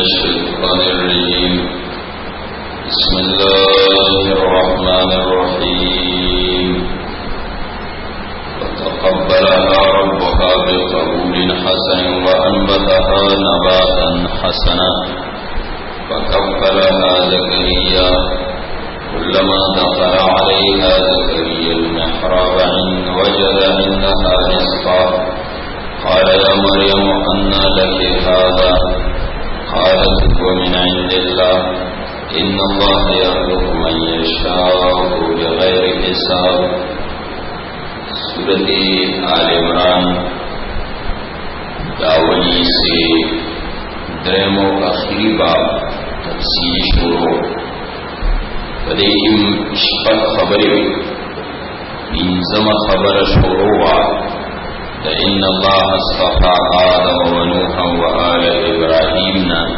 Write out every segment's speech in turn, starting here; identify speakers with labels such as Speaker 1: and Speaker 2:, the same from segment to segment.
Speaker 1: الشيطان الرجيم بسم الله الرحمن الرحيم فتقبلها ربها بقبول حسن وأنبتها نباتا حسنا فكفلها زكريا كلما دخل عليها زكريا المحراب وجد عندها رزقا قال يا مريم أنى لك هذا قالت هو من عند الله إن الله يرزق من يشاء بغير حساب سورة آل عمران داولی سے درم و آخری باب تفصیل شروع فدیم شپږ خبرې پنځم خبره شروع إن الله اصطفى آدم ونوحا وآل إبراهيم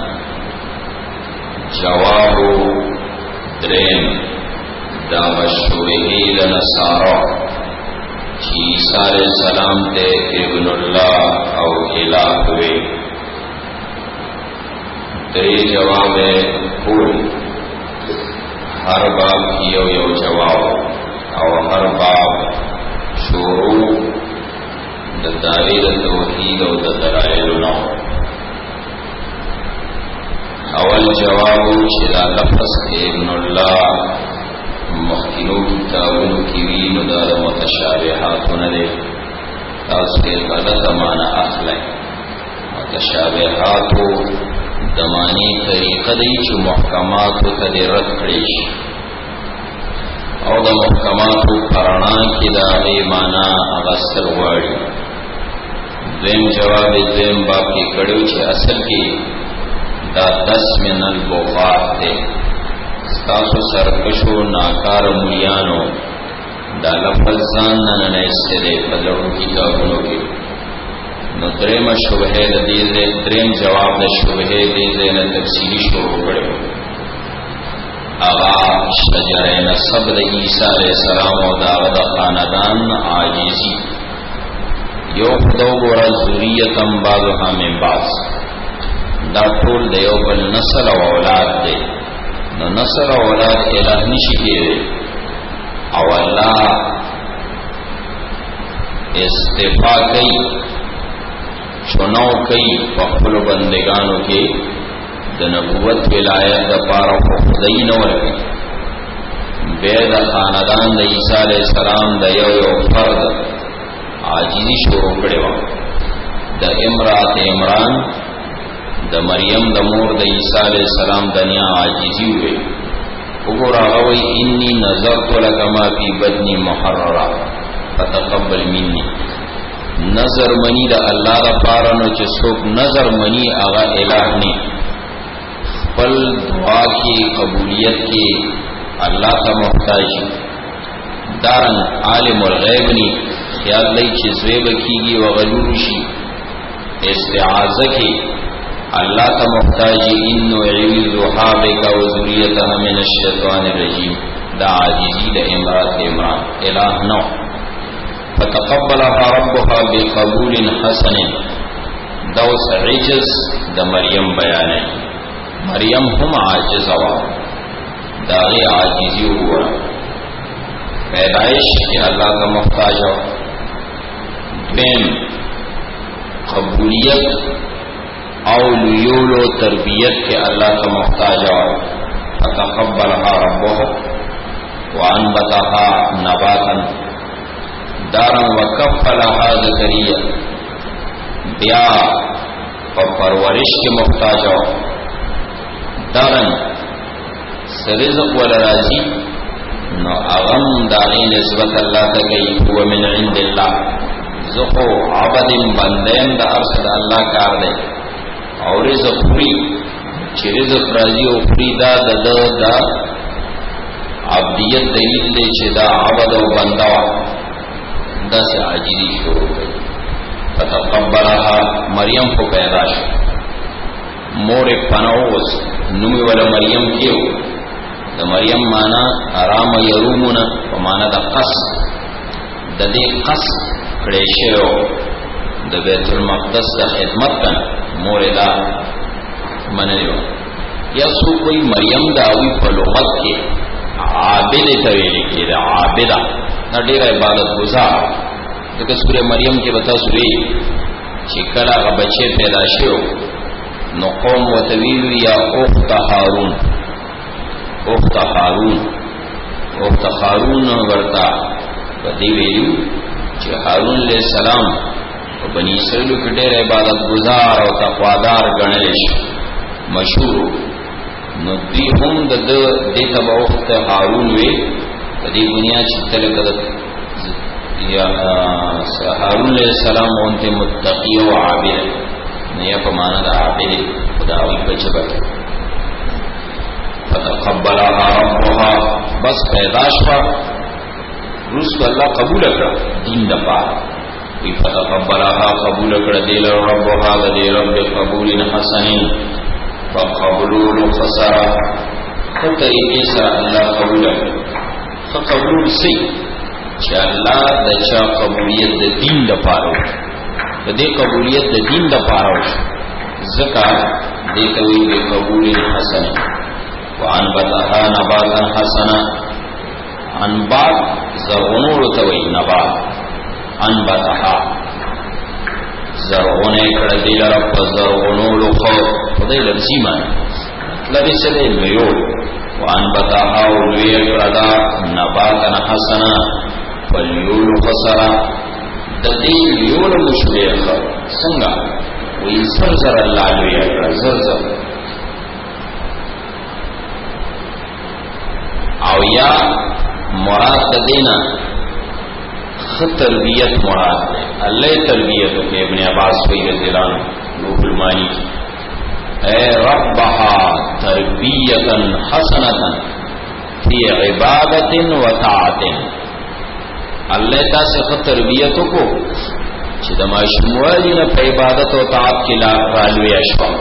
Speaker 1: جواب درين دا مشهوره لنصارى عیسی علیہ السلام تے ابن اللہ او الہ ہوئے دری جواب قول ہر باب کیو یو جواب او ہر باب شروع دلائل توحید و دلائل نو اول جواب چلا لفظ ابن اللہ مخکنو کتابونو کیوینو دا متشابہاتو ندے تاسو غلط معنی اخلي متشابهاتو دمانی طریقه دی چې محکماتو ته رد کړي شي او د محکماتو پرانا کې دا غي معنی اغسل غواړي دیم جواب دیم باب کې کړو چې اصل کې دا 10 من البغات ته تاسو سرکشو ناکار مليانو دا لفظ ځان نه استدې په لړو کتابونو کې نو دریم شبهه د دې دریم جواب د شبهه دې نه تفصیلی شروع کړو اغا شجره نسب د عیسی علیہ السلام او د خاندان عاجزی یو خدو ګور ذریتم بعضها من بعض دا ټول د یو بل نسل او اولاد دی نو نسل او اولاد الہ نشي کېږي او الله استفا کوي چونو کوي په خپل بندگانو کې د نبوت ولایت د پاره خدای نه ورکړي به د خاندان د عیسی علیہ السلام د یو فرد عاجزی شروع کړو د امرات عمران د مریم د مور د عیسی علیہ السلام دنیا عاجزی وي وګوراوي انی نظرت لك ما فی بدنی محررا فتقبل مني نظر منی د الله لپاره نو چې څوک نظر منی هغه الہ نه خپل دعا کی قبولیت کی الله ته محتاج دارن عالم الغیب نی خیال لئی چې زویب کیږي او غلور شي استعاذہ کی الله ته محتاج انه یعوذها بک و ذریتها من الشیطان الرجیم دا عاجزی د امرات عمران الہ نو فتقبلها ربها بقبول حسن دوس عجز د مریم بیان مریم هم عاجز وا داغی عاجزی ہوا پیدائش کی اللہ کا محتاج ہو دین قبولیت او لیول و تربیت کے اللہ کا محتاج ہو فتقبلها ربها وانبتها نباتا دارا وکفلها زکریا بیا پرورش کے محتاج ہو دارن سرزق ولا راضی نو اغم داغی نسبت اللہ تکی هو من عند اللہ زخو عبد بندین دا ارسد اللہ کار دے اور رزق فری چی رزق راضی و فری دا عبدیت دلیل دے چی دا عبد و بندوا دا سے عاجزی شروع گئی فتقبلها مریم کو پیدا شو مور پناوز نومی والا مریم کیو دا مریم مانا ارام یرومونا و مانا دا قص دا دی قص کڑیشیو دا بیت المقدس دا خدمت کن مور دا مننیو یا سو کوئی مریم داوی په لغت کې عابد ته ویل کېږي عابده دا ډېر عبادت گزار دغه سورې مریم کې وتا سورې چې کله هغه بچي پیدا شو نو قوم وتویل یا اخت هارون اخت هارون اخت هارون ورتا پدې ویلو چې هارون علیہ السلام په بنی اسرائیل کې ډېر عبادت گزار او تقوادار ګڼل شي مشهور نو دوی هم د دې تبع وخت هارون وی په دې دنیا چې تل کده یا هارون علیہ السلام اونته متقی او عابد نه یې په معنا د عابد خدای په چبه فتقبلها ربها بس پیدا شوا رسول الله قبول کړ دین د پاره وی فتقبلها قبول کړ دل ربها د دې رب قبول حسن فقبول خسر فطریقې سره الله قبول فقبول سي چې الله د چا قبولیت د دین د پاره د دې قبولیت د دین د پاره زکات دې کوي به قبول حسن وان بدها نباتا حسنا انبات زرغنور توي نبات انبتها زرغونه کړه دې لره په زرغنور خو خدای لږی مان لږی څه دی ویو وانبتها ولوی کړه نباتا حسنا فلیول خسرا د دې ویول مشبه څنګه وې سر الله لوی کړه زر او یا مراد دینا خط تربیت مراد ہے اللہ تربیت کے ابن عباس کوئی رضی اللہ عنہ روح المانی اے ربها تربیتا حسنتا فی عبادت و طاعت اللہ تا سے خط تربیت کو چې د ماشوموالي نه په عبادت او طاعت کې لا رالوي اشوا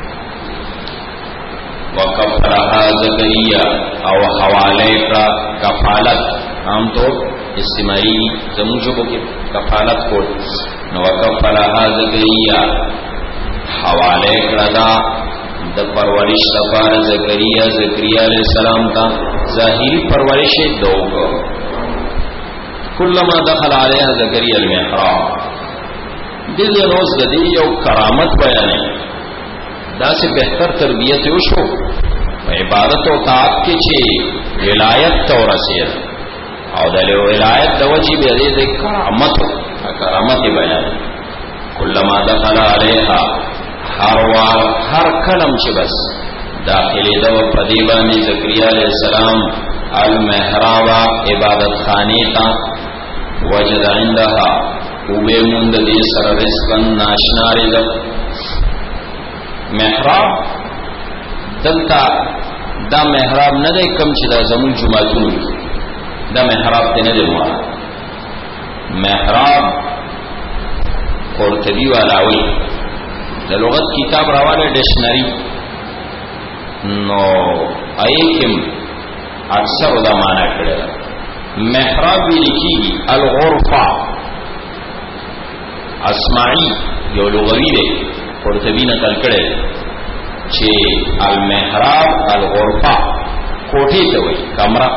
Speaker 1: وکفرها زکریا او حواله کا کفالت عام طور استعمالی زموجو کو کفالت کو نو وکفرها زکریا حواله کړه د پرورش لپاره زکریا علیہ السلام کا ظاهری پرورش دوغ کلمہ دخل علیها زکریا المحراب دل روز د دې یو کرامت بیانې دا سے بہتر تربیت وشو عبادت او طاعت کې چې ولایت تو رسید او د ولایت د واجب دې کرامت بیان کلمہ دخل علیها هر کلم چې بس داخلي د پدیبانی زکریا علیہ السلام المحراب عبادت خانه تا وجد عندها وبه مند دې سره رزقن ناشنا رزق محراب دلتا دا محراب نه دی کم چې دا زمون جمعتون دا محراب ته نه دی مراد محراب قرطبی والاوی د لغت کتاب راواله ډکشنری نو ایکم اکثر دا معنا کړی محراب لیکيږي الغرفه اسماعی یو لغوی دی قرطبی نقل کړي چې المحراب الغرفه کوټه ته وایي کمره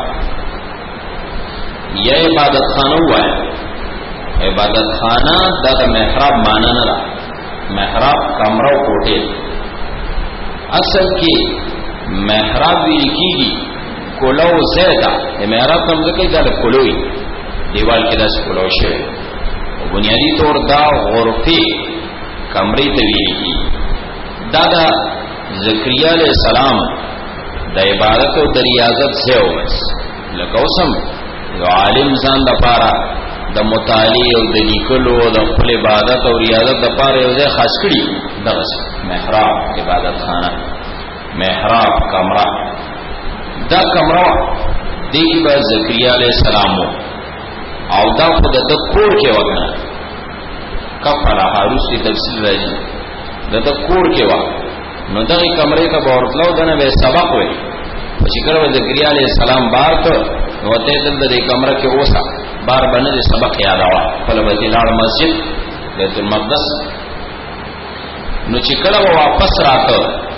Speaker 1: یا عبادت خانه وایي عبادت خانه د محراب معنا نه ده محراب کمره او کوټه اصل کې محراب ویل کیږي کولو زیاده محراب کوم ځکه دا کولوي دیوال کې داس کولو شي بنیادی طور دا غرفه کمرې ته ویلي دا زکریا علیہ السلام د عبادت او د ریاضت څخه وس لکه اوسم یو عالم ځان د پاره د مطالعه او د لیکلو او د خپل عبادت او ریاضت د پاره یو ځای خاص کړي دغه محراب عبادت خانه محراب کمره دا کمره دی به زکریا علیہ السلام او دا خود د کور کې وکړه کفاره هاروسی تفصیل راځي د کور کې وا نو دغه کمرې ته ورتلو دنه به سبق وي چې کله زکریا علیہ السلام بار ته نو ته د کمره کې اوسه بار باندې سبق یاد آوا په لوي لاړ مسجد بیت المقدس نو چې کله واپس راته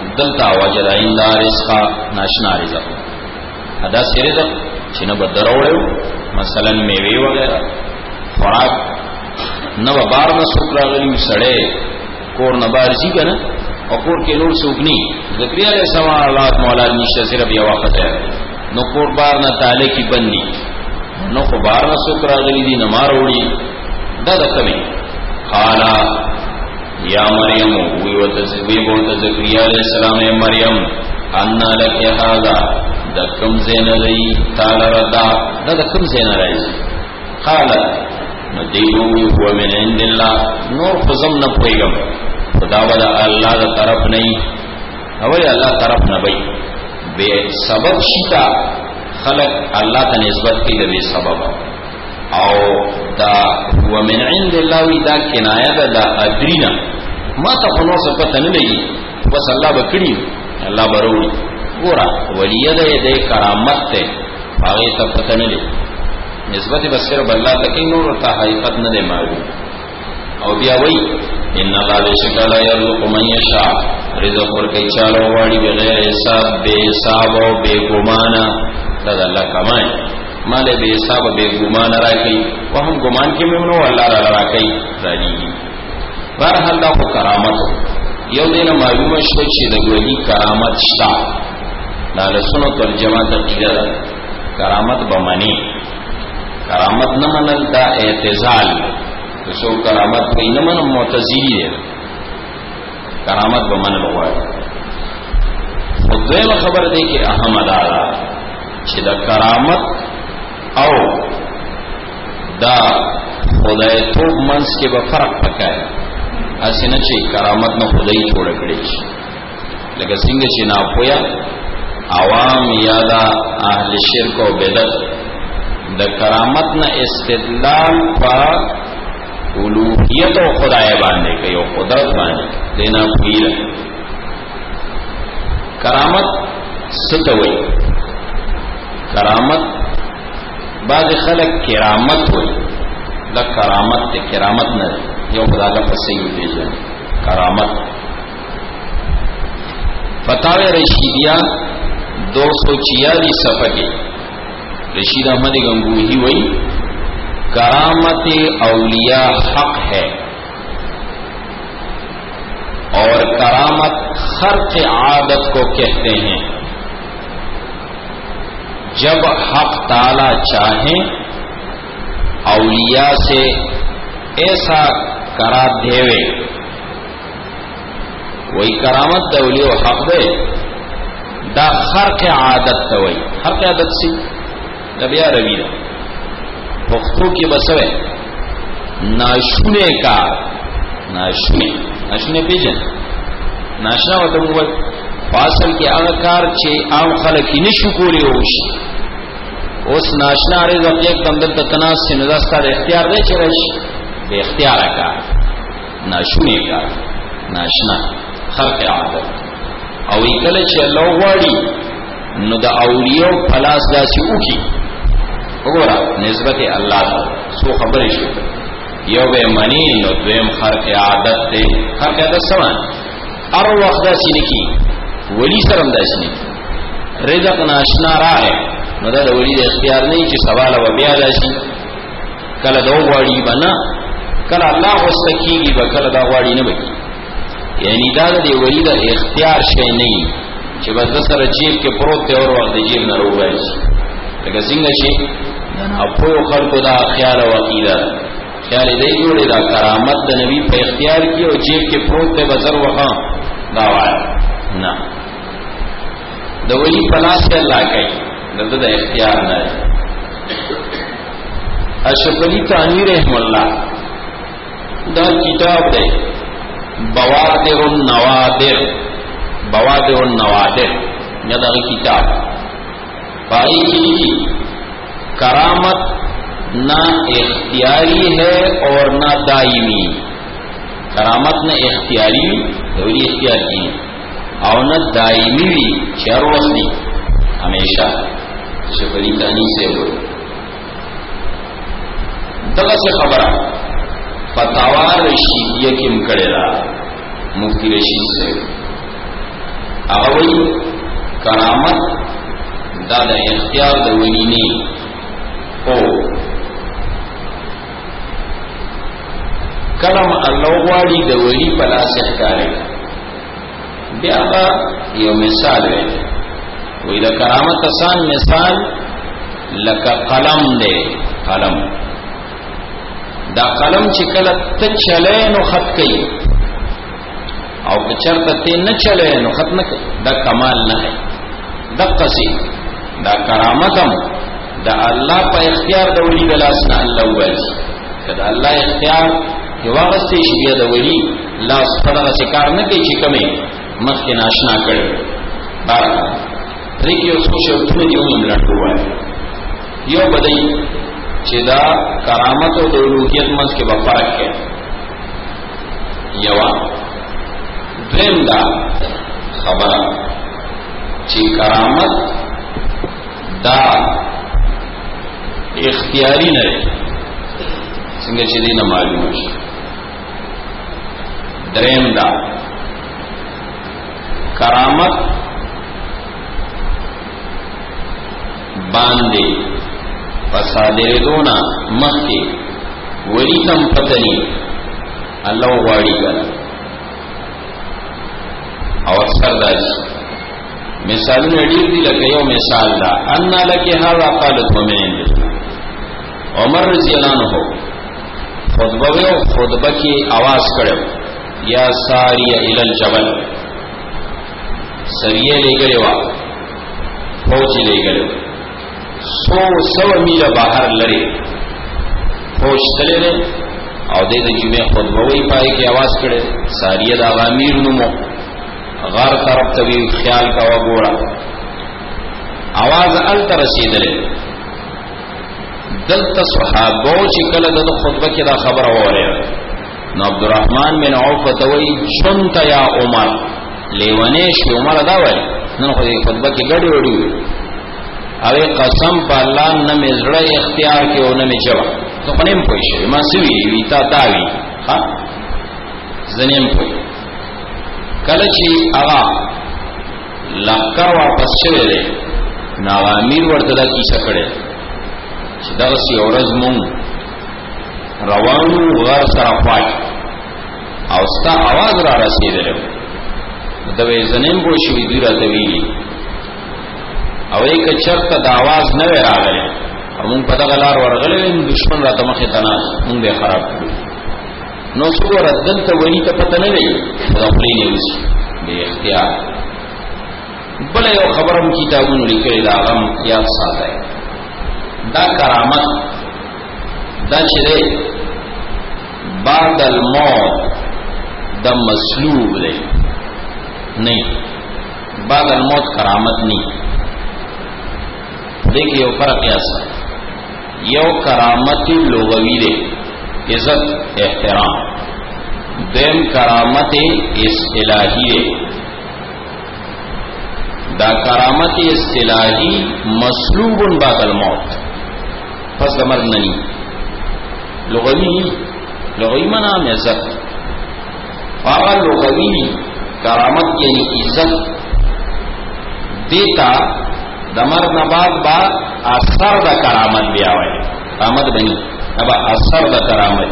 Speaker 1: دلتا وجد عند رزق ناشنا رزق ادا سی رزق چې نه بدروړو مثلا میوه وغیرہ خوراک نو بار نه سوکرا غلی سړې کور نه بارځي کنه او کور کې نور سوکني ذکریا علیہ السلام اولاد مولاد نشه صرف یو وخت ہے نو کور بار نه تعالی کی بندي نو خو بار نه سوکرا غلی دي نه ماروړي دا دکمه قالا یا مریم وی بولتا ذکریا علیہ السلام اے مریم انا لکی هذا دکم زین لئی تالا ردا دا دکم زین لئی قالت ندیبوی هو من عند اللہ نور خزم نپویگم خدا بدا اللہ دا طرف نہیں اولی اللہ طرف نبی بے سبب شیطا خلق اللہ تا نسبت کی دا بے سبب او دا هو من عند اللہ وی دا کنایت دا ادرینا ما ته په نو څه پته نه لګي بس الله بکړي الله بروړي ګورا ولیه دې کرامت ته هغه ته پته نه لګي نسبت بس صرف الله ته کې نور ته حقیقت نه دی معلوم او بیا وای ان الله لشکل یرزق من یشاء رزق ورکړي چالو واړي بغیر حساب بے حساب او بے ګمانه دا الله کمای مال بے حساب بے ګمانه راکړي وهم ګمان کې مونږ الله را راکړي راځي بہرحال دا خو کرامت یو دین معلومه شو چې د ولی کرامت شتا دا له سنت والجماعت عقیده کرامت به معنی کرامت نه منل دا اعتزال سو کرامت په نه من معتزلی دی کرامت به منل وایي خو دغه خبر دی کې اهم ادا چې دا کرامت او دا خدای توب منس کې به فرق پکای اسنه چې کرامت نه خدای جوړ کړی شي لکه څنګه چې ناپویا عوام یادا اهل شرک او بدعت د کرامت نه استدلال په اولوہیت او خدای باندې کوي او قدرت باندې دینا پویل کرامت ستوي کرامت بعض خلک کرامت وي دا کرامت ته کرامت نه یو خدای له پسې ویل کرامت فتاوی رشیدیہ 246 صفحہ کے رشید احمد گنگوہی وئی کرامت اولیاء حق ہے اور کرامت خرق عادت کو کہتے ہیں جب حق تعالی چاہیں اولیاء سے ایسا کرا دیوے وہی کرامت دا اولیاء حق دے دا خرق عادت تا وہی خرق عادت سی نبیہ روی دا پختو کی بسوے ناشونے کا ناشونے پیجن ناشنا و دنگوال فاصل کی آغاکار چے آم خلقی نشکولی ہوشی اس ناشنا رضا ایک دم دل تناس سے نزاستا دا اختیار دے چرش بے اختیار کا ناشونے کا ناشنا خرق عادت او اکل چه اللہ واری نو دا اولیو پلاس دا سی اوکی اگورا نسبت اللہ دا سو خبر شو یو بے منی نو دویم خرق عادت تے خرق عادت سوان ار وقت دا سی نکی ولی سرم دا سی نکی رزق ناشنا را ہے نو دا ولی دا اختیار نہیں چی سوالا و بیا دا سی کل دا واری بنا کل اللہ وستکی گی با کل دا واری نبکی یعنی دا دی ولی دا اختیار شئی نہیں چې بس سر جیب کې پروت دی اور وخت جیب نه روغای شي لکه څنګه چې اپو خلقو دا خیال او عقیده خیال دی جوړی دا کرامت د نبی په اختیار کې او جیب کې پروت دی بزر وخا دا وای نه د ولی پلاس الله کوي دغه د اختیار نه اشرف علی تانوی رحم الله دا کتاب دی بوادر النوادر یہ دا کتاب پائی کی کرامت نہ اختیاری ہے اور نہ دائمی کرامت نہ اختیاری دوری اختیار کی اور نہ دائمی بھی چار وقتی ہمیشہ شفری تانی سے ہو دغه سے خبرہ فتاوا رشیدیہ کی مکڑے را مفتی رشید سے اغوی کرامت دا د اختیار د ولی نه او کلم الله واړي د ولی په لاس ښکاري. بیا یو مثال وی د کرامت آسان مثال لکه قلم دی. قلم دا قلم چې کله ته چلې نو خط کوي او که چرته ته نه چلې نو خط نه کوي. دا کمال نه دی. دقه سي دا کرامتم دا الله په اختیار د ولی د لاس نه الله واجي. کله الله اختیار یو واغستې شي بیا د ولی لاس په دغه کار نه کوي چې کومه مخکې ناشنا کړي. بار پرې کې اوس شرطونه دي ومن راټوي. یو بدای چې دا کرامت او د الوهیت منځ کې به فرق کوي. یو دریم دا خبره چې کرامت دا اختیاری نه دی څنګه چې دینه معلومه شي. دریم دا کرامت باندې فسادره دونا مخی ولی تم پتنی اللہ واڑی کرا او اکثر داشت مثالو نڈیر دی لکه یو مثال دا انا لکی هذا قالت ومن عند عمر رضی اللہ عنہ خطبہ کی آواز کرو یا ساری الى الجبل سریے لے گلے وا فوجی لے گلے سو میل باہر لري فوج تللی او د جمعې خطبه وی پای کې आवाज کړي ساریه د امیر نومو غار طرف ته وی خیال کا وګوره आवाज ال تر رسیدلې دلته صحابه چې کله د خطبه کې دا خبره وره نو عبدالرحمن بن عوف توي شنت یا عمر لیونه شي عمر دا وای نن خو دې خطبه کې ګډي وډي اوی قسم پا اللہ نمی زڑا اختیار کے او نمی جوا تو پنیم پوئی شوی ما سوی ویتا داوی زنیم پوئی کلچی اغا لخکر واپس شوی دے ناغا امیر ورطدا کیسا کڑے چی دغسی عورز مون روانو غر سرفائی او ستا آواز را رسید لے دوی زنیم پوئی شوی دوی را دویلی او ایک چرته د आवाज نه راغلی او مونږ په دغه لار ورغلې دشمن راته مخې ته نه مونږ به خراب کړو نو څو ردل ته ونی ته پته نه لګي دا خپلې نه وسی به اختیار بل یو خبرم کتابونو لیکلي دا غم یاد ساتي دا کرامت دا چې بعد الموت د مسلوب دی نه بعد الموت کرامت نه. دیکھ یو فرق ایسا یو کرامت لغوی دے عزت احترام دیم کرامت اصطلاحی دے دا کرامت اصطلاحی مسلوب بعد الموت پس دمر ننی لغوی منام عزت فاغا لغوی کرامت یعنی عزت دیتا دمر نباد با اثر دا کرامت بیاوی کرامت بنی ابا اثر دا کرامت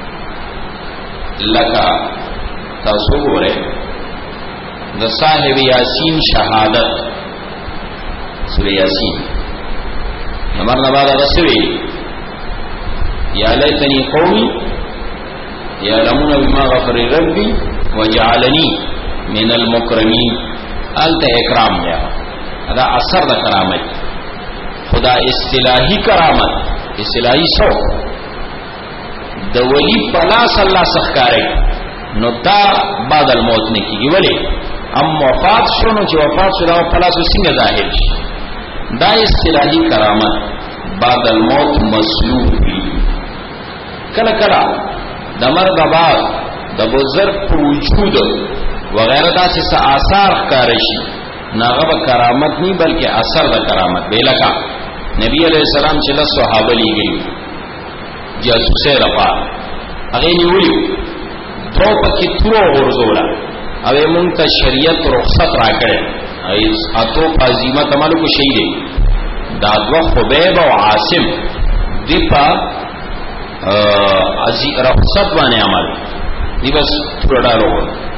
Speaker 1: لکا تاسو گورے دا صاحب یاسین شہادت سورہ یاسین دمر نباد اغسوی یا لیتنی قومی یعلمون بما غفر ربی وجعلنی من المکرمین آلتا اکرام بیاوی دا اثر دا کرامت خدا اصطلاحی کرامت اصطلاحی سو دا ولی پلاس اللہ سخکارے نو دا بعد الموت نکی ولی ام وفات شنو چی وفات شو دا پلاسو سنگ ظاہر شی دا اصطلاحی کرامت بعد الموت مسلوب بھی کلا کلا دا مرد بعد دا بزرگ وجود وغیرہ دا سی سا آثار خکارشی ناغب کرامت نہیں بلکہ اثر دا کرامت بے لکا نبی علیہ السلام چلا صحابہ لی گئی جاسوسے رفا اغینی ولیو دو پکی ترو غرزولا او مونږ ته شریعت رخصت راکړي اتو عظیمه تمالو کو شهید دا دو خبیب او عاصم دی په رخصت باندې عمل دی بس پرډالو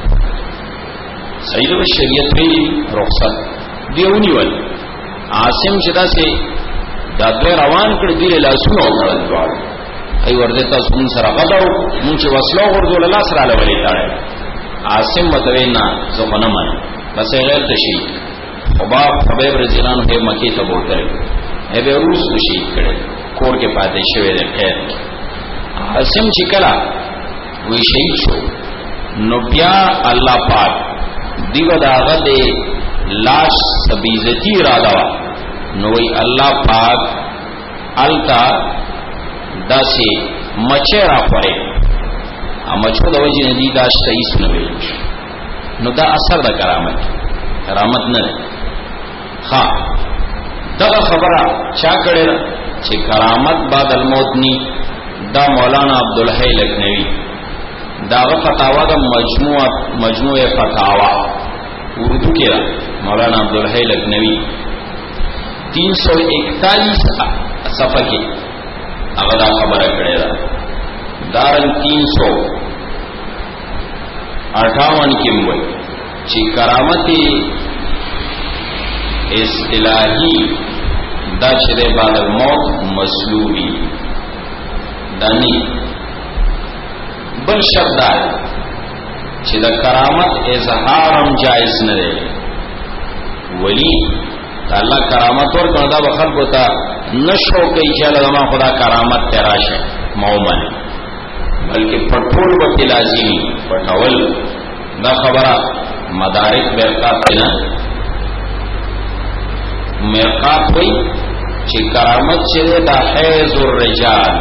Speaker 1: صحیح د شریعت په رخصت دیونی ول عاصم چې دا سه دا دوی روان کړ دی له لاسونو کړل دوار ای ورته تاسو مون سره غداو مون چې وسلو ورته الله سره لولې تاړي عاصم متوینا زغنه من بس غیر تشی خباب رضی اللہ عنہ مکی ته بوته ای به روس شهید کړي کور کې پاتې شوی دی خیر عاصم چې کلا وی شهید شو نو بیا الله پاک دیو داغه دې لاش سبیزتی را دا نو وی الله پاک التا داسې مچه را پړې مچو د وجه ندی دا شتایس نه وی نو دا اثر د کرامت نه ها دا خبره چا کړه چې کرامت بعد الموت ني دا مولانا عبدالحی لکنوی داغه فتاوا د مجموعه فتاوا اردو کې مولانا عبدالحی لکنوی 341 صفحه کې هغه دا خبره کړې ده دارن 358 کې موي چې کرامت اصطلاحي دا چې بعد الموت مسلوبي دانی بل شرط دا چې د کرامت اظهارم جائز نه دی ولی الله کرامت ورکړه دا خلکو ته نشو کوي چې الله خدا کرامت تراشه مومن بلکې پټول به لازمي پټول دا خبره مدارک برکات نه مرقات وی چې کرامت چې دا حیز الرجال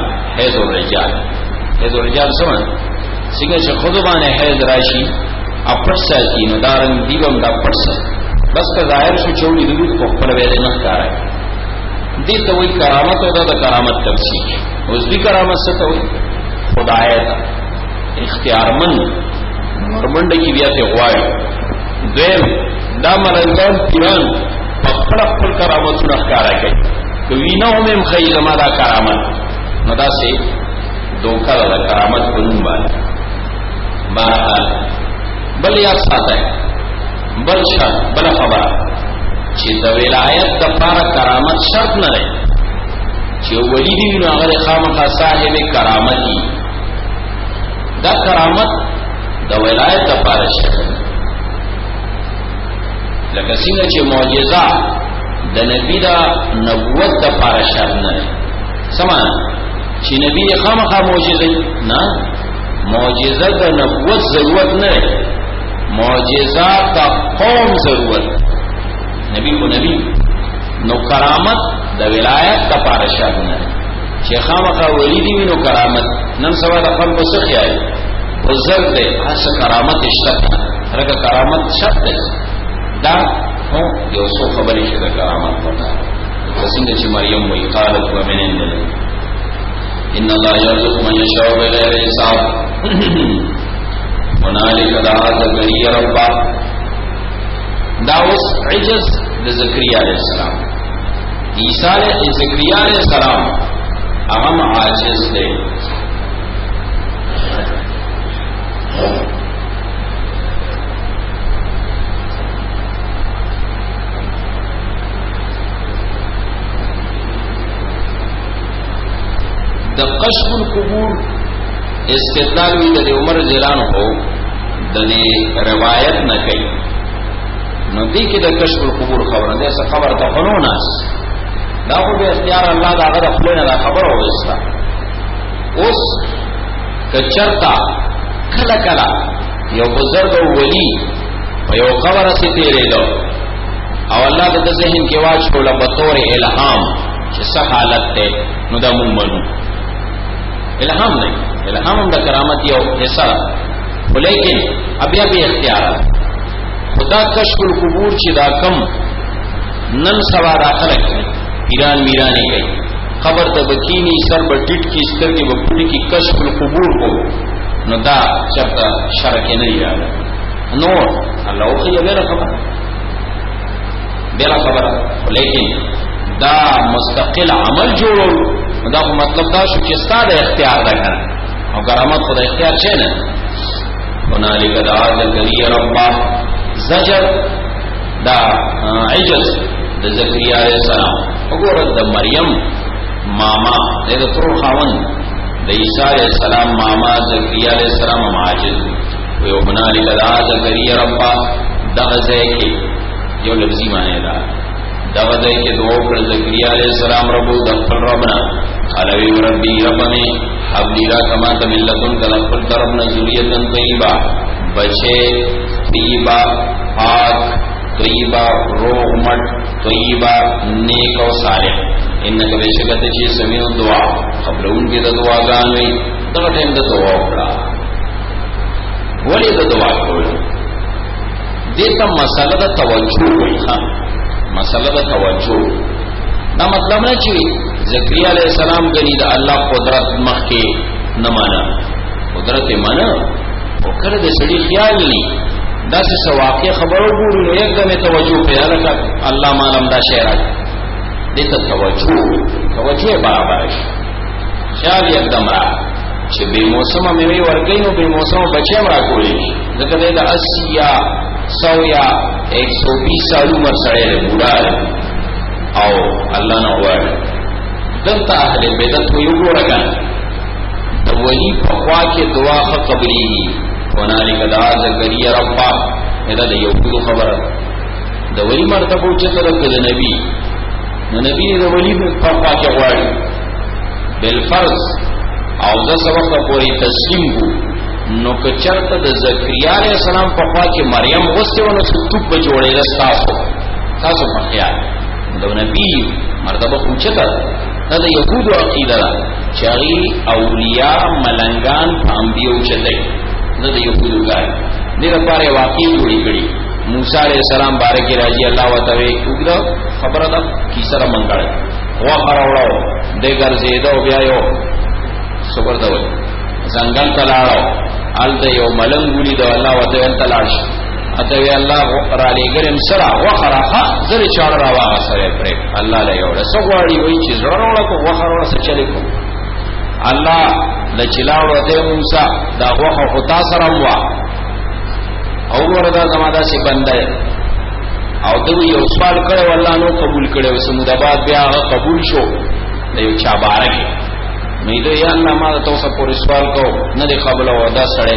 Speaker 1: سمن څنګه چې خود باندې حیز راشي اپټ ساتي نو دارن دیوم دا پټ ساتي بس که ظاهر شو چوری دې په خپل ویل نه ښکارای دې ته وی کرامت او دا کرامت تفسیر اوس دې کرامت څه ته وی خدای ته اختیارمن ورمنډه کی بیا ته غواړي دیم دا ملنګان پیران خپل کرامتونه ښکارا کوي کوي نو هم خیر ما دا کرامت نو دا سي دوکا دا کرامت په نوم باندې بهرحال بل یا ساته بل شرط بل خبر چې د ولایت د لپاره کرامت شرط نه دی چې ولی دی نو هغه خامخا صاحب کرامتي دا کرامت د ولایت د لپاره شرط لکه څنګه چې معجزه د نبی دا نبوت د لپاره شرط نه دی سمان چې نبی خامخا معجزه نه معجزه د نبوت ضرورت نه معجزات کا قوم ضرورت نبی کو نبی نو کرامت د ولایت د لپاره شرط نه چې خامخا ولی دی نو کرامت نن سبا د خپل وسخی آی بزرگ دی هڅه کرامت شته هغه کرامت شرط دی دا هو یو څو خبرې چې د کرامت پتا څنګه چې مریم وی قالت ومن ان الله يرزق من يشاء بغير حساب هنالك دعا زكريا ربه داوس عجز د زكريا عليه السلام عيسى زكريا عليه السلام هغه عاجز دی د کشف القبور استدلال وی د عمر جلان هو د روایت نه کوي نو دې کې د کشف القبور خبره ده څه خبره ته خلو ناس دا خو به اختیار الله دا غره خپل نه خبره وستا اوس کچرتا کلا کلا یو بزرگ ولی په یو خبره سي تیرې دو او الله د ذهن کې واچ کوله په تور الهام چې څه حالت ده نو دا مونږ منو الہام نہیں الہام دا کرامت یو حصہ لیکن ابیا بھی اختیار خدا کشف القبور چې دا کم نن سوا دا خلق پیران میرانی گئی خبر د بکینی سر بټټ کی سترګې په پټ کی کشف القبور کو نو دا چرته شرک نه یاد نور الله خو یې بلا خبر لیکن دا مستقل عمل جوړول دا مطلب دا شو چې ستاسو اختیار ده کنه او کرامت خدای اختیار چي نه هنالک دعا زکریا ربا زجر دا عجز د زکریا علیہ السلام وګوره د مریم ماما د تر خاون د عیسی علیہ السلام ماما زکریا علیہ السلام عاجز و هنالک دعا زکریا ربا دغه کې یو لفظي معنی ده دغه کې دعا کړ زکریا علیہ السلام ربو د خپل ربنا علوی ربی ربنی حبلی را کما تملتن کل خپل طرفنا ذریتن طیبہ بچے طیبہ پاک طیبہ روح مٹ طیبہ نیک و صالح انکا بشکت چی سمیع دعا قبل ان کی دا دعا گانوی دغه ټیم د دعا وکړه ولی د دعا کول دیتا مسئلہ دا توجہ وی مسئلہ دا توجہ دا مطلب نه چې زکریا علیہ السلام غنی دا الله قدرت مخکې نه معنا قدرت معنا او کله د سړي خیال ني دا څه واقع خبرو ګورو نو یکدم توجه پیدا کړه الله مالم دا شعر دې ته توجه برابر شي خیال یکدم را چې به موسم مې ورګي نو به موسم بچم را کولی ځکه دا 80 یا 100 یا 120 سال عمر سره بوډا او الله نو وایي دلته اهل بدعت یو ورګان د ولی په خوا کې دعا قبلي هنالک دعا زکریا ربا دا د یو خبره د ولی مرتبه چې تر د نبی نو نبی د ولی په خوا کې غواړي بل فرض او د سبق پورې تسلیم وو نو که چرته د زکریا علیہ السلام په خوا کې مریم غوسته ونه څوک په جوړې تاسو په خیال د نبی مرتبه اوچته دا د یهودو عقیده ده چې اولیاء ملنګان انبیو چته دا د یهودو ګای دې لپاره واقعي جوړی کړي موسی علیہ السلام بارک راضی الله وتعالى وګړه خبره ده کی سره منګړ وا خراوړو دې ګرځیدو بیا یو صبر دا وای ځنګل تلاړو ال د یو ملنګولي د الله وتعالى تلاش اته وی الله را لګرم سره وخرخه زری چاړه را واه سره پرې الله له یو سغواړي وای چې زړه کو وخرونه سره چلی کو الله د چلاړو ته موسی دا وخه او تاسو وا او وردا زماده سي بندای او دوی یو سوال کړو الله نو قبول کړو سموداباد بیا قبول شو د یو چا بارکه نو دې یا الله ما تاسو پورې سوال کو نه دی قبول او دا سره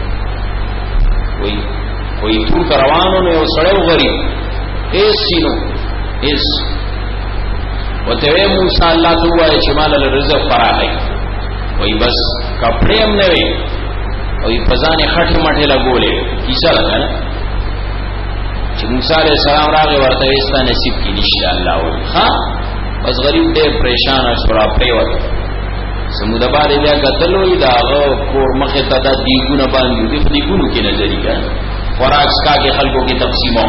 Speaker 1: وی تو روانو نو سړیو غریب ایس سینو ایس وته موسی الله تو وای چې مال له رزق فراخی وی بس کپڑے هم نه وی او پزانه خټه مټه لګولې کیسه راغله چې موسی علیہ السلام راغی ورته وستا نصیب کې نشته الله وی ها بس غریب دې پریشان شو را پریوت سموداباد بیا قتلوي دا کور مخه ته د دیګونه باندې دې دیګونو کې نظری کړه خوراک سکا کې خلکو کې تقسیمو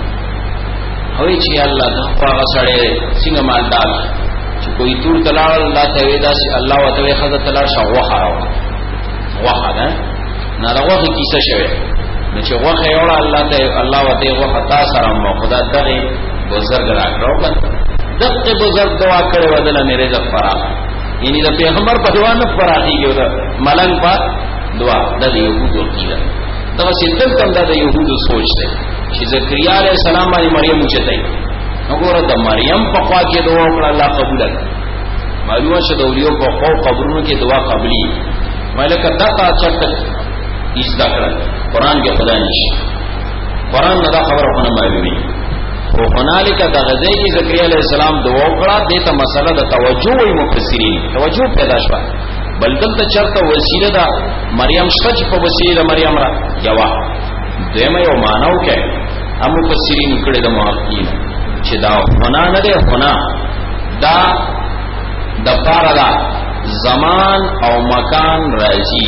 Speaker 1: هوی چې الله دا هغه سره څنګه مالدار چې کوئی تور تلاړ الله ته ودا چې الله وتعالى خدای تلاړ شو وخاراو وخاده نه راغه کیسه شوه نو چې وخه یوړه الله ته الله وتعالى وختا سره مو خدا دغه بزرګ راکړو دغه بزرګ دعا کړو ودل نه رزق فرا یعنی د پیغمبر په دعا نه فراخیږي دا ملنګ په دعا د یهودو کیده دا ستل تم دا د یهودو سوچ دی چې زکریا علیہ السلام باندې مریم اوچتای وګوره د مریم په خوا کې دعا وکړه الله قبول کړ معلومه شه د اولیو په خوا قبرونو کې دعا قبلي ملک دتا چټ ایز دا کړ قران کې خدای نشي قران نه دا خبرهونه معلومي او هنالک د غزې کې زکریا علیہ السلام دعا وکړه دته مسله د توجه وي مفسرین توجه پیدا شوه بلکل ته چرته وسیله دا مریم شته چې په وسیله مریم را یوا دمه یو مانو کې هم مفسرین کړه د محققین چې دا هنا نه ده هنا دا د پاره دا زمان او مکان راځي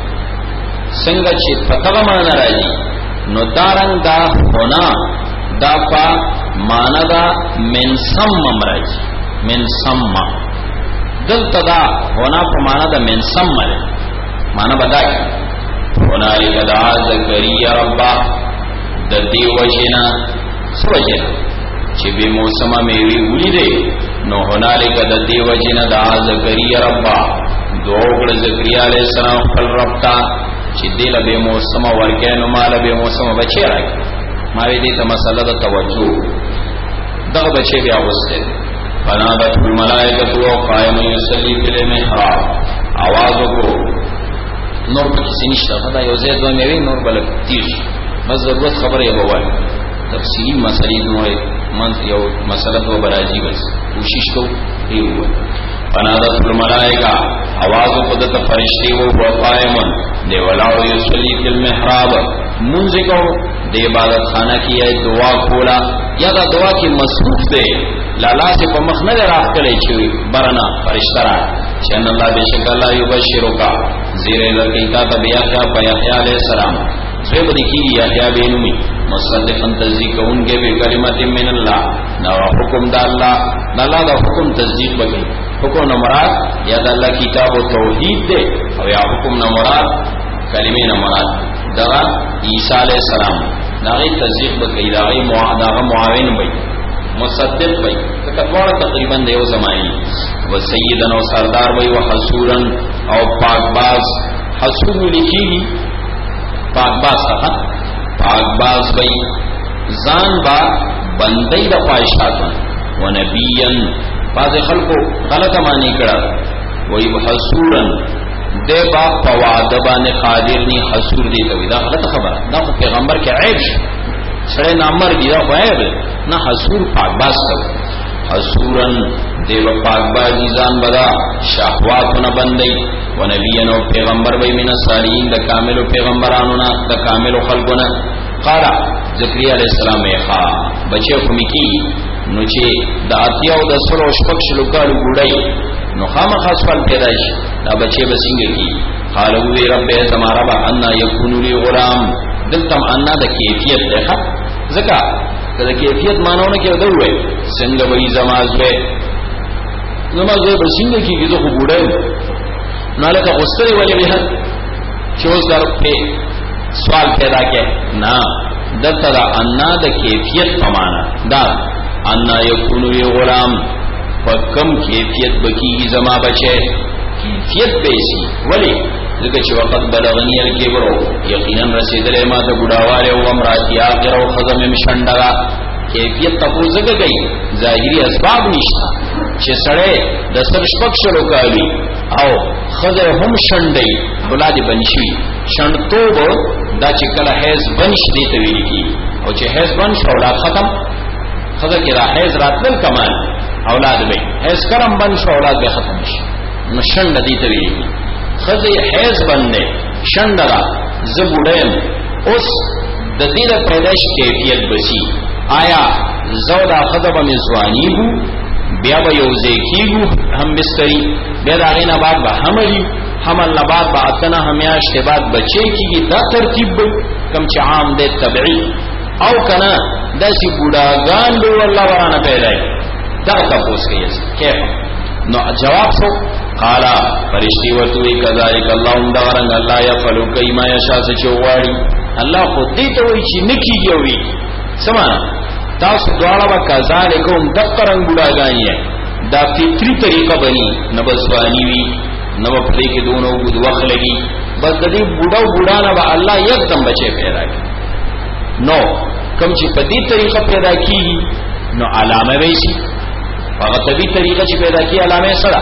Speaker 1: څنګه چې پتاغه معنا راځي نو دارنګ دا هنا دا پا معنا دا من سم راځي من سم دلته دا ہونا په معنا د من سم مله معنا بدای هنالک دعا زکریا ربا د دې وجنا سوجه چې به موسمه میوي ولیدې نو هنالک د دې وجنا د زکریا ربا دوغړ زکریا علیہ السلام خپل رب ته چې دې له به موسمه ورکه نو مال به موسمه بچی راځي ما دې ته مسله د توجه دغه بچی بیا وسته فنادت الملائکه وقائم یصلی فی المحراب आवाज وکړو نور په کسی نشته خدای یو ځای دوه میوي نور بل تیش بس ضرورت خبره یې وایي تفصیلی مسلې نوې من یو مسله تو براجی بس کوشش کو دی وایي فنادت الملائکه आवाज وکړه د فرشتي وو وقائمون دی ولاو یصلی فی المحراب منځ کو د عبادت خانه کې دعا کولا یا دا دعا کې مصروف دی لالا سے په مخ نه راغلی چې برنا فرشتہ را چې ان الله بشک الله یبشرک زیره لکیتا تبیاحیا پیاحیا علیہ السلام زوی بدی کی یحیا بینمی مصدقا تصدیقونګه به کلمت من الله نو حکم د الله دا حکم تصدیق وکړي حکم نو مراد یا د الله کتاب او توحید دی او یا حکم نو مراد کلمې نو مراد دا عیسی علیہ السلام دا غي تصدیق وکړي دا غي معاون وي مصدق وي تکوار تقریبا دیو زمانی و سیدن او سردار وي و حسورن او پاکباز حسور لکی پاکباز پاکباز وي ځان با بندي د خواہشاتو و نبیین بعض خلکو غلط معنی کړه وي حسورن د با پوادبان قادر ني حسور دي ته دا غلط خبره دا پیغمبر کې عیب سره نامر دی دا غیب نه حسور پاکباز ته حسورن دیو پاکبازی ځان بدا شهواتونه بندي و نبیانو پیغمبر وای من صالحین د کامل پیغمبرانو نه د کامل خلقونه قال زکریا علیہ السلام ها بچو کومکی نو چې د اتیاو د سلو شپک شلو کالو ګړای نو خامخا سوال پیدا شي دا بچي بسنګ کی قالو وی رب تمہارا با ان یکون لی غلام دلتم ان د کیفیت ده زکا د کیفیت مانونه کې ودوي څنګه وې زمازوي بسنګ کی زه خو ګړای نو لکه غسل ولې به چې اوس در په سوال پیدا کې نا دلته دا ان د کیفیت په معنا دا ان یکون لی غلام فکم کیفیت بکی زما بچے کیفیت بیسی ولی ذکر چې وقت بلغنی الکبرو یقینا رسیدلې ما ته بډاواله او امراتی اخر او خزم مشندرا کیفیت تاسو زګ گئی ظاهری اسباب نشتا چې سړی د سرشپک شلو کالی او خزه هم شندې اولاد بنشي شندتوب دا چې کله حیز بنش دی ته ویل کی او چې حیز بنش اولاد ختم خزه کې را حیز راتل کمال اولاد به حیز کرم بنش اولاد به ختم شي مشند دی ته ویل کی خزه حیز بنده شندرا زبوډم اوس د دې د پیدائش کیفیت بسی آیا زودا خذب من زوانیبو بیا به یوزیکیبو هم بستری بیا دا غینا بعد به حملی حمل نبات با اتنا همیاشت بعد بچے کی دا ترتیب کم چه عام دے طبعی او کنا دا سی بوداگان دو اللہ ورانا پیدای دا تپوس کئیس کیف نو جواب سو قالا فرشتی ورطوی کذالک اللہم دغرنگ اللہ یفلو کئی ما یشا سچواری اللہ خود دیتا ہوئی چی نکی گیوی سمانا تاسو دوارا با کذالکم دقرنگ بوداگانی ہے دا فطری طریقہ بنی نبزوانی وی نو پدې کې دونو بود وخت لګي بس د دې بوډا نه به الله یکدم بچي پیدا کړي نو کوم چې په دې طریقه پیدا کیږي نو علامه وي شي هغه طبي طریقه چې پیدا کیږي علامه سره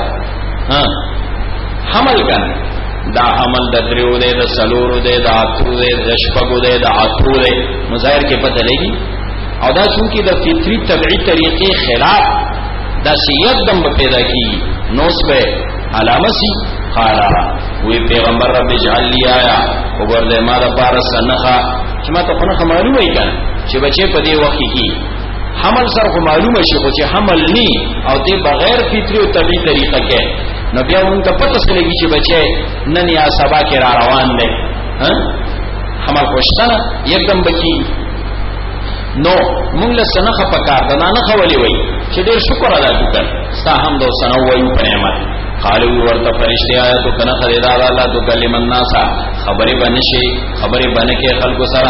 Speaker 1: حمل کنه دا حمل د درو دې د سلورو دې د اترو دې د شپګو دې د اترو دې نو ظاهر کې پته لګي او دا چې د فطري طبيعي طریقې خلاف دا چې یکدم پیدا کیږي نو سبه علامه سی قالا وی پیغمبر رب اجعل لی آیا وګورځه ما د پاره سنخه چې ما ته خو معلومه ای کنه چې بچي په دې وخت کې حمل سره خو معلومه شي خو چې حمل ني او دې بغیر فطري او طبيعي طریقه کې نو بیا مونږ ته پته سلګي چې بچي نن یا سبا کې را روان دي حمل خوشتنه یکدم بکی نو مونږ له سنخه پکار ده نه خولي وای چې ډېر شکر ادا وکړ ستا هم دو سنو وایو په نعمت قالو ورته فرشتي آیا تو کنه خریدار الله تو کلم الناس خبره بنشي خبره بنکه خلکو سره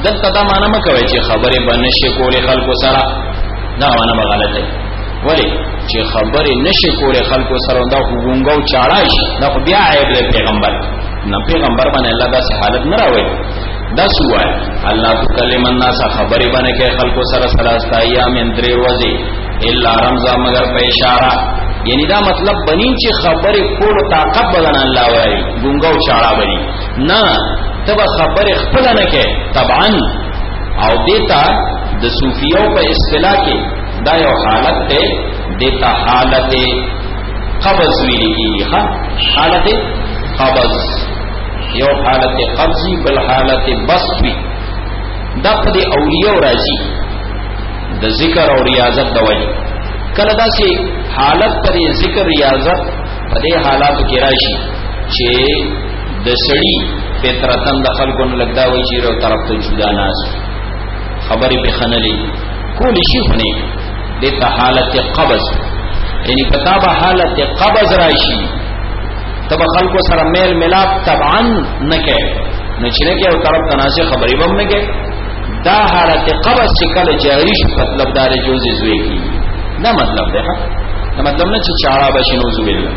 Speaker 1: دلته دا معنا مکوي چې خبره بنشي کولې خلکو سره، دا معنا غلطه. ولی چې خبره نشي کولې خلکو سره دا وګونګو چاړای شي، دا خو بیا عیب دی پیغمبر نه. پیغمبر باندې الله دا سه حالت نه راوي. دا سوای الله تکلم الناس خبره باندې کې خلکو سره ثلاثه ایام درې ورځې الا رمزا مگر په اشاره، یعنی دا مطلب بنی چې خبره کول طاقت بدن الله وایي ګونګو چاړه بني نه، تبا خبره خپل نه کې طبعا. او دیتا د صوفیو په اصطلاح کې دا یو حالت ده، دیتا حالت قبض ویل کیږي. ها حالت قبض، یو حالت قبضی بل حالت بسطی. دا په دې اولیاء راځي د ذکر او ریاضت د وجه. کله دا سي حالت پر ذکر ریاضت په دې حالات کې راشي چې د سړی فطرتن د خلقون لګدا وي چې یو طرف ته جدا ناس خبرې په خنلې کول شي خني د حالت قبض، یعنی کتابه حالت قبض راشي تب خلقو سره میل ملاپ طبعا نکه نچنه او طرف تناسه خبرې بم نه کې. دا حالت قبض چې کله جاری شي مطلب دار جوز زوی کی، دا مطلب ده. دا مطلب نه چې چاړه بشي نو زوی الله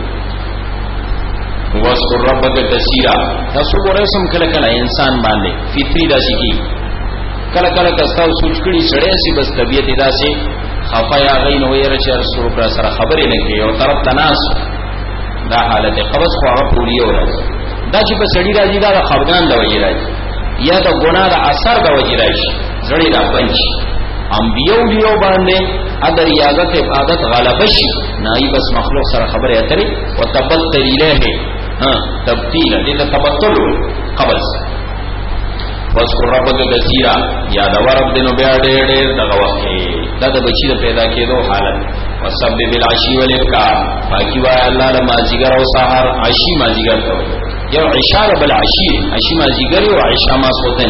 Speaker 1: واذكر ربك كثيرا. تاسو ګورئ سم کله کله انسان باندې فطری داسي کی، کله کله تاسو سوچ کړی سړی سي بس طبيعت داسي خفایا غي نو یې رچ رسول پر سره خبرې نه کوي او طرف تناس. دا حالت قبض خو هغه پوری اور دا چې په سړی راځي دا خفغان د وجه راځي یا د ګناه د اثر د وجه راځي زړی را پنځ انبیو دیو باندې ادر ریاضت عبادت غلبه شي نای بس مخلوق سره خبره اترې وتبتل الیه تبتیل دې تبتل قبض. واذكر ربك كثيرا، یاد ورب دینو بیا ډېر دغه وخت دا د بچی د پیدا کېدو حالت. وسبح بالعشي والابكار، باقی وای الله د مازیګر او سحر عشی مازیګر ته یو عشاء بالعشي، عشی مازیګر او عشاء ماسوتن.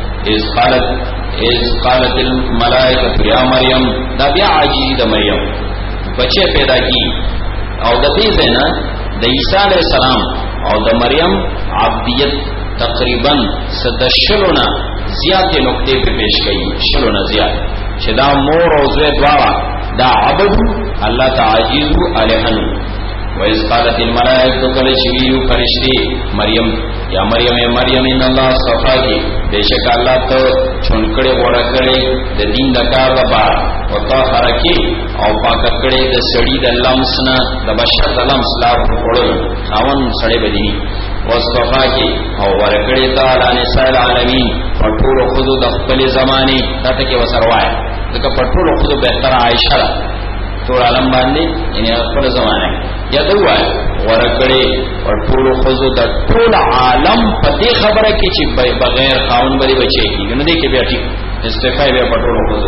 Speaker 1: اذ قالت الملائکه یا مریم، دا بیا عجیب د مریم بچی پیدا کی او د دې زینا د عیسی علی السلام او د مریم عبدیت تقریبا صدشلونا زیادت نقطے پہ پیش گئی، شلونا زیاد چې دا مور او زوی دواړه دا عبد الله تعجیز علیهن. وَإِذْ قَالَتِ الْمَلَائِكَةُ كَلَّ شِوِيُّ فَرِشْتِي مریم یا مریم مریم ان الله صفاکی بیشک الله ته چونکړې وړه کړې د دین د کار لپاره او ته حرکي او پاک کړې د سړی د لمسنا د بشر د لمس لا وړل خاون سړی بدی واصطفاکی او ورکړې تعالی نساء العالمین پټول خود د خپل زمانه دته کې وسروای دغه پټول خود بهتر عائشہ ټول عالم باندې یعنی خپل زمانه یا دوای ورکړې پټول خود د ټول عالم په دې خبره کې چې بغیر خاون بری بچي کیږي نو دې کې بیا ټیک استفای بیا پټول خود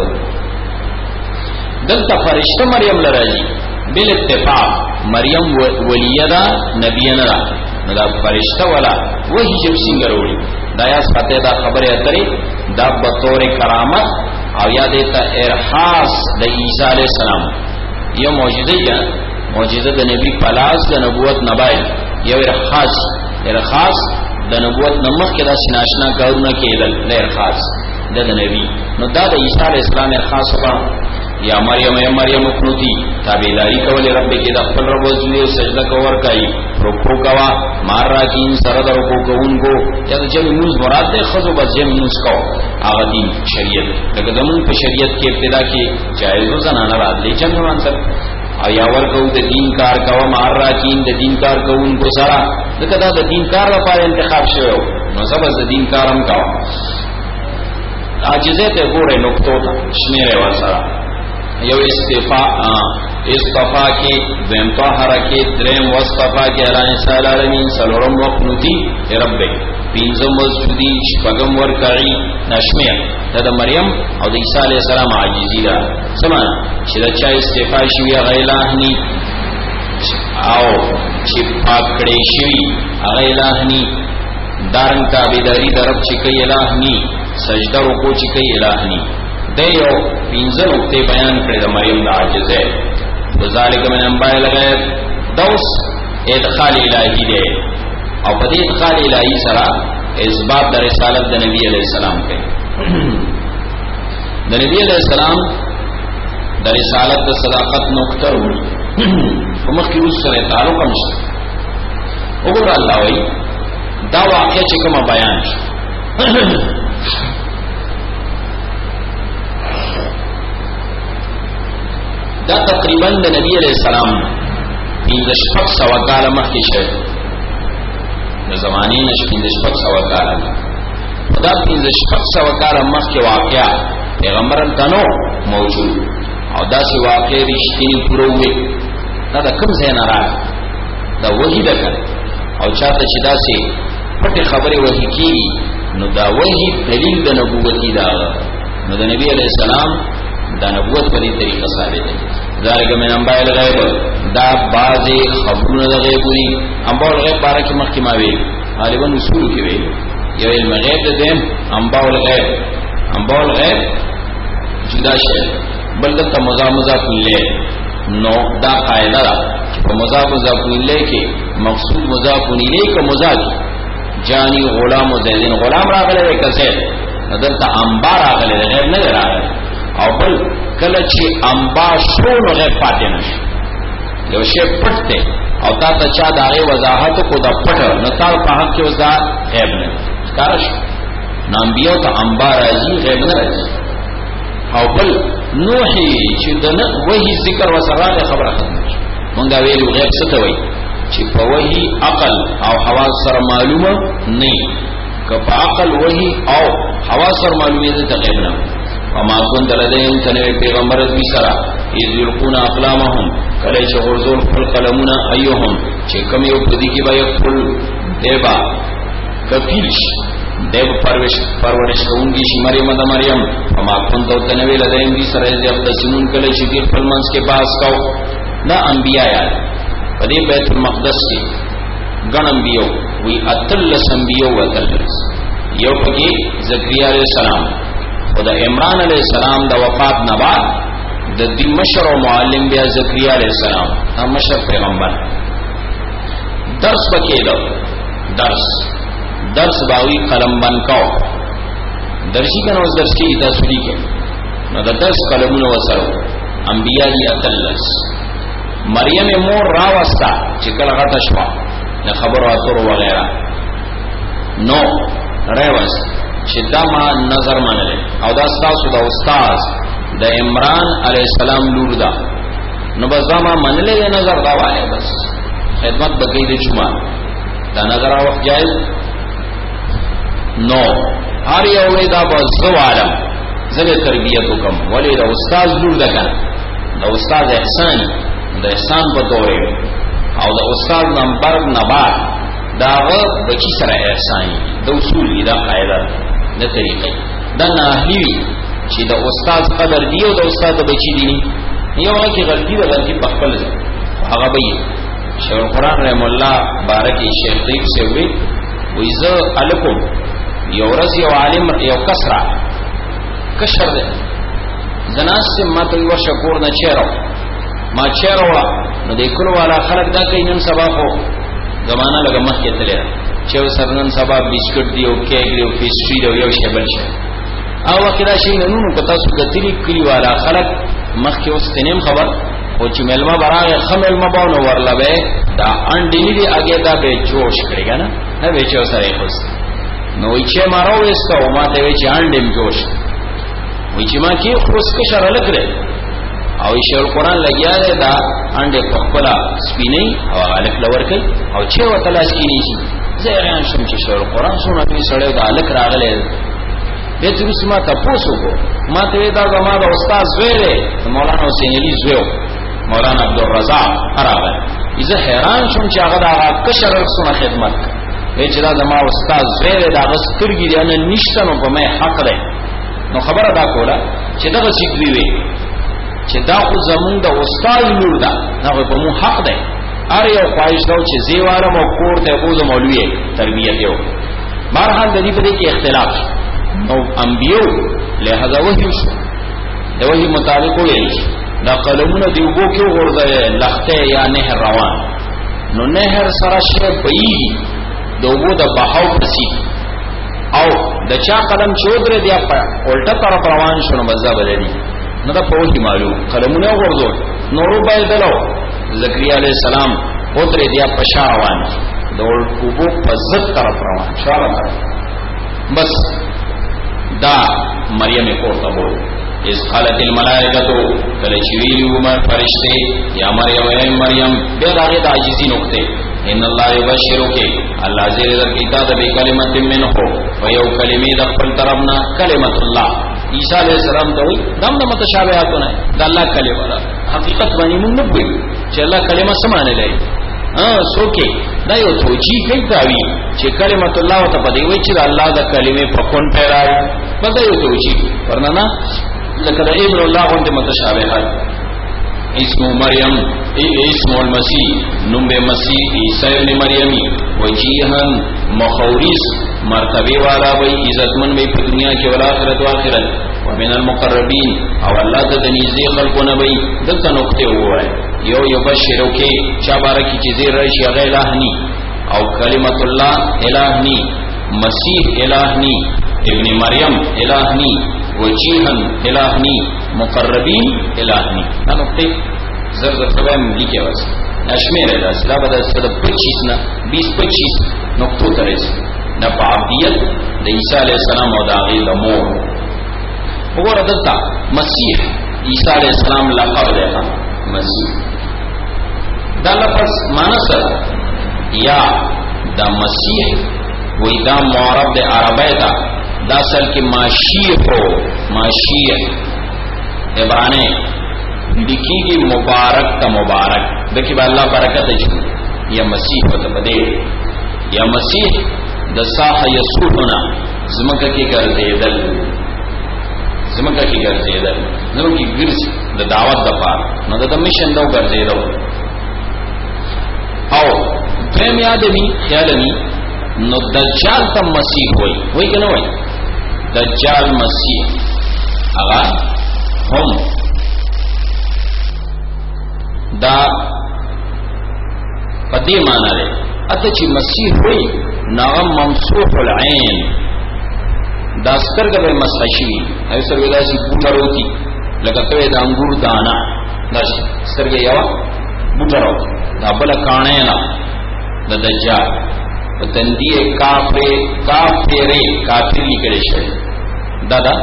Speaker 1: دلته فرشتہ مریم لراځي بل اتفاق مریم ولیدا نبی نه را نو دا فرشتہ والا وਹੀ جب څنګه وروړي دا یا سپته دا خبره اترې دا بطور کرامت او یا دیتا ارحاس د عیسی علیہ السلام یو معجزه د نبی پلاس د نبوت نبای یو ارحاس د نبوت نمخ کې دا شناشنا کارونه کېدل د ارحاس د نبی نو دا د عیسی علیہ السلام ارحاس وکړه. یا مریم اقنوتی تابعداری کول رب کې د خپل رب وزوی سجده کور کوي رکوع کوا مار راکین سره د رکوع کوونکو یا د جمع موز مراد ده خذو بس جمع موز کو هغه دین شریعت لکه زمون په شریعت کې ابتدا کې جایز زنانه راځي جمع منصب یا ورکو د دین کار کوا مار راکین د دین کار کوونکو سره دغه د دین کار لپاره انتخاب شوی نو سبا د دین کارم کاو عاجزه ته ګوره نقطو شمیره وسره یو استفا کی دویم طاهره کی دریم وصفا کی اعلان سالارمین سلورم وقنوتی رب پینزم وزودی شپگم ورکعی نشمیر دا مریم او دا عیسیٰ علیہ السلام عاجزی دا سمانا چی دا چا استفا شوی غیلہنی او چی پاکڑی شوی غیلہنی دارن تابداری دا رب چی کئی الہنی سجدہ رکو چی کئی الہنی دیو پینزل اکتے بیان کرد مریم دا عاجز ہے وذالک من انباء الغیب دوس ادخال الہی دے او پدی ادخال الہی سرا اثبات دا رسالت دا نبی علیہ السلام کے د نبی علیہ السلام د رسالت د صداقت نقطه ومخکې اوس سره تعلق نشته. وګوره الله وایي دا واقع چې کوم بیان شي دا تقریبا د نبی علیہ السلام پینځه شپږ سوه کاله مخکې شوی د زمانې نه پینځه شپږ سوه کاله دا پینځه شپږ سوه کاله مخکې واقعا پیغمبر تنو موجود او دا سی واقع رښتینی پوره وي دا د کوم ځای نه راغلی دا وحی ده کنه او چاته چې دا سی پټې خبرې وحی کیږي نو دا وحی دلیل د نبوت دا نو د نبی علیہ السلام دا نبوت په دې طریقه ثابت ده. ذالک من انباء الغیب دا بعض خبرونه د غیب دي. انباء الغیب بارک مخکې ما ویل غالبا اصول کې ویل یو علم غیب ده انباء الغیب. انباء الغیب جدا شی بل د مضاف الیه نو دا قاعده ده چې په مضاف الیه کې مقصود مضاف الیه کا مضاف جانی غلام و زیدین غلام راغله کسه دلته انباء راغله غیب نه راغله او بل کله چې انبا شو نو غیب پاتې نشي یو شی پټ دی او تا ته چا دغه وضاحت کو د پټ نو تا په حق کې وځه غیب نه ښکارش نام بیو ته انبا راځي غیب نه راځي او بل نوحي چې دنه وਹੀ ذکر وسره خبره ختم شي مونږ ویلو غیب څه ته وایي چې په وਹੀ عقل او حواس سره معلومه نه که په عقل وਹੀ او حواس سره معلومه ده غیب نه وما كنت لديهم تنوي پیغمبر دې سره اذ يلقون اقلامهم کله چې ورزول خپل قلمونه ايهم چې کوم یو پدې کې به خپل دیبا کفیلش دیب پرورش کوونکی شي مریم وما كنت تنوي لديهم دې سره دې د سنون کله چې دې خپل منځ کې باس کاو دا انبیاء یاد په دې بیت المقدس کې ګڼ انبیاء وی اتلس انبیاء وتلس یو پکې زکریا علیہ السلام او د عمران علیہ السلام د وفات نه بعد د دې مشر او معلم بیا زکریا علیہ السلام دا مشر پیغمبر درس پکې دا درس باوی قلم بن کاو درشي کنه اوس درس کې تاسو لیکه نو د درس قلمونه وسره انبیاء یې اتلس مریم مور راوستا چې کله غټه شو د خبرو اترو وغیرہ نو راوس چې دا ما نظر منل او دا تاسو د استاد د عمران علی السلام لور دا نو بس دا ما منل نظر دا وایي بس خدمت بګی د جمعه دا نظر او جایز نو هر یو دا بس عالم زله تربیت وکم ولی د استاد لور دا کنه د استاد احسان د احسان په دوره او د استاد نمبر نبات داغه بچی سره احسانی د اصول دا قاعده د طریقې دا نه هیوی چې د استاد قدر دی او د استاد بچی دی یو هغه غلطی د غلطی په خپل هغه به شیخ القرآن رحم الله بارکی شیخ طیب سے وی ویزه الکم یو ورځ یو عالم یو کسرا کشر ده زناس ما ته ورشه کور نه چیرو ما چیرو نو د کلو والا خلق دا کوي نن سبا خو زمانہ لګه مخکې تللی چې سرنن سبا بسکټ دی او کیک دی او پیسټری دی یو شی بل شي او کدا شي نن کو تاسو د تلی کلی والا خلق مخکې اوس تنیم خبر او چې ملما براغه خمل مباونو ورلوي دا انډی دی اگے دا به جوش کړیګا نه به چې سره خوش نو چې مارو وسته او ما ته چې انډیم جوش وای چې ما کې خوش کې شر لګره او شیخ القرآن لګیا دی دا انډه په خپل سپینې او الک لور کوي او چې وتلاش کینی شي زهران شم چې شیخ القرآن سونه په سړی دا الک راغله به تاسو ما تاسو کو ما ته دا زما د استاد زویره مولانا حسین علی زویو مولانا عبدالرزاق راغله زه حیران شم چې هغه دا کشر سونه خدمت کوي چې دا زما استاد زویره دا غسترګی دی نه نشته نو په مې حق ده نو خبره دا کوله چې دا سیګوي وي چې دا خو زمون د استاد لور ده هغه په مو حق ده ار یو خواهش دا چې زیواله مو کور ته خو د مولوی تربیت یو بهرحال د دې په کې اختلاف نو انبیو لہذا وحی شو د وحی مطابق ویل دا قلمونه دی وګو کې ورده لخته یا نهر روان نو نهر سره شی بئی د وګو د بهاو پسی او د چا قلم چودره دی په الټه طرف روان شونه مزه بدلی نو دا په وحي معلوم قلمونه ورغول نورو بایدلو زکریا علیہ السلام اوتره دی په شاروان د وبو په زت طرف روان شاروان بس دا مریم کو تبو اس قالت الملائکه کله چې ویلو ما فرشته یا مریم اے مریم به داغه د عاجزی نقطه ان الله یبشرک الله زیر کتاب به کلمت منه او یو کلمې د خپل طرفنا کلمت الله عیسی علیہ السلام ته وي دم د متشابهاتونه د الله کلمه ده حقیقت باندې موږ نه وایو چې الله کلمه سمانه لري سوکه دا یو توجی کوي داوی چې کلمت الله ته پدې وي چې الله د کلمې په کون پیراوي بدا یو توجی ورنه لکه ابن الله غوند متشابهات اسم مریم اسم المسیح نوم مسیح عیسی ابن مریمی وجیها مخوریس مرتبه والا وی عزتمن وی په دنیا کې او آخرت او آخرت ومن المقربین او الله ته د نږدې خلقونه وی دغه نقطه وای یو بشیرو کې چا بارکی چې زیر راشي هغه الہنی او کلمت الله الہنی مسیح الہنی ابن مریم الہنی وجیها الہنی مقربین الہنی دا نقطه زر تبم لیکه واسه اشمیره ده سلا بده 25 نه 20-25 نقطو ترس نه په عبدیت د عیسی علی السلام او د هغه د مور وګوره دلته مسیح عیسی علی السلام لقب ده مسیح دا لفظ معنی سره یا د مسیح وې دا معرب د عربی دا اصل کې ماشیح عبرانی لکی کی مبارک تا مبارک دکی با اللہ برکت جو یا مسیح و تبدے یا مسیح دا ساح یسوحنا زمکہ کی گرزیدل نو کی گرز دا دعوت دا پار نو دا مشن دو گرزیدل او درم یادمی خیالمی نو دجال تا مسیح ہوئی کہ نو ہوئی دجال مسیح اغا هم دا پدې معنا ده اته چې مسیح وي ناغم ممسوح العين دا سترګې به مسخشي هي سره دا شي بوټروتی لکه ته د انګور دانا دا سترګې یو بوټرو دا بل کانه نه د دجال په تندې کافر لیکل شي دا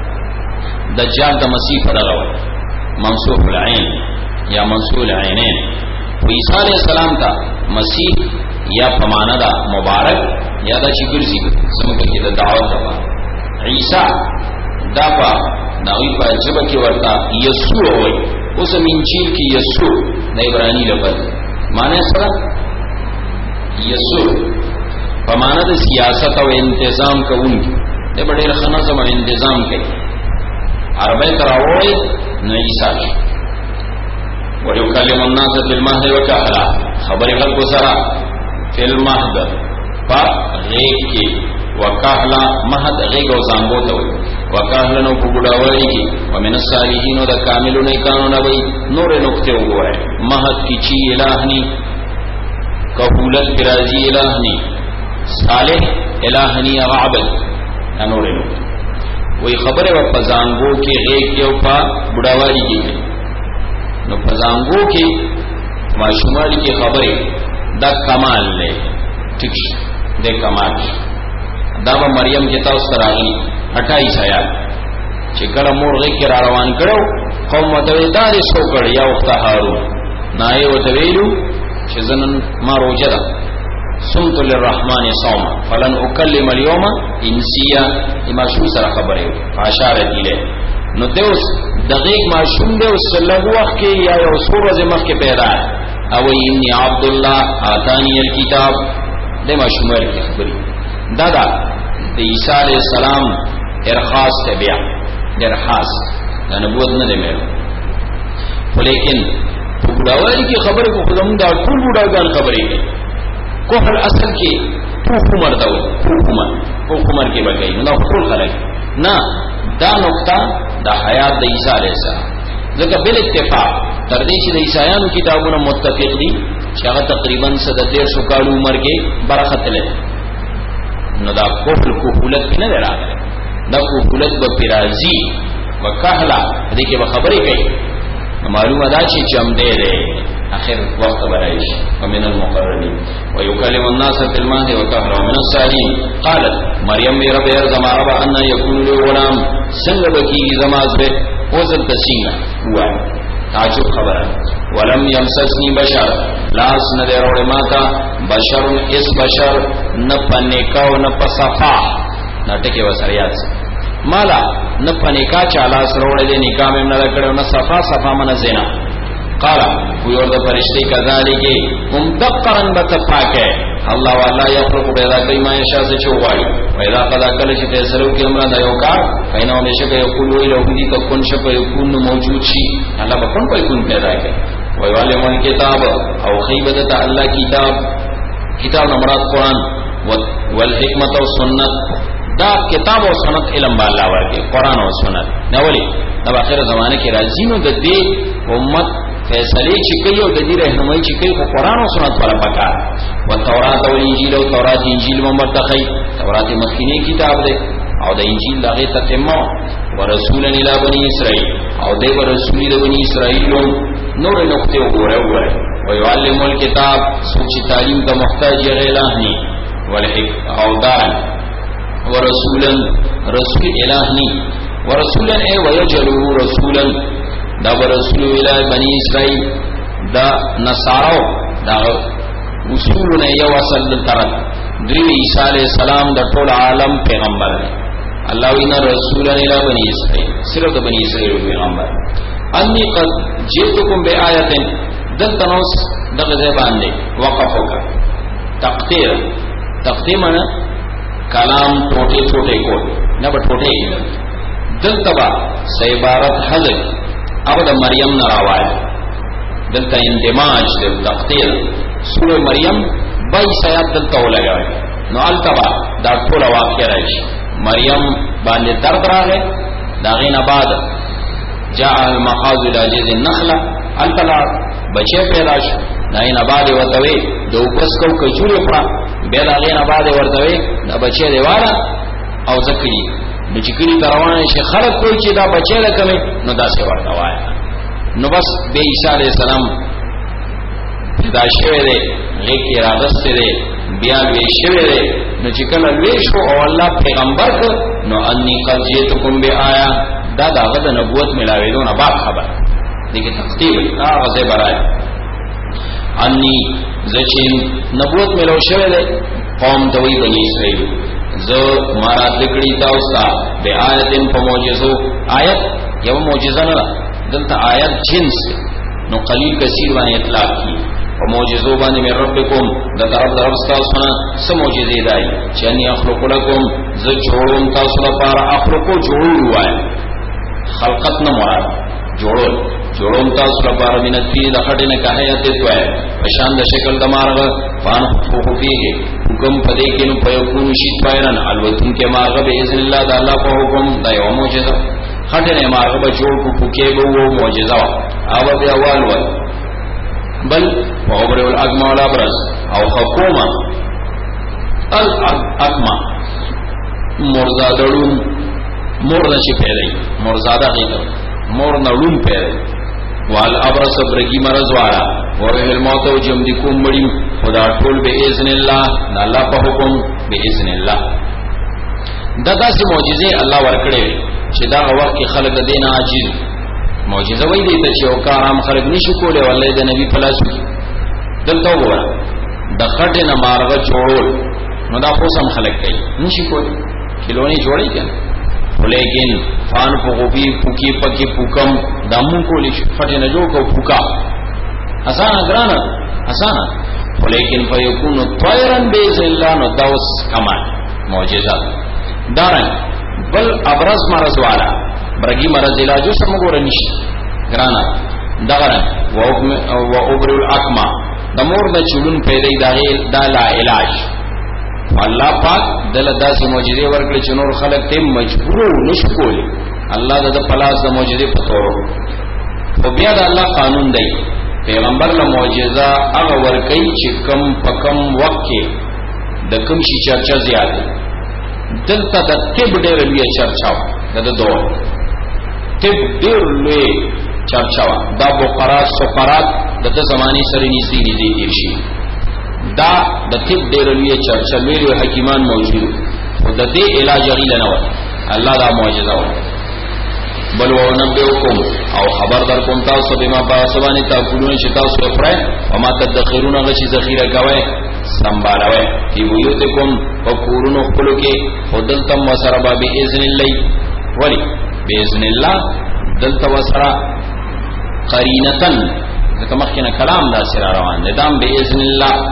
Speaker 1: دجال د مسیح په دغه ممسوح العين یا منصول عینین عیسی علیہ السلام تا مسیح یا پمانا دا مبارک یا دا چی گرزی سمکہ کی دا دعوت دا عیسی دا پا داوی پا جبا کی ورطا یسوع ہوئی اس منجیل کی یسوع دا عبرانی لفظ معنی سرا یسوع پمانا دا سیاست و انتظام کا ان کی دا بڑی رخنظم و انتظام کئی عربی تراوئی نو عیسی ويكلم الناس في المهد وكهلا خبر خلق سرا في المهد فغيك وكهلا مهد غيك وزانبو توي وكهلا نو بغداوي کی ومن الصالحين ود کاملون کانو نبی نور نقطه وګوره مهد کی چی الہنی قبولت برازی الہنی صالح الہنی عبد نور نقطه وی خبر و پزانګو کې غيك یو پا بډاوالي کی نو پزانګو کې ماشومانی کې خبره دا کمال لې ټیک دې کمال دا به مریم کې تاسو راغلی 28 آیات چې کله مور غي کې را روان کړو قوم ته دا دې شو کړ یا وخت هارون نای وته ویلو چې زنن ما روجه صمت للرحمن صوم فلن اكلم اليوم انسيا ما شو سره خبره اشاره اله نو دیوس دقیق معشوم دے اس لگو وقت کے یا یوسور زمخ کے پیدا ہے او انی عبداللہ آتانی الکتاب دے معشوم کی خبری دادا دے عیسیٰ علیہ السلام ارخاص تے بیا درخاص دا نبوت نہ دے میرے لیکن بڑاوالی کی خبر کو خودم دا کل بڑاوگان خبری گئی کوحل اصل کی حکومر دو حکومر کی بگئی نو خطول خلق نا دا نقطہ دا حیات دا عیسیٰ علیہ السلام ذکر بل اتفاق تردیش دا عیسیٰیانو کتابونا متفق دی چاہا تقریباً 1300 کالو عمر کے برخط لے نو دا کوهولت نه راغله دا کوهولت به پیرازي وکهلا دې کې به خبرې کوي معلومه دا چې جمع دې اخر وقت برایش ومن المقربين ويكلم الناس في المهد وكهلا ومن الصالحين قالت مريم رب يرزم رب ان يكون له غلام سنگ بکی زماز به وزن تسینگا ہوا تعجب خبر ولم يمسسني بشر لاس ندر اور ماتا بشر اس بشر نہ پنیکا و نہ پصفا نٹکے وسریات مالا نہ پنیکا چالا سروڑے دے نکاح میں نہ رکڑے نہ صفا صفا من زنا قال ويور د فرشتي كذلك ممتقرا بتفاکه الله والا يخلق بيدا كما يشاء چوغاي وإذا قضى كل شيء فيصلو کې امر دا یو کار فینو مشک یقول له دې کون شپ یکون موجود شي الله بكون پيكون پیدا کوي ويعلم الكتاب او خيبت الله کتاب مراد قران والحکمت والسنت دا کتاب او سنت علم الله ورته قران او سنت نو ولي دا اخر زمانه کې راځي نو د دې امت فیصله چې کوي او د دې رهنمایي چې کوي په قران او سنت پر پکار او تورات او انجیل او تورات انجیل ممتخي تورات مخکینی کتاب دی او د انجیل دغه تتمه ورسول الى بني اسرائيل او د رسول د بني اسرائيل نور نقطه وګوره او يعلم الكتاب سوچ تعلیم کا محتاج الہی والحکم او دان ورسولا رسول الہی ورسولا اي ويجعله رسولا دا رسول الى بني اسرائيل دا نصارو دا اصولنا یو اصل ترت دوی عیسی علیہ السلام د ټول عالم پیغمبر دی الله وینا رسول الى بني اسرائيل صرف د بني اسرائيل پیغمبر انی قد جئتکم بآیه دلتنوس دغه ځای باندې وقف وکړه تقدیمنا کلام ټوټه ټوټه کو نه په ټوټه دلتبا سې عبارت حذف اب د مریم نه راوای دلته اندماج د تقدیر سوره مریم 22 آیات دلته ولګوي نو التبا دا ټول واقع راشي مریم باندې درد راغی دا غینه بعد جاء المخاض الى جذ النخله التلا بچي پیدا شو دا غینه بعد وتوي د وپس کو کجوري پړه به دا غینه بعد ورتوي دا بچي دیواله او زکری نو چې کلی روانه شي خلک کوئی چې دا بچی لکمه نو دا څه ورته وای نو بس به عیسی علی السلام دا شوه دی لیکي راغسته دی بیا وی شوه دی نو چې کله وی شو او الله پیغمبر نو انی قد جئتکم بیایا دا داغه د نبوت ملاویدو نه بعد خبر دغه تفصیل هغه ځای برای انی زچین نبوت ملو شوه دی قوم دوی بنی اسرائیل زو مارا دکڑی تاوستا بے آیتن پا موجزو آیت یو موجزہ نرا دلتا آیت جنس نو قلیل کثیر بانی اطلاق کی پا موجزو بانی من ربکم دا طرف در ربستاسونا سموجزی دائی چانی اخلقو لکم زو جوڑون تاسونا پارا اخلقو جوڑو آیا خلقت نمورا جوڑون تاسونا پارا منتوی دا خٹن کحیت دوائے پشاند شکل دا مارغ فان خوخو فیگے حکم پدے کنو پیکون شید پائرن الوتن کے مارغ بے اذن اللہ دا اللہ پا حکم دا یو موجزہ خٹن مارغ با جوڑ کو پکے با وہ موجزہ آبا بے اوال وال بل وعبر والاقما والابرز او حکوما الاقما مرزادرون مرنا چی پیدے مرزادہ غیدر مرنا لون پیدے والابرس برگی مرض والا ورح الموت و جمدی کم مڑی خدا ټول بے اذن اللہ نا اللہ پا حکم بے اذن اللہ دا سی معجزے اللہ ورکڑے چی دا وقت کی خلق دینا عجیز معجزہ وی دیتا چی اوکارام خلق نشو کولے واللہ دا نبی پلاسو دلتا گورا دا خٹن مارغا جوڑول نو دا خوصم خلق کئی نشو کولے کلونی جوڑی کیا لیکن فان پوکی پوکی پکی پوکم دامو کولی فٹن جو کو پوکا اسانا گرانا اسانا لیکن فیکون طیرن بیزن اللہ نو دوس کمان معجزہ دارن بل ابرز مرض والا برگی مرض علاجو سمگو رنش گرانا دغرن و ابر الاقما دمور دا چلون پیدای دا لا علاج اللہ پاک دل داسی معجزے ورکڑی چنور خلق تے مجبورو نشکولی اللہ دا پلاس دا معجزے پتورو و بیا دا اللہ قانون دی پیغمبر لا معجزہ اغا ورکی چی کم پکم وقت دا کم شی چرچا زیادی دلته د طب ډېر لوی چرچا د دوه طب ډېر لوی چرچا دا بقرات سقرات د زماني سره نږدې دي شي دا د طب ډېر لوی چرچا لوی حکیمان موجود او د دې علاج غیله نه و الله دا معجزه و بل ونبئکم او خبر در کوم تاسو بما باسوانی تاکلون چې تاسو پرې او ما تدخرون غشي ذخیره کوي سنبالوي کی بیوتکم وقورون خپلو کې ودلتم وسربا باذن الله ولی باذن الله دلته وسرا قرینتن ځکه مخکنه کلام دا سره روان دي دام باذن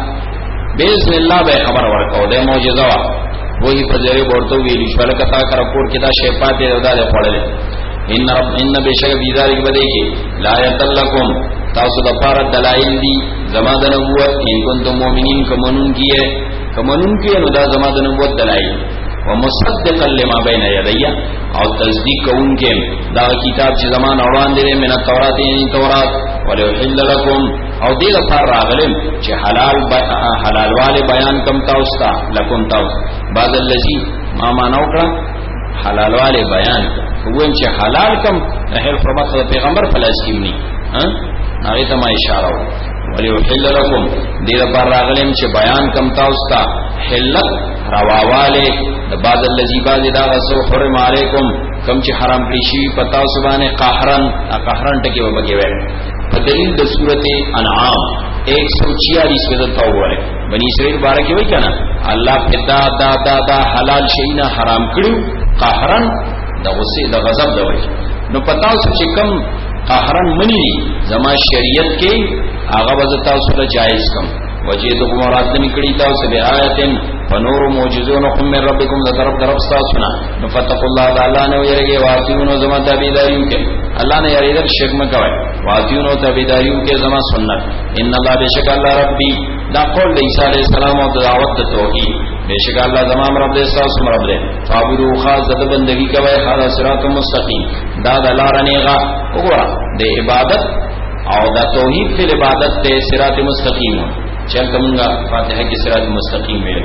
Speaker 1: الله به خبر ورکاو د معجزه وا وਹੀ په ځای ورته ویل شو لکه تا کر کور کې دا شی پاتې دا له پړل ان بشک بیزاری بده کی لا یتلکم تاسو د پاره دلایل دی زما د نبوت ان کنتم مؤمنین کمنون کیه نو دا زما د نبوت دلایل ومصدقا لما بین یدی او تصدیق کوونکې دا کتاب چې زمان اوران دي من التورات یعنی تورات وليحل لكم او دې لپاره راغلم چې حلال والے بیان کم تاسو ته لکم تاسو بعد الذی ما مانو کړه حلال والے بیان کوم چې حلال کم رحل فرمت پیغمبر فلاس کیمنی هغه ته ما اشاره وليحل لكم دې لپاره راغلم چې بیان کم تاسو ته حلت رواواله د بعد الذی بعد دا غسو حرم علیکم کم چې حرام کړی شي پتا سبحانه قهرن ټکی وبګي وای په دلیل د سورته انعام 146 میں تو ہوا ہے بنی اسرائیل بارے کی وہی کہنا اللہ پتا دا حلال شینا حرام کړو قهرن د غصه د غضب د وجه نو پتاو چې کم قهرن منی زما شریعت کې هغه وځتا سره جایز کم وجه د مراد نکړی تاسو به آیتن ونور معجزون من ربکم ذکر درب تاسونا نفتق الله تعالی نے یریږي واتیونو زما تابعداریو کې الله نے یریږي شرک مکوي واتیونو تابعداریو کې زما سنت ان الله بشک الله ربی دا قول عیسی علیہ السلام او دعوت توحید بشک الله زما رب دې تاسو رب دې فابرو خاص د بندگی کوي خاص صراط مستقیم دا د لارنېغه وګوره د عبادت او د توحید په عبادت ته صراط مستقیم چل کمنگا فاتحہ کی صراط مستقیم ویل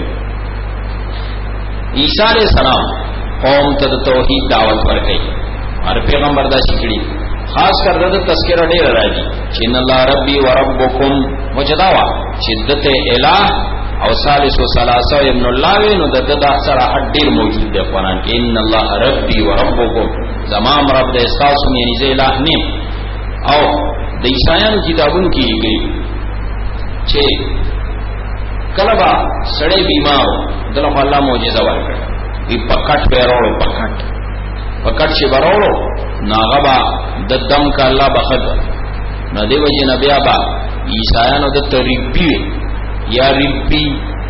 Speaker 1: عیسیٰ علیہ السلام قوم ته توحید دعوت ورکړي اور پیغمبر دا شکړي خاص کر د تذکرہ ډیر راځي چې ان الله ربي وربکم وجداوا شدت الہ او ثالث و ثلاثه ابن الله نو د اثر ډیر موجود دی قرآن کې ان الله ربي وربکم زمام رب د استاسو مې نه الہ نیم او د عیسایانو کتابونو کې لګي چې کلبا سړی بیمار دلته الله معجزه ورکړه وی پکټ پیرولو پکټ چې ورولو ناغبا د دم کا الله بخد نو دی وجه نبی ابا عیسایانو د تریبی یا ربی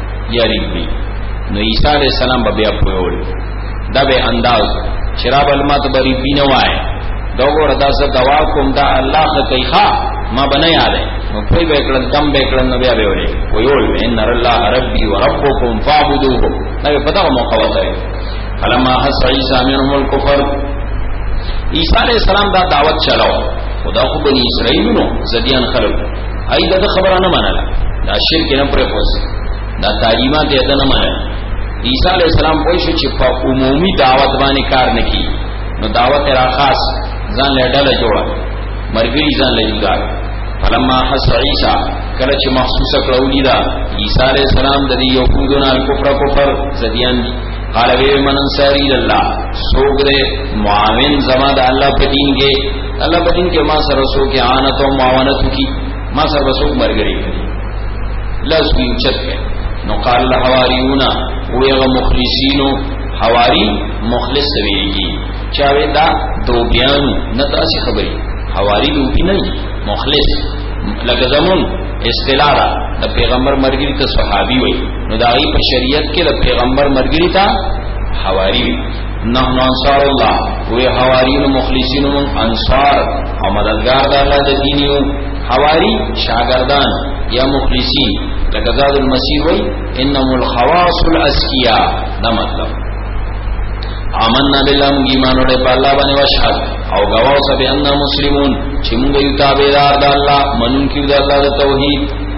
Speaker 1: نو عیسی علیہ السلام بیا پویول دا به انداز شراب المات بری بینه وای داغه ردا ز دوا کوم دا الله خیخا ما بنه یاده نو کوئی بیکړن دم بیکړن نبی ابي وړي ویول ان الله ربي وربكم فاعبدوه نو پتا مو قوته فلما حس عيسى منهم الكفر عيسى عليه السلام دا دعوت چلاو خدا خو بني اسرائيل نو زديان خلق اي دا خبره نه منله دا شرک نه پرې پوس دا تعلیمات یې نه منله عيسى عليه السلام وایي چې په عمومي دعوت باندې کار نکي نو دعوت را خاص ځان له ډله جوړه مرګري ځان له جوړه فلما حس عيسى کله چې محسوسه کړو دا عيسى عليه السلام د يهودونو کفر زديان قال وی من انصاری الله سوګره معاون زما د الله په دین کې ما سره سو کې انات او معاونت کی ما سره سو مرګري لاس کی چت نو قال الحواریون ویغه مخلصینو حواری مخلص ویږي چاوي دا دو بیان نه تاسو خبري حواری دوی نه مخلص لکه زمون اصطلاح د پیغمبر مرګري ته صحابي وي نو داغي په شریعت کې د پیغمبر مرګري ته حواری وي نحن انصار الله وی حواریون مخلصین انصار او مددگار د الله د دینیو حواری شاگردان یا مخلصین لکه زاد المسیح وی انهم الخواص الاسکیا دا مطلب آمنا بالله ایمان ورته په الله باندې وشهد او گواو سبه ان مسلمون چې موږ یو تابعدار د الله منون کیو د الله د توحید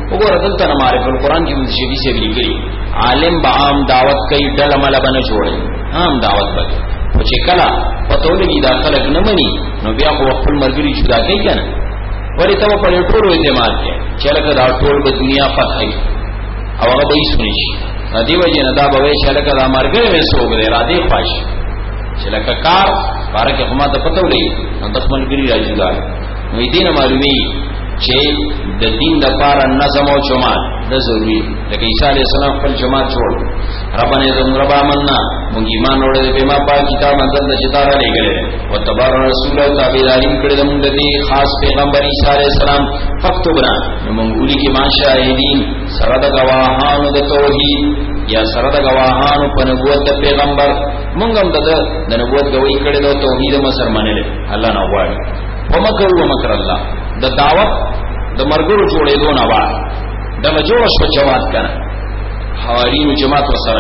Speaker 1: وګوره دلته معرفت القرآن کې مشفي سے لیکلي عالم با عام دعوت کوي ډله مله بنه جوړي عام دعوت به او چې کله پته ولګي دا خلک نه مني نو بیا خو خپل مرګري جدا کوي کنه ولې ته په ټول اعتماد کې چې لکه دا ټول په دنیا فتحي او هغه به یې سني شي دې وجه نه دا به وي چې لکه دا مرګري وسوګره را دي خواش چې لکه کار بارکه هم ته پته ولګي نو د خپل مرګري راځي دا نو دې نه معلومي چې د دین د پاره نظم او جماعت د ضروري لکه عیسی علی السلام خپل جماعت جوړ ربانه زم ربا مننا مونږ ایمان وروړي په ما پاک کتاب منځل د شتاره لګره او تبار رسول او تابعدارین کړه د مونږ د خاص پیغمبر عیسی علی السلام فكتبنا مونږ ولي کې ماشاهدین سره د گواهانو د توحید یا سره د گواهانو په نبوت د پیغمبر مونږ هم د نبوت گواہی کړه د توحید مسلمانانه الله نه وایي ومکر الله د دعوت د مرګرو جوړېدو نه بعد د جوړ شو جماعت کنه حوارین جماعت وسره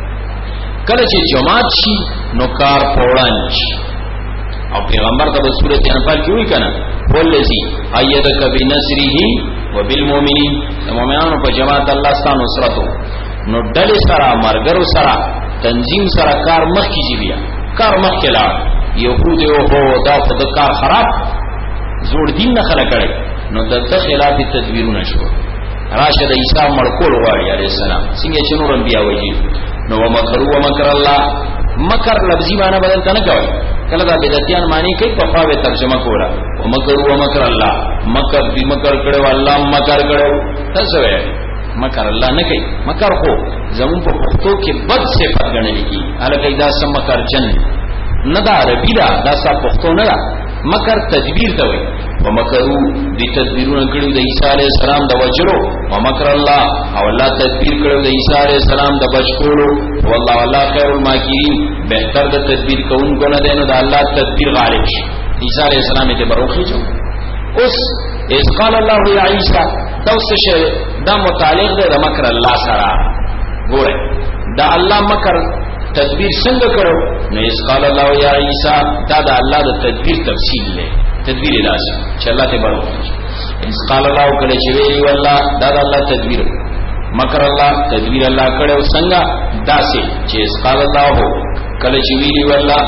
Speaker 1: کله چې جماعت شي نو کار پوړان شي او پیغمبر د سورته انفال کې وی کنه ولذي ايدک بنصره وبالمؤمنین د مؤمنانو په جماعت الله ستاسو نصرت نو ډلې سره مرګرو سره تنظیم سره کار مخ کیږي بیا کار مخ کلا يهود او هو دا په کار خراب زوړ دین نه خلک کړي نو د خلاف تدبیرونه شو راشد عیسی مړکول غواړي علی السلام څنګه چې نور انبیا وایي نو ومکر الله مکر لفظي معنی بدل کنه کوي کله دا بدعتيان معنی کوي په خاوه ترجمه کولا ومکر الله مکر دی مکر کړو الله مکر کړو تاسو وایي مکر الله نه کوي مکر خو زمون په پښتو کې بد صفت غنل کی الکه دا سم مکر جن نه دا عربی دا سم پښتو نه مکر تدبیر ته وي ومکرو دي تدبیرونه کړو د عیسی علی السلام د وجرو ومکر الله او الله تدبیر کړو د عیسی علی السلام د بچکولو والله خیر الماکرین بهتر د تدبیر کوونکو نه دی نو د الله تدبیر غالب شي عیسی علی السلام ته بروخي جو اوس اذ قال الله یا عیسی توسشه دا متعلق دی د مکر الله سره ګوره دا الله مکر تدبیر څنګه کړو نو اس قال الله یا عیسی دا د الله د تدبیر تفصیل دی تدبیر لازم چې الله ته بارو اس قال الله کله چې ویلی والله دا د الله تدبیر مکر الله تدبیر الله کړو څنګه داسې چې اس قال الله کله چې ویلی والله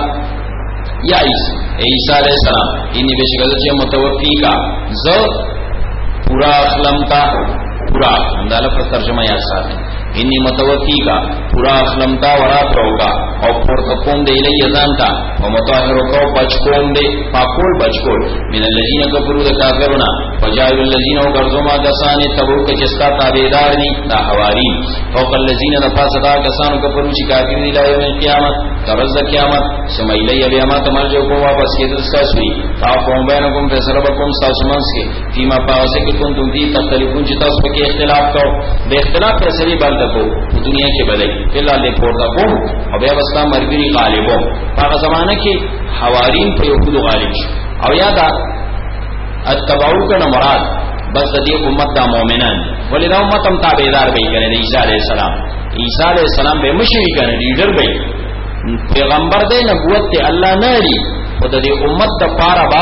Speaker 1: یا عیسی علیہ السلام انی بشکل چې متوفی کا ز پورا اخلمتا پورا انداله پر ترجمه یا ساتي انی متوفی کا پورا اخلمتا ورات روکا او پورته کوم دی الی ځانتا او متطهر کو بچکوم دی پاکول بچکول من الذین کفروا کافرون فجاءوا الذین غرزما کسان تبوک چستا تابعدار نی دا حواری فوق الذین نفاسدا کسان کفروا چې کافر دی له قیامت ترز قیامت ثم الی قیامت مرجو کو واپس کېد تاسو فاقوم بینکم فسربکم تاسمنس کې فيما پاسه کې کوم دوی تختلفون چې تاسو کې اختلاف کو به اختلاف پر سری بل کو دنیا کې بدای الا له پورته کو او بیا واسطه مرګري غالبو هغه زمانہ کې حوارین په یوه غالب شو او یادا اتبعو کنه مراد بس د دې امت د مؤمنان ولې دا امت هم تابعدار به کړي عیسی علی السلام عیسی علی السلام به مشری کړي لیډر به پیغمبر دې نبوت ته الله نه لري او د دې امت د پاره با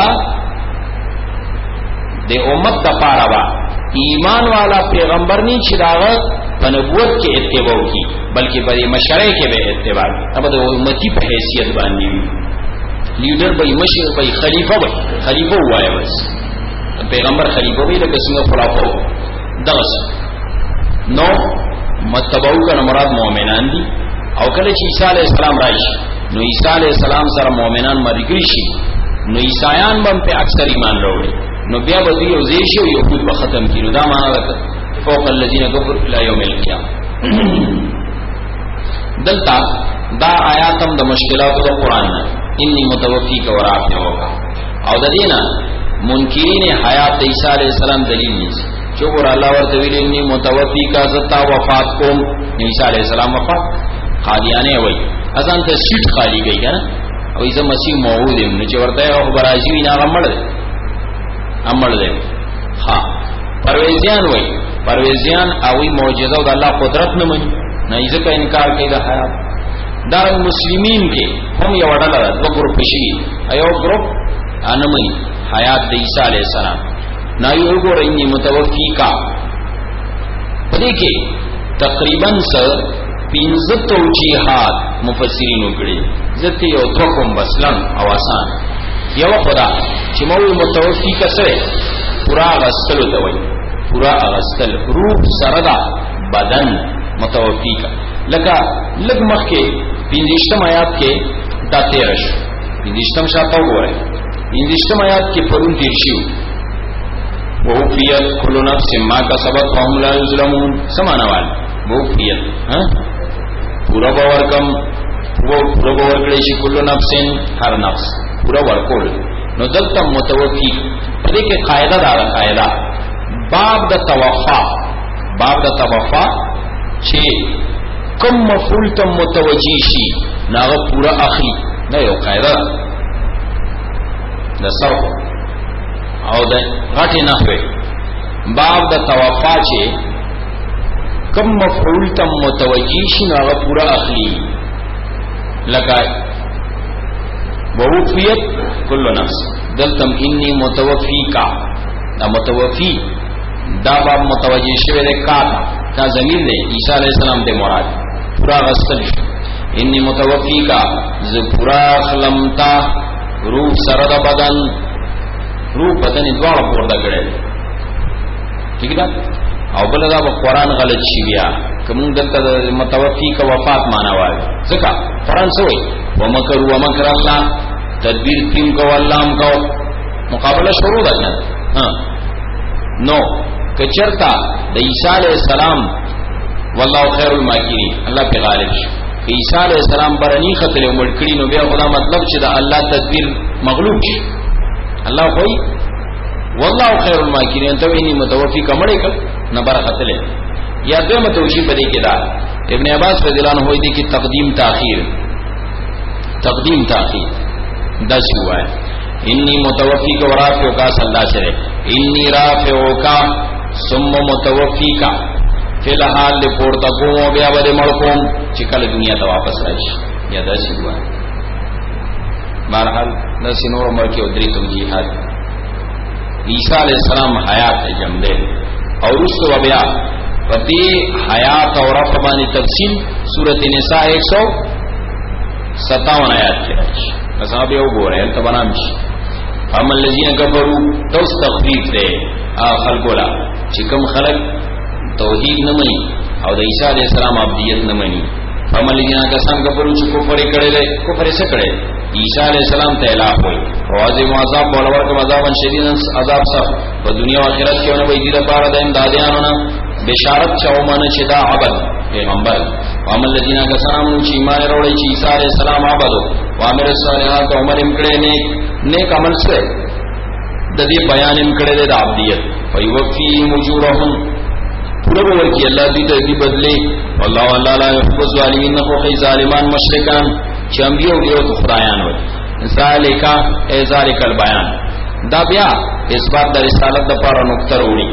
Speaker 1: د امت د پاره با ایمان والا پیغمبر نه چې داغه په نبوت کې اتباع کی بلکې په مشرع کې به اتباع اب د امتی په حیثیت باندې لیډر به مشر به خلیفہ وایي بس پیغمبر خلیفہ وی لکه څنګه خلافو درس نو متبعو کنه مراد مؤمنان دي او کله چې عیسی علی السلام راشي نو عیسی علی السلام سره مؤمنان مرګري شي نو عیسایان هم په اکثر ایمان وروړي نو بیا به یو زیش او یهود به ختم کړي دا معنا ده فوق الذين كفروا الى يوم القيامه دلتا دا آیاتم د مشکلاتو د قران انی متوفی کا ورافع ہوگا او د دینا منکرین حیات عیسی علیہ السلام دلیل نیسی جو ګور الله ورته ویل انی متوفی کا زتا وفات کوم عیسی علیہ السلام وفات قادیانه وای اذان ته سیټ خالی گئی کنه او ایزه مسیح موعود نو چې ورته او برازي نه غمړ دې ها پرویزیان وای پرویزیان اوی معجزه د الله قدرت نه مني نه یې ځکه انکار کوي د حیات دا مسلمانین کې هم یو ډله د ګروپ شي ایو ګروپ انمي حیات د عیسی علی السلام نه یو ګور انی متوفی کا پدې کې تقریبا 15 توجیهات مفسرین وکړي. ذات یو توکم بسلم او آسان یو خدا چې مو متوفی کسره پورا غسل ته وایي، پورا غسل روح سردا بدن متوفی کا لکه لګ مخ کې 15 آیات کې دا 13 15 شاته وره 15 آیات کې پرون تیر شي وفیت کل نفس ما کسبت وهم لا یظلمون سمانوال وفیت پورا باورکم پورا باور کړی شي کل نفس هر نفس پورا ورکول. نو دلته متوفی دې کې قاعده دا قاعده باب د توفا چې کوم مفعول ته متوجی شي ناغه پورا اخلي دا یو قاعده د صرف او د غټي نحوه. باب د توفا چې کوم مفعول ته متوجی شي ناغه پورا اخلي لکه ووفیت کل نفس دلتم انی متوفی کا دا متوفی دا باب متوجی شوه ده کا ضمیر ده عیسی علیہ السلام ته مراد پورا غسل انی متوفی کا ز پورا خلمتا روح سرد بدن روح بدن دوار پوردا کړي ٹھیک ده. او بل دا قرآن غلط شي بیا کوم دلته متوفی کا وفات معنا وایي ځکه قرآن سوې ومکر ومکر الله تدبیر تیم کو الله هم کو مقابله شروع ده نو کچرتا د عیسی علیہ السلام والله خیر الماکرین الله په غالب شي عیسی علیہ السلام برنی خطر مړکړي نو بیا خدا مطلب چې د الله تدبیر مغلوب شي. الله کوئی والله خیر الماکرین ته ویني متوفی کمړې ک نه بر خطر یا دغه متوجی په دې کې دا ابن عباس رضی الله عنه دې کې تقدیم تاخیر دا شی وای انی متوفی کا ورافع کا صدا چرے انی رافع کا ثم متوفی کا فی الحال پورتا کو بیا بده مړکوم چې کله دنیا ته واپس راشي یا دا شی وای. بہرحال د سينور عمر کې ودری توجیهات عیسی علیہ السلام حیات جمع او رسو بیا پتی حیات اور رفع باندې تفصیل سورۃ النساء 157 آیات کې راشي. اصحاب یو ګوره ته بنام شي هم الذين كفروا تستغفر ده خلقولا چې کوم خلق توحید نه مني او د عیسی علیہ السلام عبدیت نه مني هم الذين كفروا چې کفر کړي له کفر څه کړي عیسی علیہ السلام ته الہ وي او عظیم عذاب بولور کوم عذاب شدید عذاب سخت په دنیا او آخرت کې ونه وي دي لپاره د امدادیانو نه بشارت چومانه چې دا عبد پیغمبر وعمل الذين كفروا چې ایمان وروړي چې عیسی علیہ السلام عبادت وامر الصالحات عمل کړي نیک عمل سره د دې بیان کړي د عبدیت فیوفی مجورهم پورا ورکی الله دې دې بدلی والله والله لا يحب الظالمین خو ظالمان مشرکان چې انبیو دیو خدایان وي ذالک ای ذالک البیان دا بیا اثبات د رسالت د پاره نقطه وروړي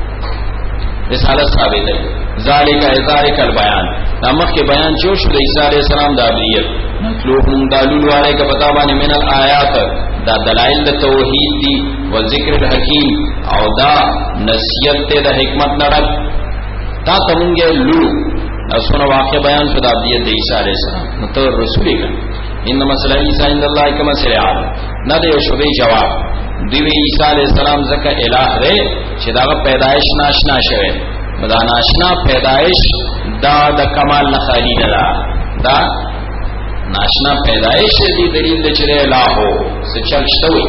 Speaker 1: رسالت ثابت ده ذالک ای ذالک البیان دا مخکې بیان چې شو د عیسی علیہ السلام د عبدیت نطلوهم دالول علیک پتا باندې من الآیات دا دلائل د توحید دی و ذکر الحکیم او دا نصیحت ته د حکمت نړک تا تمونګه لو اسونه واقع بیان شو د عبدیت د عیسی علیہ السلام نو ته رسول کړه انما صلی عیسی عند الله کما سرع نه د یو شوبې جواب دی عیسی علیہ السلام زکه الہ ره چې دا پیدائش ناشنا شوه مدا ناشنا پیدائش دا د کمال نه خالی نه دا ناشنا پیدائش دی دلیل د چره الہ هو سچل شتوي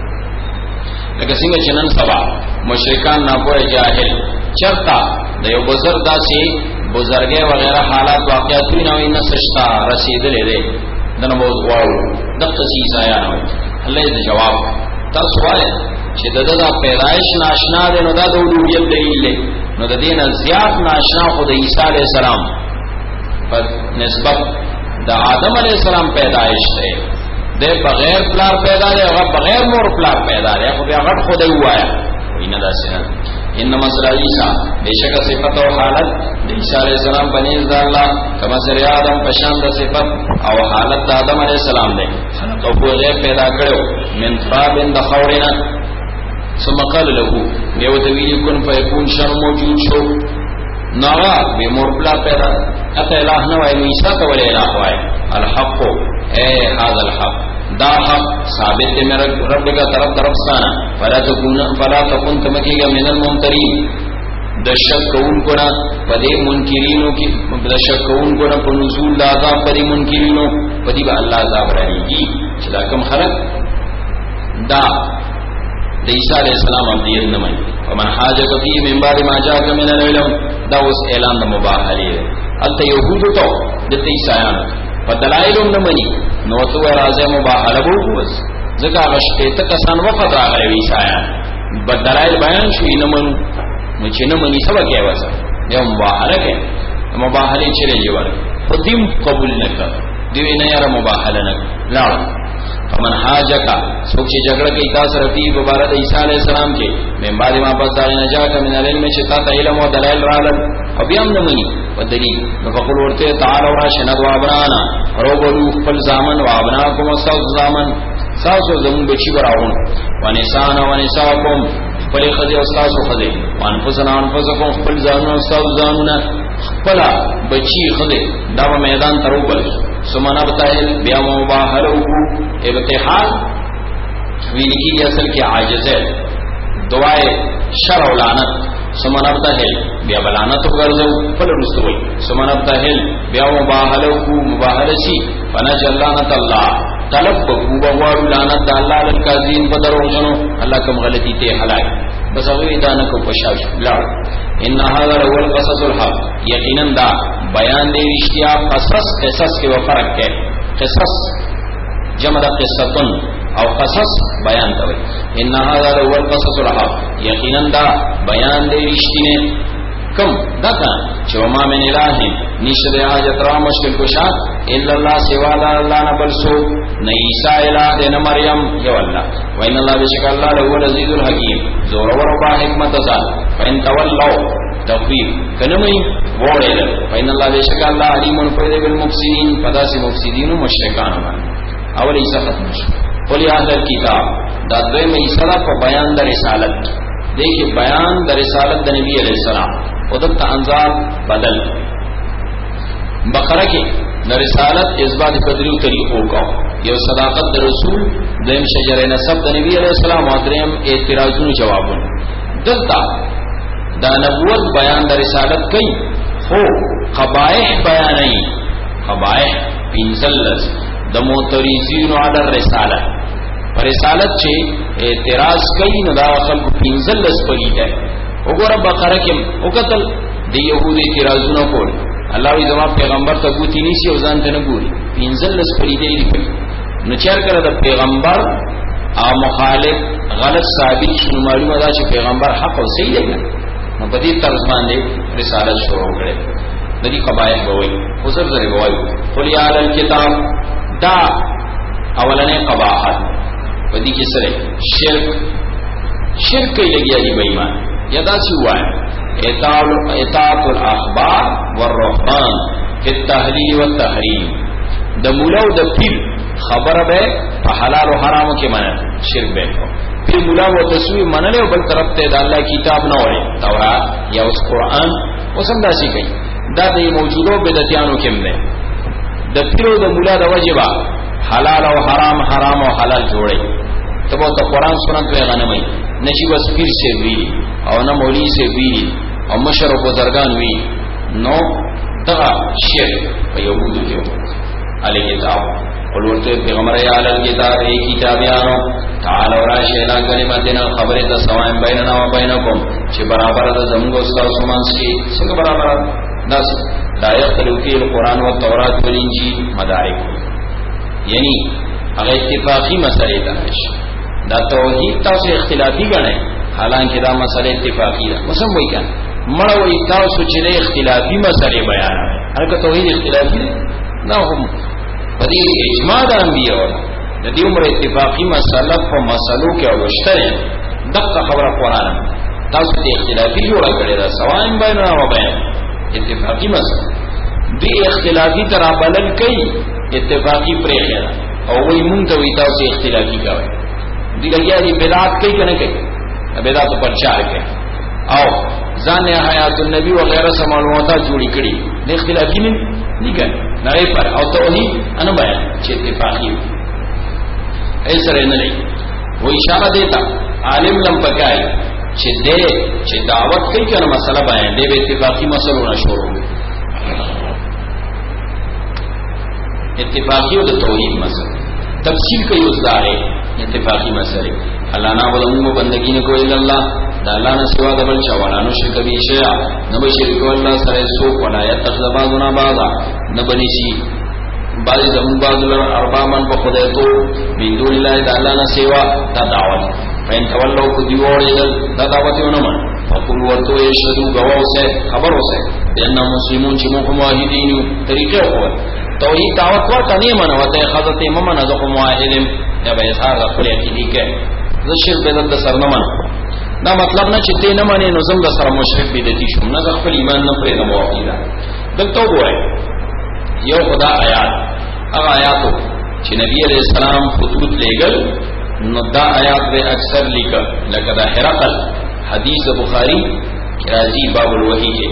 Speaker 1: لکه څنګه چې نن سبا مشرکان ناپوه جاهل چرتا د یو بزرگ داسې بزرګي وغیرہ حالات واقعات نه وي نه سشتا رسیدلې ده دنه مو واو د قصې ځای نه الله دې جواب تاسو وایي چې دغه پیدائش ناشنا ده نو دا د اولویت دلیل ده نو د دین زیات ناشنا خو د عیسی علیہ السلام په نسبت د آدم علیہ السلام پیدائش ده د بغیر پلار پیدا ده او بغیر مور پلار پیدا ده خو بیا غټ خدای وایا وینه دا څنګه انما صلی عیسی بشک صفات او حالت د عیسی علیہ السلام بنی الله کما سر آدم پشان د صفات او حالت د آدم علیہ السلام ده او په غیر پیدا کړو من تراب د خورنا ثم قال له یو ته ویل کن فیکون شر موجود شو ناغا بے مربلا پیدا اتا الہ نوائی عیسیٰ تا ولی الہ وائی الحق اے هذا الحق دا حق ثابت ہے میرا رب کا طرف سانا فلا تکن تمکی گا من الممترین دشک کون کنا پدے منکرینوں کی دشک کون کنا پر نزول دا عذاب پدے منکرینوں پدی با اللہ عذاب رہی گی چلا کم خلق دا عیسیٰ علیہ السلام عبدیت نمائی ومن حاجت فی من بعد ما جاءک من العلم دا اس اعلان دا مباحلی ہے التا یہودو تو دتا عیسائیان فدلائلم نمانی نوتو رازے مباحلہ بوکوز ذکا غشپیتا کسان وقت آگئے عیسائیان بدلائل بیان شوی نمانو نوچی نمانی سبا کیا وزا یا مباحلہ کیا مباحلی چلے جوار خودیم قبول نکا دیوی نیار مباحلہ نکا لارا فمن حاجکا سوچی جگڑا کی تاثر فی ببارد عیسیٰ علیہ السلام کے من بعد ما پس داری نجاکا من العلم چتا تا علم و دلائل رالن ابیام نمانی و دلیل نفقل ورتے تعالی و راشند و ابنانا روبرو خپل زامن و ابناکم و ساس زامن ساسو زمون بچی براؤن و نسانا و نساکم خپل خزی و ساسو خزی و انفسنا انفسکم خپل زانون و ساس زانون خپلا بچی خزی داو میدان تروبر سمنا بتاہل بیا مباحلو ابتحال ویلکی کی اصل کی عاجز ہے دعائے شر و لعنت سمنا بتاہل بیا بلعنت غرزو فل رستوی سمنا بتاہل بیا مباحلسی فنج اللعنت اللہ طلب بکو بغوار لعنت اللہ للکازین بدرو جنو اللہ کم غلطی تے حلائی بس اغوی دانکو پشاش لڑ ان هذا هو القصص الحق یقینا دا بیان دے رشتیا قصص کے وہ فرق ہے قصص جمع دا قصتن او قصص بیان دا ان هذا هو القصص الحق یقینا دا بیان دے رشتینے کم دا کان چوما من الہ نشد حاجت را مشکل کشا الا اللہ سوا اللہ نبلسو نیسا الہ دین مریم یو اللہ وین اللہ بشک اللہ لہو العزیز الحکیم زور وربا حکمت ازال فین تولو تخفیف کنمی ووڑیل فین اللہ بشک اللہ علیم الفرد بالمفسدین فدا سے مفسدین و مشرکان اول عیسیٰ ختم شو قلی اہل الكتاب دا دوی میں عیسیٰ کو بیان دا رسالت دیکھیں بیان دا رسالت دا نبی علیہ السلام ودلت انزال بدل بقرہ کے دا رسالت اثبات قدری و طریقوں کا یہ صداقت دا رسول دیم شجر نصب دا نبی علیہ السلام وادریم اعتراضون جوابون دلتا دا نبوت بیان دا رسالت کئی ہو قبائح بیانی قبائح پینزلز دا موتریزین علی الرسالت پر رسالت چھے اعتراض کئی نو دا خلق پینزلز پگی ہے وګوره بقره کې وکتل د يهودي اعتراضونه کول الله وی زما پیغمبر ته ګوتی نيسي او ځان ته نه ګوري پینځل لس پرې دی نو چار کړه د پیغمبر او مخالف غلط ثابت شنو معلومه ده چې پیغمبر حق او صحیح دی نو په دې طرز باندې رسالت شروع کړي د دې قبایح بوي حضور زری بوي قل یا الکتاب دا اولنې قباحت په دې کې سره شرک کوي لګیا دی بېمان یدا سی ہوا ہے اطاعت الاخبار والرهبان فی التحلیل والتحریم د مولا او د پیر خبره به په حلال او حرام کې منل شرک به پیر مولا او تسوی منل او بل طرف ته د الله کتاب نه وره تورات یا اوس قران وسم داسي کوي دا د موجودو بدعتانو کې نه د پیر او د مولا د واجبہ حلال او حرام حرام او حلال جوړي تبو ته قران سنت به غنمای نشي بس پیر سے وی او نہ مولوی سے وی او مشر او بزرگان وی نو دا شرک په یوهودو کې علی کتاب ولورته پیغمبر علی کتاب ای کتابیانو تعالی وراشینا کلمتنا خبره د سوایم بیننا و بینکم چې برابر ده زموږ استاد سمانس کې څنګه برابر ده لا یختلف فی القران والتوراۃ والانجیل مدارک یعنی هغه اتفاقی مسئله ده دا توحید تاسو اختلافی غنئ حالانکه دا مسئله اتفاقی ده وسم وای کنه مړ وای تاسو چې د اختلافی مسئله بیان هغه توحید اختلافی نه هم په دې اجماع د انبیاء د دې عمر اتفاقی مسئله په مسلو کې اوشته دغه خبره قران تاسو د اختلافی جوړ کړی دا سوایم بیننا و بین اتفاقی مسئله دې اختلافی تر بلل کوي اتفاقی پرې او وای مونږ ته وای تاسو اختلافی کوي دی لگیا دی بدعت کئی کہ نہ کئی بدعت پرچار کے او ځان حیات النبی و غیره سم معلومات جوړی کړي د اختلافي نه کړي نه پر او توحید ان بیان چې اتفاقی ایسره نه لري و اشاره دیتا عالم لم پکای چې دې چې دعوت کوي کنه مسله بیان دې به اتفاقی مسلو نه شروع اتفاقی او د توحید مسله تفصیل کوي اوس دا ہے اتفاقی مسله الله نه ولوم بندگی نه کوي الله دا الله نه سوا د بل چا ولا نو شرک به شیا نه به شرک الله سره سو ولا يتخذ بعضنا بعضا نه بني شي بعض زمون بعض اربابان په خدای ته من دون الله تعالی نه سوا دا دعوت فین تولوا کو دی وړل دا دعوت ونه من فقل ورته یشهدو گواو سے خبر اوسه ان مسلمون چې مو موحدین طریقې او توحید دعوت ورته نه من وته حضرت امام نه د موحدین یا به اظهار خپل عقیده کې ذشر بدل د سرنمن دا مطلب نه چې ته نه مانی نو زم د سره مشرک بدتی شوم نه خپل ایمان نه پرې د موحدین دلته وګورئ یو خدا آیات هغه آیاتو چې نبی علیہ السلام خطوط لېګل نو دا آیات به اکثر لیکل لکه دا هرقل حدیث بخاری کی راضی باب الوحی کې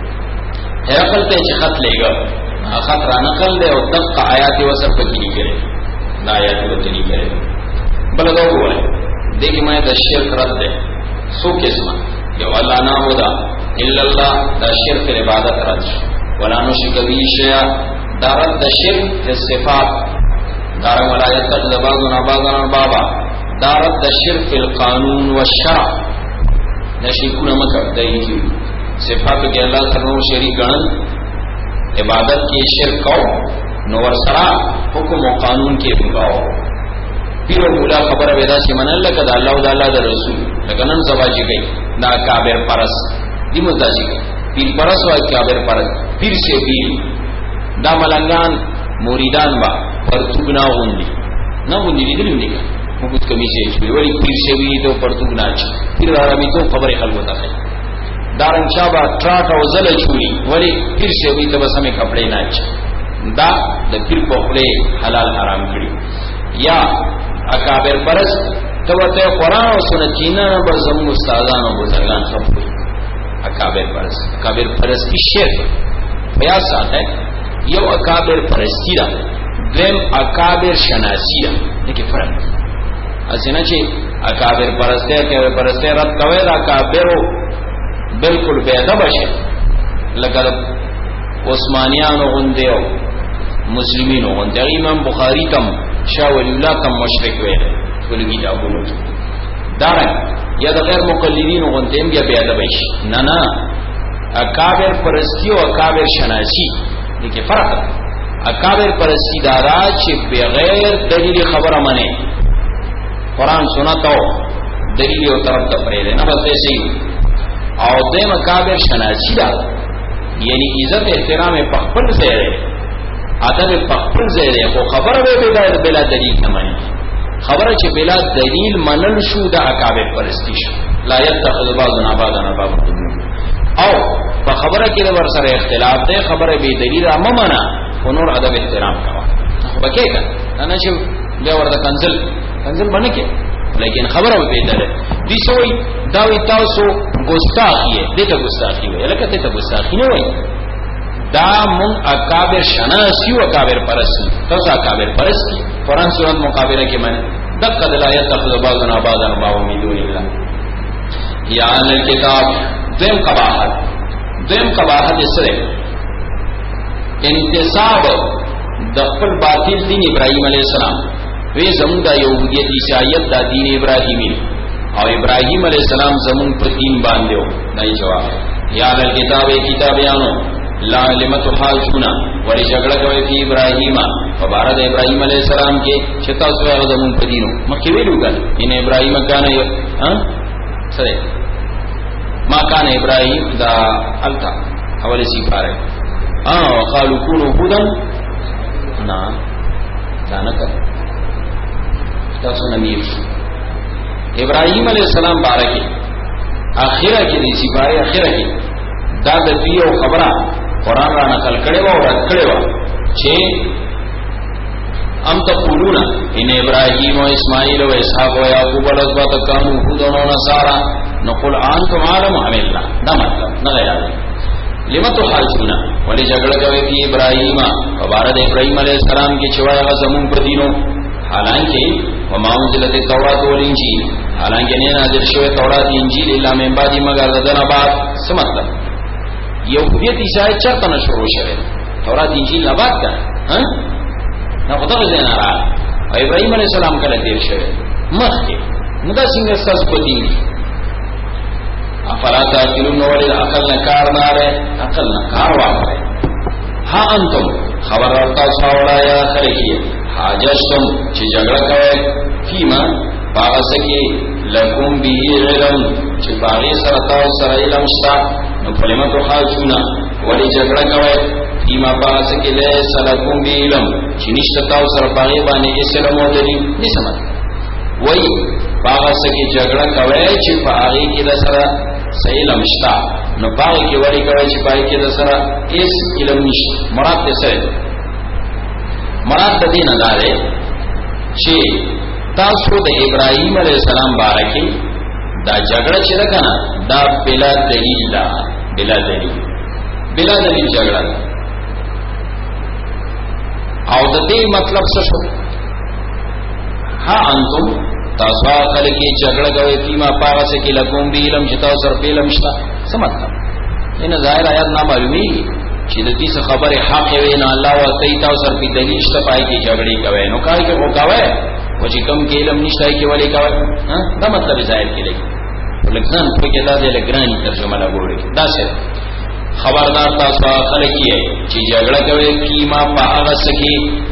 Speaker 1: هرقل ته چې خط لېګل خط را نقل له او دغه آیات وسط کې لیکل دا آیات ورته لیکل بل دا وایي دغه مې د شرک رد ده سو قسمه یو الله نعبد الا الله دا شرک عبادت رد ولا نشرک به شیئا دارت د شرک د صفات دار ولا يتخذ بعضنا بعضا اربابا دارت د شرک القانون والشرع نشکونه مکه دایي صفات کې الله سره شریک ګڼل عبادت کې شرک او نو ورسره حکم او قانون کې بغاو پیرو مولا خبره ودا چې منل لکه د الله او د الله د رسول لکه نن زواجی گئی دا کابر پرس دی مدازی پیر پرس او کابر پرس پیر سے پیر دا ملنگان موریدان با پرتوگ نا غوندی نا غوندی دیدلی ہوندی که مکت کمی سے چوی ولی پیر سے بھی تو پرتوگ نا چی پیر رامی تو خبر خلقو تا خی دارن چابا ٹراٹ او زل چولی ولی پیر سے بھی تو بس ہمیں کپڑے نا چی دا دا پیر پوخلے حلال حرام کری یا اکابر پرس تو تے قرآن و سنت چینا بس ہم استادان و بزرگان خبر اکابر پرس کی شرک بیاد ساتھ ہے یو اکابر پرستی دا دویم اکابر شناسی دا لیکن فرق اسینا چی اکابر پرستی رد کوئی دا اکابرو بالکل بیده بشه لکه عثمانیانو غنده و مسلمینو غنده امام بخاری تم شاہ ولی اللہ تم مشرک ویده کلگی دا بولو دارن یا دا غیر مقلدینو غنده بیا بیده بشه نا اکابر پرستی و اکابر شناسی لیکن فرق ہے اکابر پرستی دارا چه بغیر دلیل خبر منے قرآن سنتا ہو دلیل و طرف تفریده نا بس ایسے ہی او دیم اکابر شناسی دا یعنی عزت احترام پخپل زیرے ادب پخپل زیرے خو خبر بلا دلیل نمانی خبر چه بلا دلیل منل شو دا اکابر پرستی شو لا يتخذ بعضنا بعضا اربابا او په خبره کې د ور سره اختلاف ده خبره به دلیل را ممنه نور ادب احترام کوا بکې کنه نه چې له ورته کنسل باندې کې لیکن خبره به ده دي سوې دا وی تاسو ګستاخی دته ګستاخی وي لکه ته ګستاخی نه وي دا مون اکابر شناسی او اکابر پرستی تاسو اکابر پرستی قرآن سورۃ مقابله کې معنی دغه دلایت تخذ بعضنا بعضا اربابا من دون الله یا الکتاب دیم قباحت سره انتصاب د خپل باطل دین ابراهیم علیه السلام وی زمون دا یهودیت عیسایت دا دین ابراهیمی او ابراهیم علیه السلام زمون په دین باندې و نه جواب یا ال کتابیانو لا لمت حاجونا ولی جګړه کوي په ابراهیم فبارد ابراهیم علیه السلام کې چې تاسو هغه زمون په دینو مکه ویلو کړه ان ابراهیم کانه سره ما کان ابراهیم دا التا اولی سیپاره وقالو کونو هودن نا دانکر تاسو نمیر شو ابراهیم علیہ السلام بارکی آخرہ کی دی سیپاره آخرہ کی دا دیو خبرہ قرآن را نقل کڑے و رد کڑے و چھے ام تقولون ان ابراهيم و اسماعيل و اسحاق و يعقوب الاسباط كانوا هودا و نصارى نقول انتم عالم ام الله، دا مطلب نه یاد لما تحاجونا ولی جګړه کوي په ابراهیم مبارک ابراهیم علیه السلام کې چې وایي زمون په دینو، حالانکه وما انزلت التوراۃ والانجیل، حالانکه نه نازل شوی تورات انجیل الا من بعد مگر دنا بعد. څه مطلب؟ یهودیت عیسایت چرته نه شروع شوه، تورات انجیل نه بعد کړه ها نه خدای دې نه را ابراهیم علیه السلام کله تیر شوی مخکې نو دا څنګه ساس په دین افلا تعقلون ولی عقل نکار ناره عقل نکار واقعه. ها انتم خبر ورطا ساوڑا یا خلقی حاجشتم چی جگڑا کوئے فیما باغسکی لکم بیهی علم چی باغی سرطاو سر علم شتا نفلمتو حاجونا ولی جگڑا کوئے فیما باغسکی لیس لکم بی علم چی نشتتاو سر باغی بانی اس علم و دلیل نسمت وی باغسکی جگڑا کوئے چی باغی کی دسر سیلم شتا نو باغی کی ولی کوي چې باغی کې د سره اس علم نشي. مراد څه سره مراد د دین نه ده چې تاسو د ابراهیم علیه السلام بارکه دا جګړه چې ده کنه دا بلا دلیل ده، بلا دلیل جګړه او د دې مطلب څه شو؟ ها انتم تاسو خلک کې جګړه کوي کیما پاوسه کې لګوم دی علم چې تاسو سره علم شته. څه مطلب؟ ان ظاهر آیات نه معلومي چې د دې خبره حق وي نه الله او تاسو سره په دلیل شته پای کې جګړه کوي نو کای کې وکاوه او چې کم کې علم نشته کې ولې کوي ها دا مطلب ظاهر کې لګي ولکن په کې دا د لګرانی ترجمه لا ګوري دا څه خبردار تاسو خلک چې جګړه کوي کیما پاوسه کې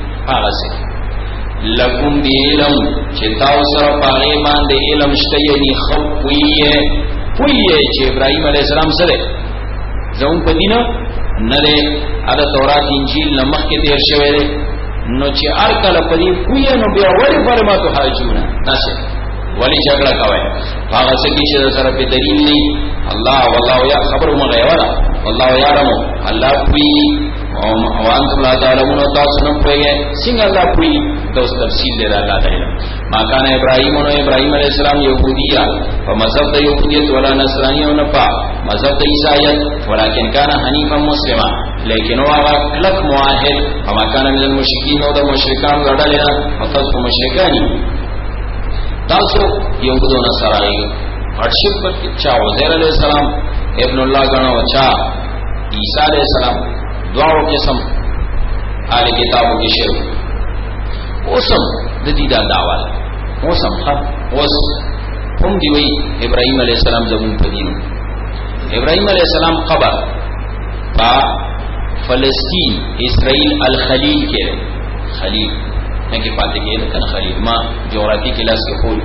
Speaker 1: لکم بی علم چه تاو سر پاغی باندے علم شتا یعنی خوب پوئیے چه ابراہیم علیہ السلام سرے زون پا دینا نرے ادا تورات انجیل نمخ کے تیر شوئے دے نو چه ارکل پا دی پوئیے نو بیا ولی فرماتو حاجونا ناسے ولی جگڑا کوئے فاغا سکی چه سر پی دلیل نہیں اللہ واللہ یا خبر مغیوالا واللہ یارمو اللہ پوئی وانتم لا تعلمون تاسو نه پوهیږئ څنګه الله پوهی دا تفصیل دی الله تعالی. ما کان ابراهیم علیه السلام یهودیا په مذهب د یهودیت ولا نصرانیت نه پا مذهب د عیسایت ولکن کان حنیفا مسلما لیکن هغه کلک موحد وما کان من المشرکین او د مشرکان لړل نه تاسو مشرکانی تاسو یهودو نصرانی هرشپ پر چا عزیر علیہ السلام ابن الله غنو چا عیسی علیہ السلام دعاو قسم آل کتابو کی شروع اوسم ددیدہ دعوال اوسم خب اوسم ہم دیوئی ابراہیم علیہ السلام زمون پدینو ابراہیم علیہ السلام قبر با فلسطین اسرائیل الخلیل کے خلیل میں کی پاتے گئے لکن خلیل ما جغرافی کلاس کے خول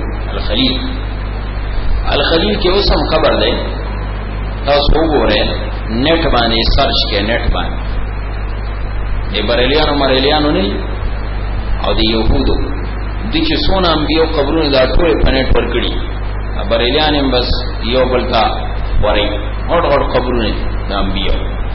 Speaker 1: الخلیل کے اوسم خبر دے تاس ہو گو رہے نیٹ بانے سرچ کے نیٹ بانے دی بریلیانو مریلیانو نی او دی یهودو دی چه سون انبیو قبرون دا ٹوڑے پنیٹ پر کڑی بریلیانیم بس یو بلتا وری اور قبرون دا انبیو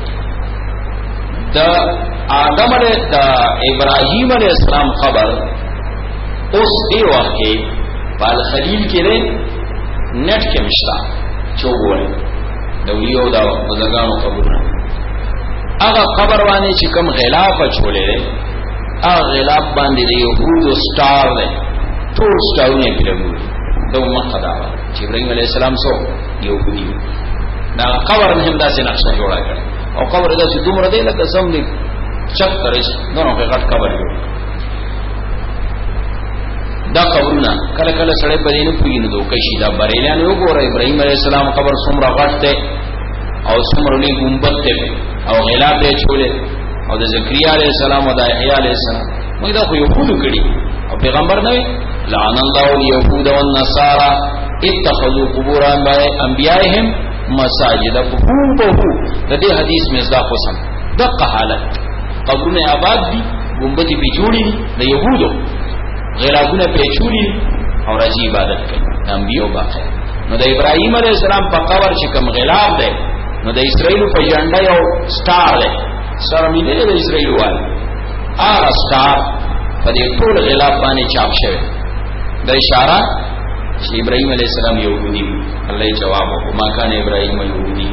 Speaker 1: دا آدم علیہ دا ابراہیم علیہ السلام قبر اس دی واقعی پال خلیل کے لئے نیٹ کے مشتا چو گوڑے دولیو دا بزرگانو قبرون اگا قبر باندې چې کوم غلاف چولې ده اگا غلاف باندې د یهودو سٹار ده ټول سٹارونه پیلمو دو مقدا چې ابراهيم عليه السلام سو یهودي دا قبر نه هم داسې نقشه جوړه کړه او قبر داسې دومره دی لکه سم دی چک کړی نو په غټ قبر جوړ دا قبرونه کله کله سړی په دې نه پوینو دوی شي دا بریلیان یو ګوره ابراهيم عليه السلام قبر څومره غټ ده او څومره لوی ګمبد ده او غلاف یې چولې او د زکریا علیہ السلام او د یحیی علیہ السلام موږ دا خو یهودو کړي او پیغمبر نه لعن الله اليهود والنصارى اتخذوا قبور انبیائهم مساجد بهو د دې حدیث مصداق وسم دغه حالت قبرونه آباد دي ګمبدي په جوړي د يهودو غلافونه په چولي او راځي عبادت کوي انبیو باقي نو د ابراهيم عليه السلام په قبر چې کوم غلاف ده نو د اسرائیل په جنډا یو سٹار ده سره مې د اسرائیل وای سٹار په دې ټول غلاف باندې چاپ شوی د اشاره چې ابراهيم عليه السلام یهودي الله جواب ما کان ابراهیم یهودی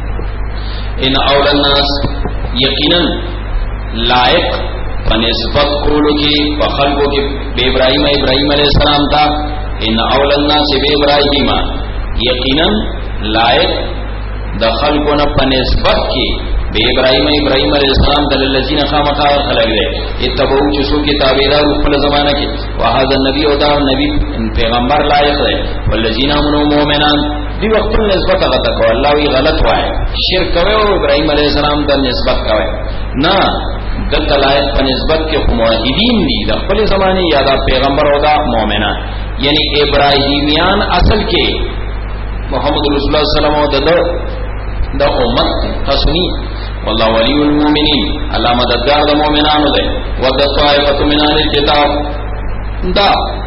Speaker 1: ان اول الناس یقینا لائق بنسبت کولو کی بخلقو کی بے ابراہیم علیہ السلام تا ان اول الناس بے ابراہیم یقینا لائق دخلقونا بنسبت کی بے ابراہیم علیہ السلام دل الذین خامخا خلق دے اتبعو چسو کی تابعدار اپل زمانہ کی وهذا النبی او دا نبی پیغمبر لائق دے والذین آمنوا مؤمنان دی وقت نسبت غلط کو اللہ وی غلط وائے شرک کرے او ابراہیم علیہ السلام دل نسبت کرے نا دل لائق بنسبت کے موحدین دی د خپل زمانے یا دا پیغمبر او دا مؤمنان یعنی ابراہیمیان اصل کے محمد رسول اللہ صلی اللہ علیہ وسلم دا امت تسنی والله ولی المؤمنین الله مددگار د مؤمنانو دی ود طائفه من اهل الكتاب دا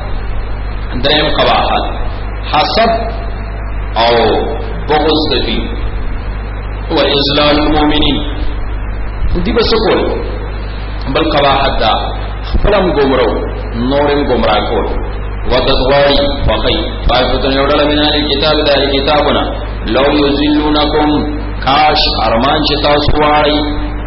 Speaker 1: دریم قباحت حسد او بغض دی و اذلال المؤمنین دی بس کول بل قباحت دا خپلم گمرو نورم گمراه کول ود دواری فقی طائفه یوډل من اهل الكتاب د کتابنا لو یذلونکم کاش ارمان چې تاسو واړی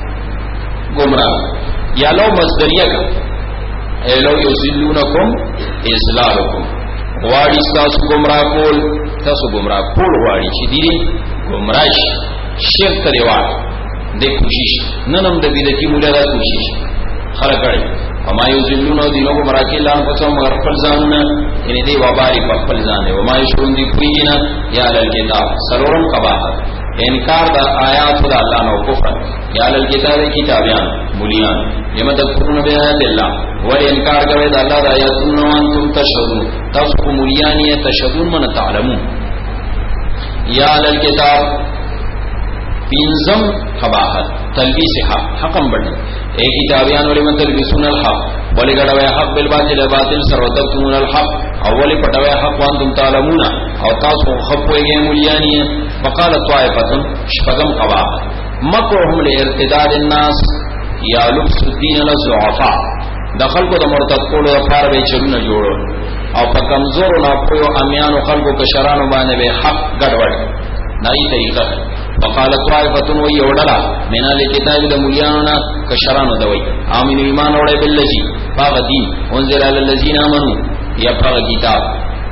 Speaker 1: گمراه یا لو مصدریه کا لو یذلونکم اذلالکم واړی تاسو گمراه کول واړی چې دی گمراه شرک دیوال د کوشش ننم د بدعتي مولا د کوشش خلک کړي وما یذلون دینو گمراه کې لان پسو مگر خپل ځان یعنی دی وباري په خپل ځان دی وما یشون دی کوینا یا الکتاب سرورم قباحت انکار دا آیات دا اللہ نو کفر یا الکتاب کتابیان مولیان لما تکفرون بیات اللہ ولی انکار کرے دا اللہ دا آیاتون وانتم تشهدون تاسو مولیانی تشهدون من تعلمون یا الکتاب پینزم قباحت تلبیس حقم بڑھن اے کتابیان ولی من تلبیسون الحق ولی گڑوے حق بالباطل باطل سر وتکتمون الحق اولی پټوي حق وانتم تعلمون او تاسو خپويږئ مليانی وقال طائفه شپغم قوا مکرهم لارتداد الناس یا لبس الدين للضعفاء دخل کو د مرتد کولو لپاره به چرونه جوړو او په کمزور نه پویو امیانو خلکو کشرانو باندې به حق ګډوډ دای طریقه وقال طائفه ويودلا من الكتاب المليان کشرانو دوی امین ایمان اورې بالذي باغ دین انزل على الذين امنوا یا پاغ کتاب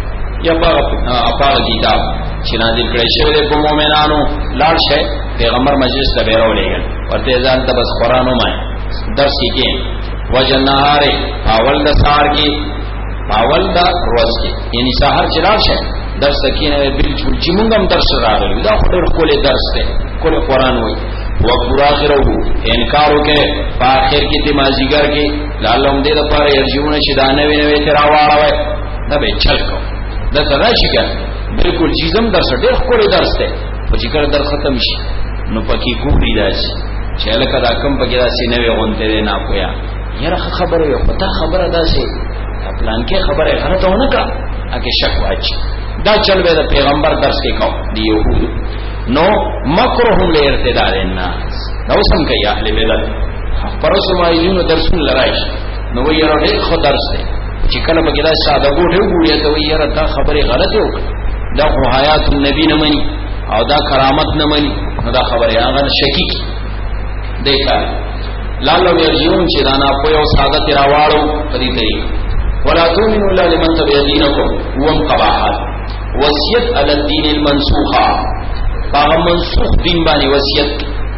Speaker 1: چې نازل کړی شوی د مؤمنانو لاړ شي پیغمبر مجلس ته بیرو لګل ورته ځان ته بس قران ومه درس کې وجنهار اول د سار کې اول د روز کې یعنی سحر چې لاړ شي درس کې نه بالکل چې موږ هم درس راغلی دا خو ډېر کولې درس دی کول قران وای او پراخره انکار وکړي په اخر کې د مازیګر کې لالم دې د پاره ارجون شي دا نوې تراواړوي دا به چل کو دا تراشي ګر بالکل چیزم درس ډېر کولې درس دی په چې کله در ختم شي نو پکې ګوري راشي چې لکه دا کم پکې راشي نوې غونته نه پویا یره خبره یو پتا خبره ده شي پلان کې خبره غلطه ونه کا اګه شک واچي دا چل به د پیغمبر درس کې کو دی يهود نو مکرهم لارتداد الناس نو سم کوي اهل بدعت پرسو مایونو درسون لرایش نو یره ډېر خو درس دی چې کله به دا ساده ګوټه وګوري ته یره دا خبره غلطه وکړه دا خو حیات النبی نه مني او دا کرامت نه مني نو دا خبره هغه شکی دیکھا لالو یرجون چې دا نه په یو ساده تیراواړو پدې دی ولا تؤمنوا الا لمن تبع دينكم وهم قباحات وصیت علی الدین المنسوخه هغه منسوخ دین باندې وصیت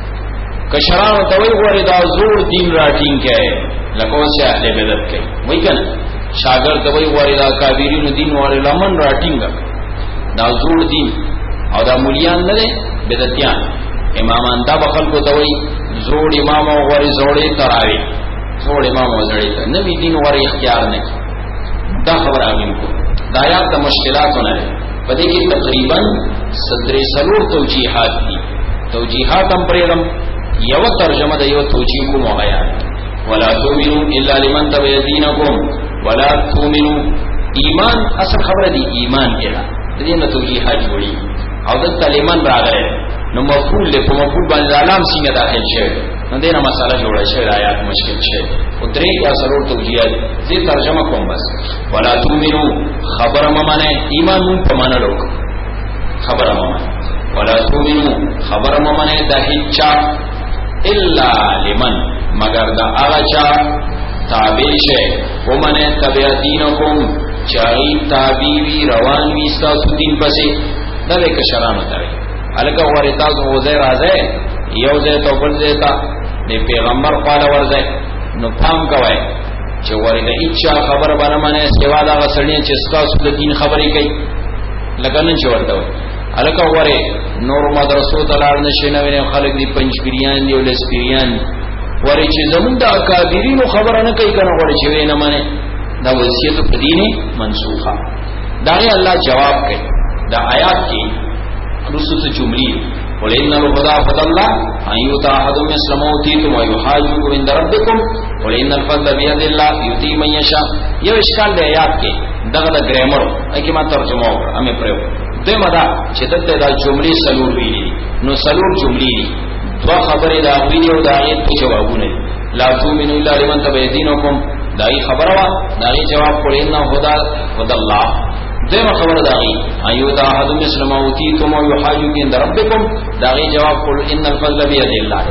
Speaker 1: کشرانو ته وی غوړي دا زور دین راټینګ کړي لکه چې اهل بدعت کوي وای کنه شاګرد ته وی غوړي دا کابیرینو دین وره لمن راټینګ دا زور دین او دا مولیان نه بدعتيان امامان دا بخل کو ته وی زور امام او غوړي زوړې تراوی زوړ امام او زړې ته نبی دین وره اختیار نه دا خبر امین کو دا آیات د مشکلاتونه پدې کې تقریبا صدرې سلور توجیهات دي توجیهات هم پرېدم یو ترجمه د یو توجیه کوم آیات ولا تؤمنوا الا لمن تبع دينكم ولا تؤمنوا ایمان اصل خبره دی ایمان کې دې نه توجیهات جوړي او د کلمن راغره نو مفعول له مفعول باندې علام څنګه داخل شوی نو دینه مساله جوړه شوی آیات مشکل شوی او درې یا سلور توجیهات دې ترجمه کوم بس ولا تؤمنوا خبر ممنه ایمان په معنا لوک خبر ممن ولا تؤمنوا خبر ممن د هیچا الا لمن مگر دا اغچا تابع شه ومن تبع دینکم چاہی تابیوی روانوی ستاسو دین پسی نوے کشرانو تاوی علکا ورطاسو غوزے رازے یوزے تو بلزے تا دی پیغمبر قال ورزے نو پام کوئے چه ورطا ایچا خبر بنامانے سوا دا غسرین چه ستاسو دا دین خبری کئی لگنن چه ورطاوی علکا ورے نور مدرسو تلار نشنوین خلق دی پنچپیریان دی و لسپیریان وری چې زمون د اکابرینو خبره نه کوي کنه وری چې وینه معنی دا وصیت په دیني منسوخه دا الله جواب کوي دا آیات کې رسوت جملې ولئن الهدى فضل الله ان يؤتى احد مثل ما اوتيتم ويحاجوكم عند ربكم ولئن الفضل بيد الله يؤتي من يشاء یو اشکال دی آیات کې دغه د ګرامر اکی ما ترجمه وکړه امه پرو دمه دا چې دته دا جملې سلور ویلي نو سلور جملې دو خبر دا ویډیو دا ایت په جوابونه لا تؤمنوا الا لمن تبع دينكم دای خبره وا دای جواب کړي نه خدا خد الله دغه خبره دای ایو دا احد مسلم اوتیتم ويحاجوا عند ربكم دای جواب کړي ان الفضل بيد الله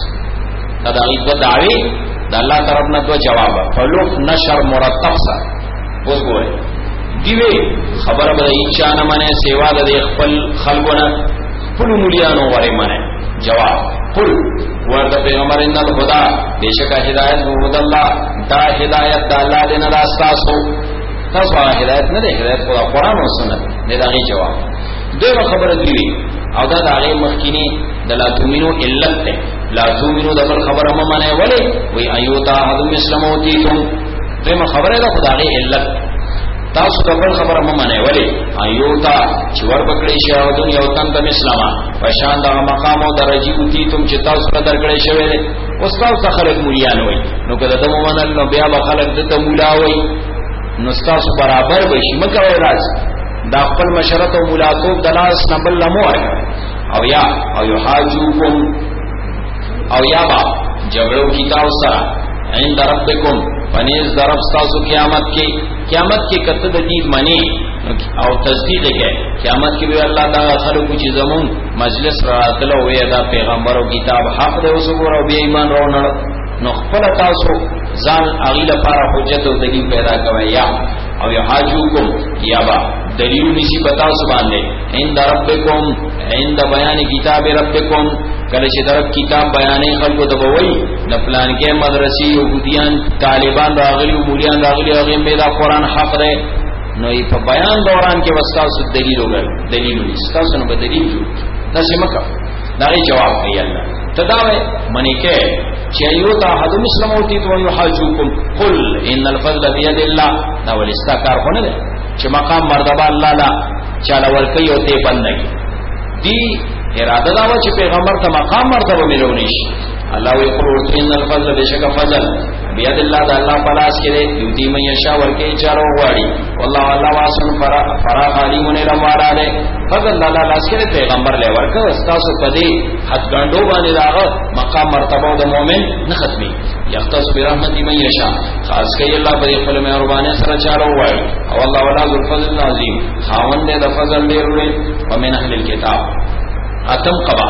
Speaker 1: دا دای د دعوی د الله طرف نه دو جواب فلوف نشر مرتب سره اوس ګوره دیوی خبره به ایچا نه منه سیوا د خپل خلقونه خپل مليانو غره منه جواب قل ورد پیغمبر ان الهدى بیشکا ہدایت هو الله دا ہدایت د الله دین راستاسو تاسو ہدایت نه ده ہدایت قرآن او سنت نه دغه جواب دغه خبره دی او دا دغه مخکینی د لا تؤمنو علت ده لا تؤمنو د خبره ممنه ولی وی ایوتا حد مسلموتیتم دغه خبره ده خدای علت تاسو د خبره ممنه ولی ایوتا چې ور پکړی شي او د یو تن د اسلام پشان د مقام او درجه اوتی تم چې تاسو په درګړې شوی دي اوس تاسو خلک مولیان وای نو کله د مومنل نو بیا به خلک د مولا وای نو تاسو برابر بشي مکه راز دا خپل مشرت او ملاقات د لاس نبل لمو او یا او یحاجوکم او یا با جګړو کی تاسو عند ربکم پنیز درب تاسو قیامت کې کته د دې معنی او تصدیق کې قیامت کې به الله تعالی خلکو چې زمون مجلس راتلو وې دا پیغمبر او کتاب حق دی اوس ګورو به ایمان راوړل نو خپل تاسو ځان اغیله لپاره حجت او دلیل پیدا کوي یا او یحاجوکم یا با دلیل نشي پتا سو باندې عند ربکم عند بیان کتاب ربکم کله چې در کتاب بیانې خلکو ته وایي د پلان کې مدرسې او ګډیان طالبان راغلي او مولیان راغلي هغه به دا قران حق دی نو په بیان دوران کې وستاسو دلیل وګړي دلیل وستاسو نو بدلیل جو تاسو مکه دا جواب کوي الله تداوی منی کې چې یو تا حد مسلموتی تو یحاجوکم قل ان الفضل بيد الله دا ولستا کار خونه ده چې مقام مرتبه الله لا چاله ورکي او ته بندګي دی اراده دا و چې پیغمبر ته مقام مرتبه ملونی شي الله وی قل ان الفضل بشک فضل بيد الله دا الله پلاس کې دی یوتی مې یشا ورکه چارو واړي والله الله واسن فراغ علیمون لمارا ده فضل الله لاس کې پیغمبر له ورکه استاسو پدې حد ګاندو باندې داغه مقام مرتبه د مؤمن نه ختمي یختص برحمت من یشا خاص کوي الله په خپل مهرباني سره چارو واړي او الله ولا ذو الفضل العظیم خاوند د فضل ډېر وي ومن اهل الكتاب اتم قبا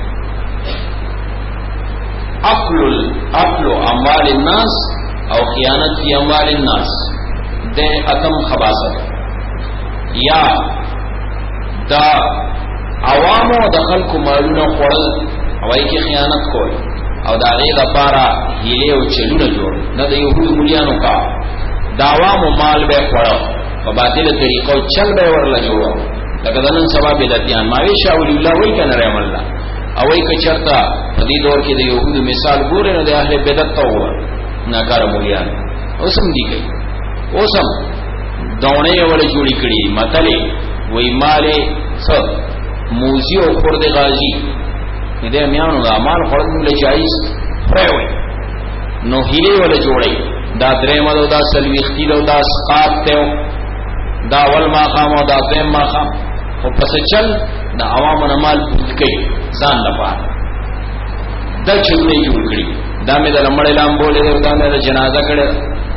Speaker 1: اقل اموال الناس او خیانت فی اموال الناس ده اتم خباست یا دا عوامو د خلکو مالونه خورل او ایکی خیانت کول او دا غیر پارا هیله او چلونه جوړ نه د یهودو مليانو کا دا عوامو مال به خورل په باطل طریقو چل به ورل جوړ لکه دنن سبب بدعتيان ماوي شاول الله وای کنه رحم الله او ای که چرتا په دې دور کې د یهودو مثال ګورې نه د اهل بدعت ته و ناکاره مليان اوسم دی کوي اوسم دونه ول جوړی کړي متلې وای مالې څو موزي او خورد غازی دې میانو د اعمال خورد له جایز پروي نو هیله ول جوړي دا درې مدو دا سلويختي دا سقات ته دا ول ما خام او دا دیم ما خام او پس چل دا عوامو مال کوي ځان لپاره دا چلونه جوړ کړی دا مې د لمړ اعلان بولې دا مې د جنازه کړه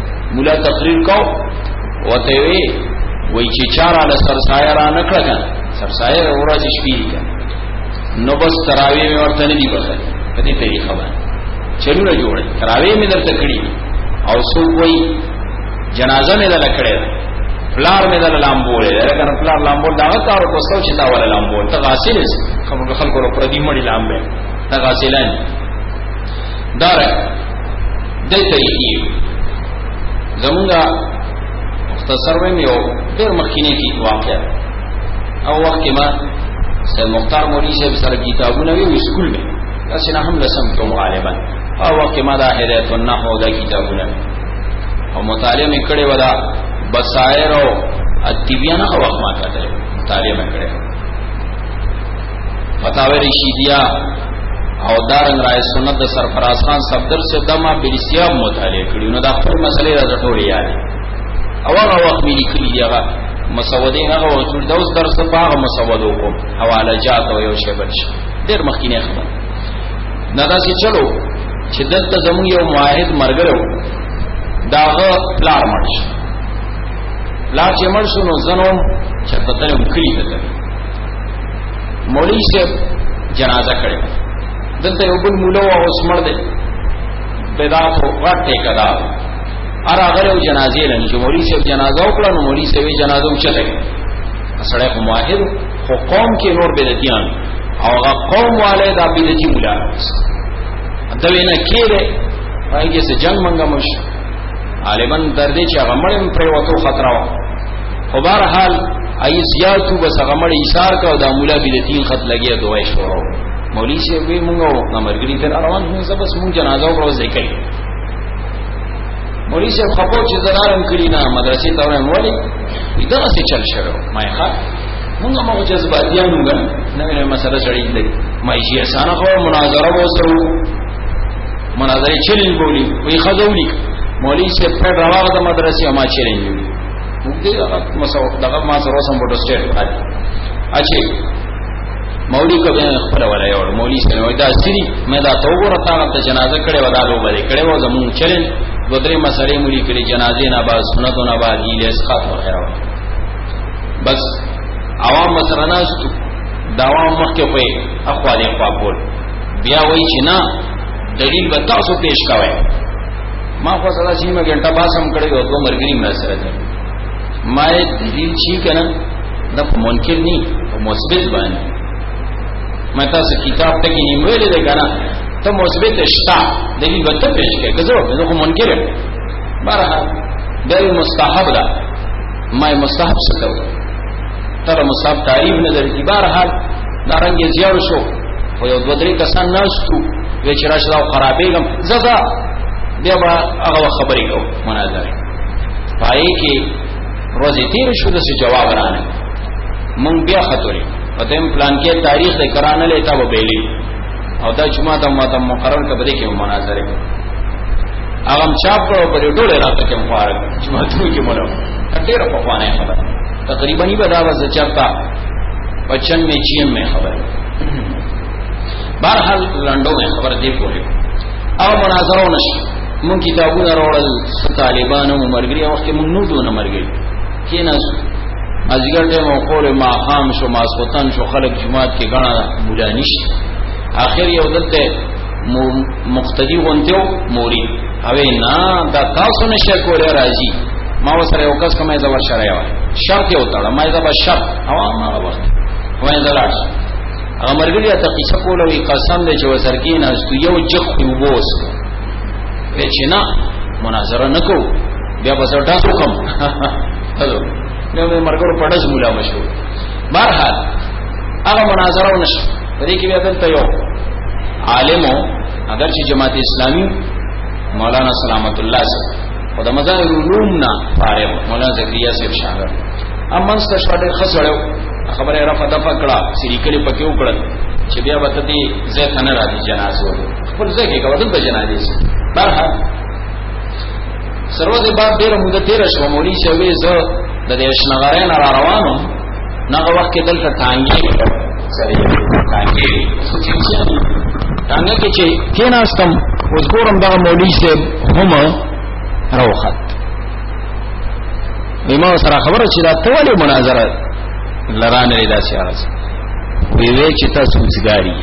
Speaker 1: مولا تقریر کو وته وی چې چاره له سر سایه را نکړه سرسایه ورځ شپې نو بس تراوی میں ورته نه دی بخل کدی طریقه باندې چلو نه جوړه تراوی میں درته کړی او سو کوئی جنازه میں دل کړی فلار میں دل لامبول لکه فلار لامبول دا کار کو سوچ دا ولا لامبول ته غاسل خلکو پر دې مړی لامبه ته غاسلان دار دې طریقې زمونږه مختصر ویم یو ډېر مخکینه کی واقعا او وخت ما سید مختار مولوی صاحب سره کتابونه وی اسکول میں اسنه هم لسم کوم غالبا او وخت ما دا هدایت النحو دا کتابونه او مطالعه می کړي ودا بصائر او اتبیان او وخت ما کړه مطالعه می کړي فتاوی رشیدیہ او دارنګ رائے سنت د سرفراز خان صفدر سے دما بلسیاب مطالعه کړي نو دا خپل مسلې راځټوري یاد او هغه وخت می لیکلي هغه مسودین هغه ورته د اوس درس په هغه مسودو کوم حواله جات او یو شی بلش ډیر مخکینه خبر نه دا چې چلو چې دلته زموږ یو معاهد مرګرو داغه پلار مرش لا چې مرشو نو زنو چې په تل مخکې ده مولوی صاحب جنازه کړي دلته یو بل مولا او اسمر ده بدعت او غټه کدا اره هغه جنازې لنی چې مولوی صاحب جنازه وکړه نو مولوی صاحب جنازه وچته سره خو معاهد خو قوم کې نور بدعتيان او هغه قوم والے دا بدعتي مولا دا وینا کېره هغه څه جنگ منګه مش عالمان دردې چې هغه مړم پر وته خطر و خو بهر حال ای زیاتو بس هغه مړ ایثار کا دا مولا بدعتین خط لګیا دوای شروع مولوی صاحب وی مونږ نمبرګری تر روان هو زبس مونږ جنازه او روز ذکر مولوی صاحب خپو چې زرارم کړی نه مدرسې ته ورم ولی دا څه چل شروع ما ښه مونږ مو جذباتيانو غن نوې مسله شړې دي ما یې اسانه خو مناظره وسرو مناظره چلې بولی وی خذولی مولوی صاحب په راوغه د مدرسې ما چیرې موږ دې هغه مسو دغه ما سره سم بوټو سټیټ راځي اچي مولوی کو به خپل ولا یو مولوی صاحب دا سری مې دا تو ګور ته جنازه کړي ودا لو بلې کړي و زمون چلې دوتري مسلې مولي کړي جنازې نه بعد سنت نه بعد یې اسقاط وغیرہ بس عوام مسره ناشتو داوام مخکې په اخوالي خپل بیا وایي چې نه دلیل به تاسو پیش کاوه ما خو سره سیمه غنټه باسم کړي او دوه مرګري مې سره ده ما دلیل چی کنه دا منکر نه او مثبت باندې ما تاسو کتاب ته کې نیولې ده کنه ته مثبت شتا دلیل به ته پیش کړي که زه خو منکر یم بهرحال دا مستحب ده ما مستحب څه کوي تر مصاب تعریف نظر کی بهرحال نارنګ زیاو شو خو یو دوه درې کسان ناشتو وی چې راشه او خرابېږم ززا بیا به هغه خبرې کوم مناظره پای کې روزي تیر شو د جواب رانه مونږ بیا خطرې پدیم پلان کې تاریخ یې کرانه لیتا و بیلی او دا جمعه د مقرر کبرې کې مناظره هغه چاپ کړو په ډوله راته کې مخارج جمعه ته کې مونږ ډېر په خوانه خبره تقریبا ہی بدا وز چرتا 95 میں خبر بہرحال لنڈو میں خبر دے پورے او مناظروں نش من کتابونه روړل طالبانو مرګري وخت من نو دونه مرګري کیناس ازګر ته مو قول ما خام شو ما سوتن شو خلق جماعت کې غاڼه مولا نشي اخر یو دلته مقتدی ونته موري اوی نا دا تاسو نشه کوله راځي ما وسره یو کس کومه زور شرایو شرط یو تړه ما دا شرط او ما وخت وای زلاش هغه مرګري ته قصه کوله وی قسم دې چې وسرکین از یو جخ وبوس وچنا مناظره نکو بیا بس تاسو کوم هلو نو مرګرو پړس مولا مشو بهرحال هغه مناظره ونش پرې کې بیا دلته یو عالمو اگر چې جماعت اسلامي مولانا سلامت الله سے خدا مظاهر علوم نا فارغ مولانا زکریا صاحب شاګر امن ستشاده خسړو خبره رفع دفع کړه سری کړي پکې وکړه چې بیا وته دي زه ثنا راځي جنازه خپل ځای کې کوم د جنازې بهر سروازه باب ډیر موده تیر شو مولوی شوی زه د دې شنغارین را روانو ناغه وخت کې دلته ټانګي سره ټانګه کې چې کیناستم اوس ګورم دا مولوی صاحب هم راوخت نیمه سره خبره چې دا ټولې مناظره لرانه دا سیاست وی وی چې تاسو وزګاری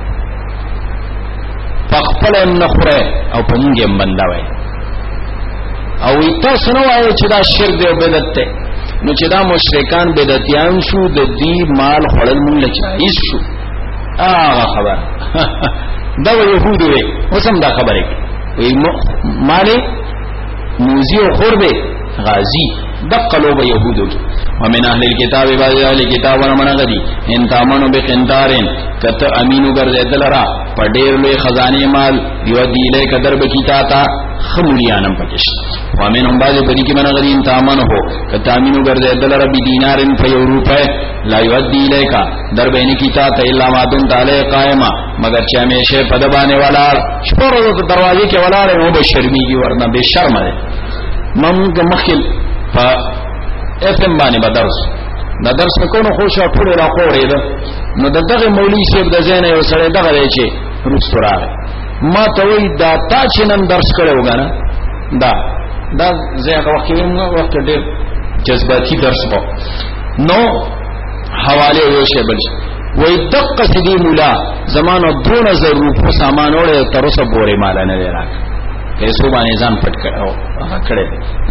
Speaker 1: پخپل نخره او پمږه بندوي او تاسو نو وایي چې دا شرک دی او بدعت دی نو چې دا مشرکان بدعتيان شو د دې مال خړل مونږ لچایز شو هغه خبر دا يهودو وي اوسم دا خبره وي مالې موزي او خربه غازي دقلوا بيهودو ومن اهل الكتاب بعض اهل الكتاب ورمن غدي ان تامنوا بقنطارن کت امینو ګرځیدل را پډیر له خزانه مال یو دی له قدر بکیتا تا خمولیانم پکش ومن هم بعض بری کی من غدي ان تامنو کت امینو ګرځیدل را بی دینارن په روپے لا یودی الیکا در بین کیتا ته الا ما دون تعالی قائما مگر چې همیشه پدبانه والا شپورو دروازې کې ولاړ نو به شرمېږي ورنه به شرم ده مونږ مخکل په افم باندې بدرس دا درس کوو خو شو ټول را خورې ده نو دغه مولوی صاحب د زینې یو سره دغه دی چې روستوراله ما ته وی دا تا چې نن درس کړو غاڼه دا زه وخت ډېر جذباتي درس وو نو حواله یو شی بل وی دقه سدي مولا زمانو 2000 روپو سامان وړه تر اوسه پورې مال نه راک کیسو باندې ځان پټ کړو هغه کړه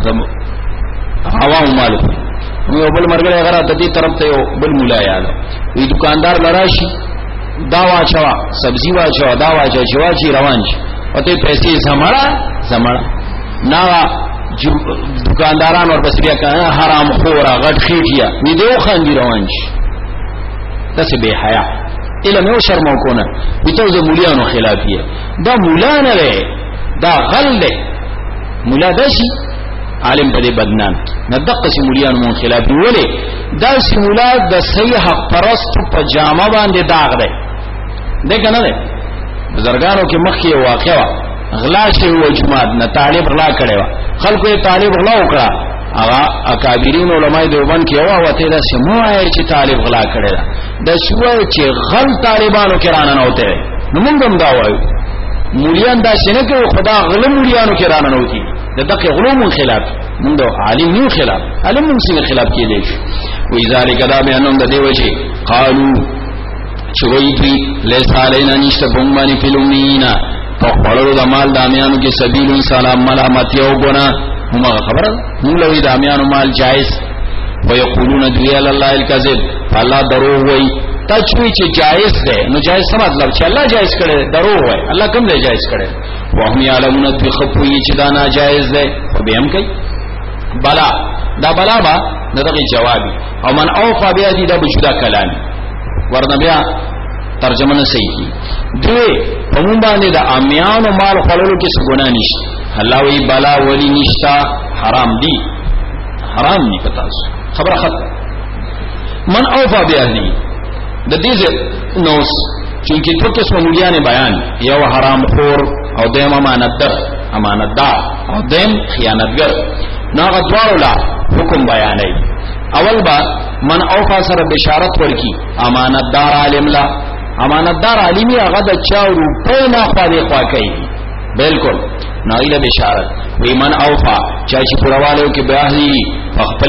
Speaker 1: عوام مالو نو بل مرګره غره د دې طرف ته یو بل مولا یاله وی دکاندار لراشي دا واچوا سبزی واچوا دا واچوا چې روان شي او ته پیسې زمړه نا دکانداران ور پسې بیا حرام خورا غټ خېټیا وی دیو خان دی روان شي تاسو به حیا علم یو شرم کو نه وی ته د مولیانو خلافیه دا مولا نه لري دا غل دی مولا دشي عالم په دې بدنام نه دقه سیمولیان مون خلاف ویلې دا سیمولات د صحیح حق پرست په جامه باندې داغ دی دغه نه دی بزرګانو کې مخکې واقع غلا شي او جماعت نه طالب غلا کړي خلکو یې طالب غلا وکړه هغه اکابرین علماء دیوبند کې او وته دا سموای چې طالب غلا کړي دا شوه چې غل طالبانو کې رانه نه وته نو موږ هم دا وایو مولیان دا څنګه کوي خدا غل مولیانو کې رانه نه وتی دغه علوم خلاف موږ عالم نیو خلاف علم موږ څنګه خلاف کېدې و ذالک دا بیانوم د دیو چې قالو چوي دی لیس علینا نشته بومانی فلمینا په خپلو د مال دامیانو کې سبیل سلام ملامت یو ګنا هم خبره موږ لوي دامیانو مال جائز ويقولون دی الله الکذب الله درو وای تچوي چې جائز ده نو جائز څه مطلب چې الله جائز کړي درو وای الله کوم دی جائز کړي وهم یعلمون بخفوی چې دا ناجائز ده خو به هم کوي بلا دا بلا با دغه جوابي او من اوفى بیادی دا بجدا کلام ورنه بیا ترجمه نه صحیح دی په مونږ باندې د امیانو مال خللو کې څه ګناه نشته الله وی بلا ولی نشتا حرام دی پتا خبره ختم من اوفى بیادی د دې نوس چونکی تو قسم مولیان بیان یو حرام خور او دیم امانتدار او دیم خیانتگر ناغه دوارو لا حکم بیانای اول با من اوفا سره بشارت ورکی امانتدار عالم لا امانتدار عالمی هغه د 4 روپے نه خوا کوي بالکل نایله بشارت وی من اوفا چې پروالو کې بیاهي خپل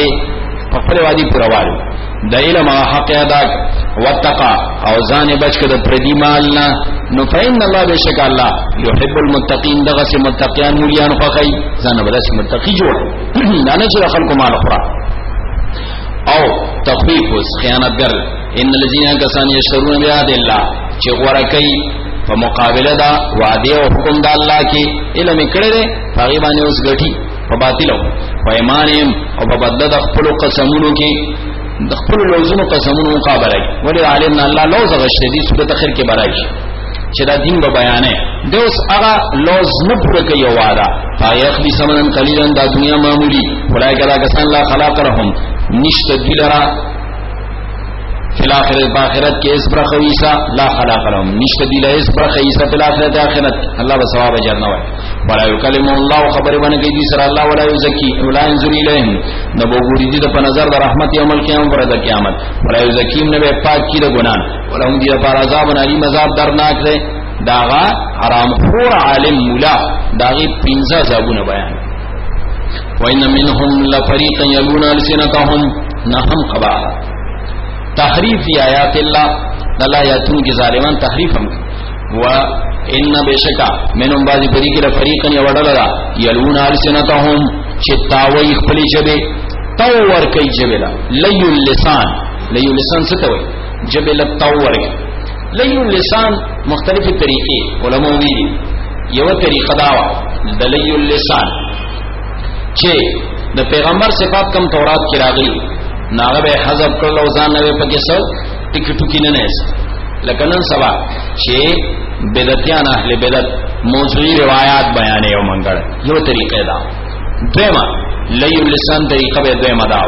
Speaker 1: وادي پروالو د علم حق ادا وتقا او ځان بچ کړه پردي مالنا نو فین الله بشک الله يحب المتقين دغه سي متقيان مليان خوخي ځان بلس متقي جوړ نه نه چې خلکو مال خورا او تخفيف خیانتګر ان الذين كسان يشترون بيد الله چې ورکي په مقابله دا وعده او حکم د الله کې علم کړه دې هغه باندې اوس غټي په باطلو وایمانهم او په بدل د خپل قسمونو کې د خپل لوزونو قسمونو مقابله ولی عالم الله لوز غشته دي سورۃ اخر کې برایش چې دا دین به بیانې دوس هغه لوز نه پوره کوي وعده پایخ دي سمن قلیلن دا دنیا معمولی ولای کلا کسان لا خلاق رحم نشته دلرا فی الاخرت باخرت کې اس برخه عیسی لا خلاق لهم نشته دی له اس برخه عیسی په الاخرت اخرت الله به ثواب اجر نه وای ولا یکلم الله خبر باندې کوي سر الله ولا یزکی ولا ينظر الیهم نبو ګوري دي په نظر د رحمت یوم القیامت پر د قیامت ولا یزکیم نه به پاک کی د ګناه ولا هم دي پر عذاب علی مذاب درناک ده داغه حرام خور عالم مولا داغه 15 عذابونه بیان وان منهم لفریقا یلون السنتهم نهم قباح تحریف آیات الله الله آیاتونو کې ظالمان تحریف هم و ان بشکا منهم بعضی پری کې فریقا یوړل یلون السنتهم چتاوی خپل جبه تو ور کوي جبلا لیل اللسان لیل اللسان څه ته وایي جبل التور لیل اللسان مختلفه طریقې علماء ویلي یو طریقه دا د لیل اللسان چې د پیغمبر صفات کم تورات کې راغلي ناغه به حذف کړل او ځان نه پکې څو ټیکټو کې نه نس لکه نن سبا چې بدعتيان اهل بدعت موضوعي روایت بیانې او منګړ یو طریقې دا دیمه لیل اللسان طریقه به دیمه دا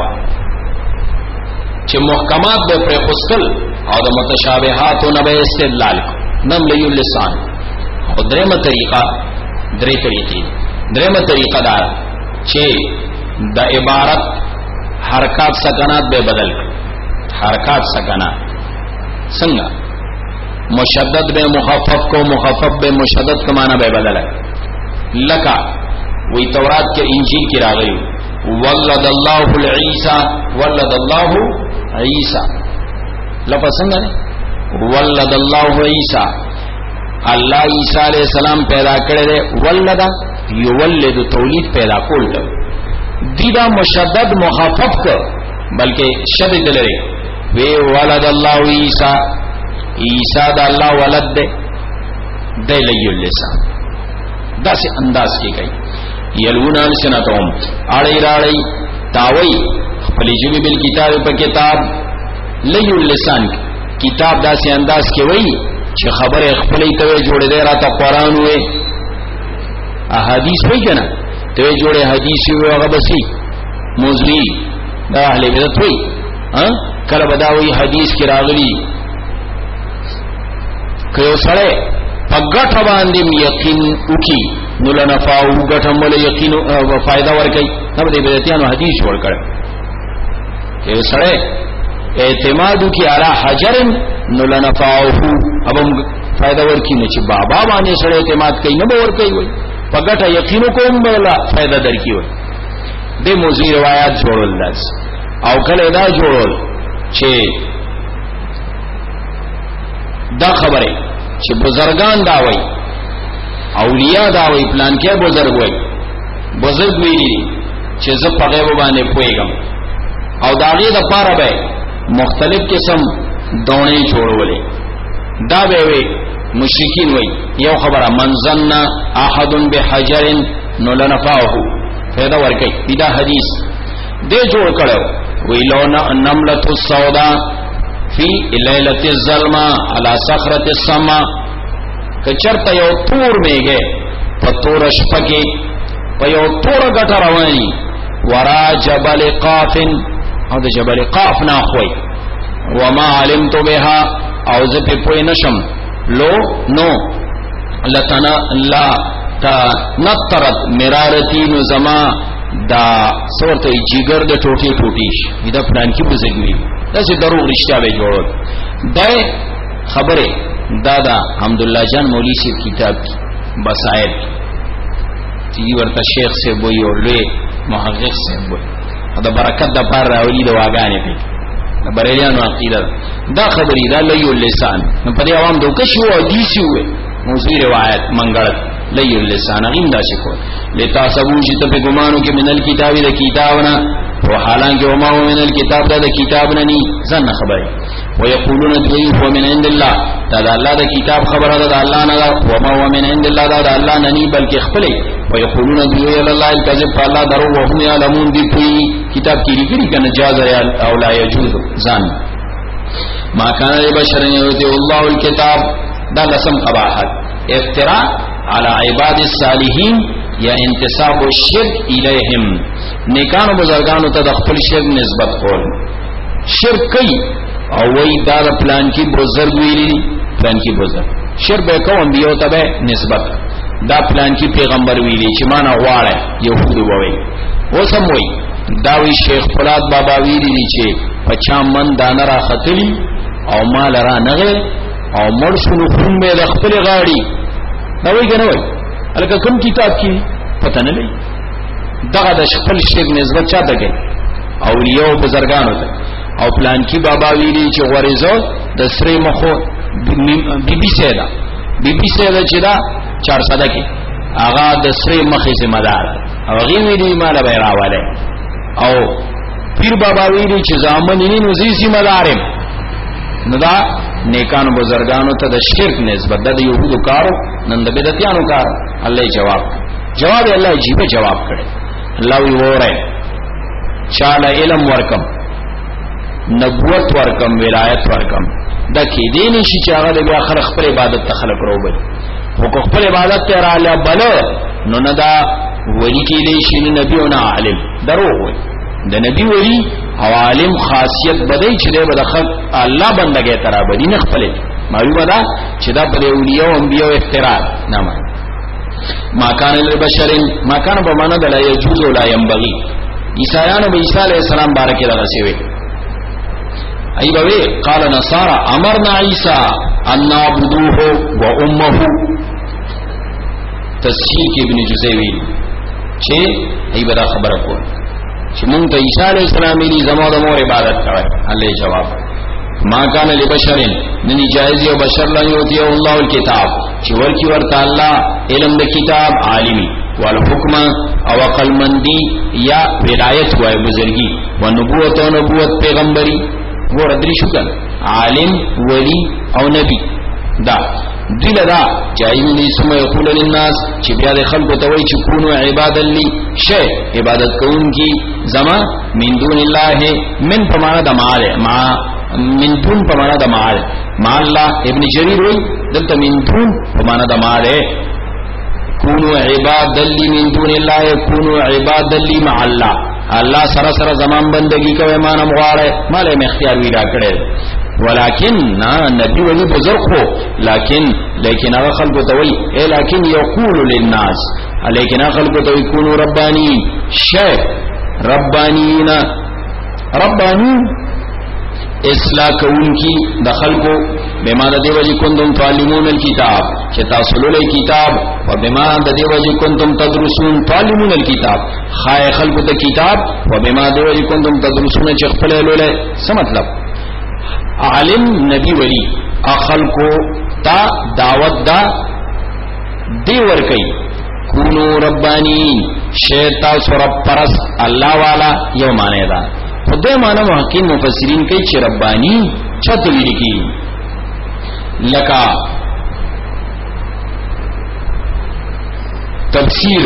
Speaker 1: چې محکمات به پر خپل او د متشابهات او نه استدلال نم لیل اللسان او دیمه طریقه درې طریقې دیمه طریقه دا چې د عبارت حرکات سکنات به بدل حرکات سکنات څنګه مشدد به مخفف کو مخفف به مشدد کا معنی به بدل لکا وی تورات کے انجیل کی راغلی ولد اللہ العیسیٰ ولد اللہ عیسیٰ لفظ څنګه نه ولد اللہ عیسیٰ اللہ عیسیٰ علیہ السلام پیدا کړی دی ولد یولد تولید پیدا کول دیدا مشدد مخفف کو بلکہ شدید لري وی ولد اللہ عیسیٰ عیسیٰ دا اللہ ولد دے دے لیل اللسان دا سے انداز کی گئی یلون السنتهم اڑی راڑی تاوی خپل جبی بالکتاب په کتاب لیل اللسان کتاب دا سے انداز کی وئی چې خبره خپلې ته جوړې دی راته قران وې احادیث وې کنه ته جوړې حدیث وې هغه بسې موضوعي دا اهل بدعت وې کله بداوی حدیث کې راغلی کيو سره پګټ باندې یقین وکي نو لنفاو غټم ول یقین او فائدہ ورکي نو دې بدعتانو حدیث ورکړ کيو سره اعتماد کی علی حجر نو لنفاو ابم فائدہ ورکی نه چې بابا باندې سره اعتماد کوي نه ور کوي وي پګټ یقین کوم ولا فائدہ درکې وي د موضوع روایت جوړول داس او کله دا جوړول چې دا خبره چې بزرگان دا وای اولیاء دا وای پلان کې بزرگ وای بزرگ ویلي چې زه په غیب باندې پويګم او داغه د پاره به مختلف قسم دونې جوړولې دا به وي مشرکین وای یو خبره منزن احد بحجر نو لنفعه فائدہ ورکي دا حدیث دې جوړ کړو ویلونا نملۃ السودا فی لیلۃ الظلمہ علی صخرۃ السما کچرته یو تور میګه په تور شپه په یو تور غټ رواني ورا جبل قاف او د جبل قاف نه خوې وما علمت بها او زه په پوی نشم لو نو لتنا لا تا نطرت مرارتی نو زما دا صورت جگر د ټوټي ټوټي دا پلان کې بزګوي دا چې دروغ رښتیا به جوړول دا خبره دادا حمداللہ جان مولوی سے کتاب کی بصائر تی ورته شیخ سے وی او لوی محقق سے وی دا برکت د پار راولی د واغانې په د بریلیانو عقیده دا خبرې دا لیل اللسان په دې عوام دوکه شو حدیث وي موضوع روایت منګړ لیل اللسان غیندا شکو لتاسبو چې ته په ګمانو کې منل کتاب د کتابنا او حالانکه وما هو من الكتاب دا کتاب نه ني ځن خبره ويقولون دوی هو من عند الله دا الله دا کتاب خبره دا الله نه وما هو من عند الله دا الله نه ني بلکې خپل ويقولون دوی الى الله الكذب فالله درو وهم يعلمون دي کوئی کتاب کې لري کنه جاز او لا يجوز ځان ما كان لبشر يؤتي الله الكتاب دا لسم قباحت افتراء على عباد الصالحين یا انتساب الشرک الیہم نیکانو بزرگانو ته د خپل شرک نسبت کول شرک کوي او وای دا پلان کې بزرگ ویلی پلان کې بزرگ شرک به کوم دیو ته نسبت دا پلان کې پیغمبر ویلی چې معنا غواړي يهودو وای اوسم وای دا وی شیخ فلاد بابا ویلی چې 50 من دانه را خطلی او مال را نغه او مرشل خون به د خپل غاړي دا وی کنه وای الکه کوم کتاب کی پتہ نه لګي دغه د خپل شیخ نسبت چاته کوي اولیاء او بزرګانو ته او پلان کی بابا ویلی چې غریزو د سری مخو بیبي سیدا چې دا 400 کې هغه د سری مخې ذمہ دار او غي ویلی مال به راواله او پیر بابا ویلی چې زامنین وزي ذمہ دارم نو دا نیکانو بزرگانو ته د شرک نسبت د يهودو کارو نن د بدعتانو کار الله جواب الله جیبه جواب کړي الله وی وره چاله علم ورکم نبوت ورکم ولایت ورکم د کې دین شي چې هغه د اخر خپل عبادت ته خلق روبل او خپل عبادت ته رااله بل نو نه دا ولی کې دې شي نبیونه عالم دروغ وي د نبی ولی او عالم خاصیت بدای چې د خلق الله بندګي ترا بدی نه خپل معلومه ده چې دا پر اولیاء او انبیاء افتراء نه مانی ما کان للبشر ما کان بمانه د لا يجوز ولا ينبغي عیسایانو به عیسی علیہ السلام بارکه راغسی وي ایبوی قال نصارى امرنا عیسی ان نعبدوه و امه تسجیل ابن جزیوی چې ایبدا خبره کوي چې مونږ ته عیسی علیہ السلام دی زموږ د مور عبادت کوي الله جواب ما کان لبشر ننی جائز یو بشر لا یوتی الله الكتاب چې ورکی ورته الله علم د کتاب عالمی والحکم او عقل مندی یا ولایت وای بزرگی و نبوت او نبوت پیغمبري ور درې شو کړه عالم ولی او نبی دا دل دا جایل اسم یقول للناس چې بیا د خلکو ته وایي چې کونو عبادت لی شی عبادت کوونکی زما من دون الله من پمانه د مال ما من دون پمانه د مال ما الله ابن جریر وایي دلته من دون پمانه د مال کونو عبادت لی من دون الله کونو عبادت لی مع الله الله سره سره زمان بندگی کوي مان مغواړي مال می اختیار وی را کړل ولكن نبی ولی بزرگ ہو لیکن هغه خلق ته وی لیکن یقول للناس لیکن هغه خلق ته وی کونوا ربانی شی ربانینا ربانی اصلاح کوونکی د خلقو بما د دیو جی کنتم تعلمون الكتاب چې تاسو لولې کتاب او بما د دیو جی کنتم تدرسون تعلمون الكتاب خای خلقو ته کتاب او بما دیو جی کنتم تدرسون چې خپل لولې څه مطلب عالم نبی ولی اخلقو تا دعوت دا دی ورکی کونو ربانین شیطا سورب پرس اللہ والا یو مانے دا خدای مانا محقین مفسرین کئی چی ربانی چتوی لکی لکا تفسیر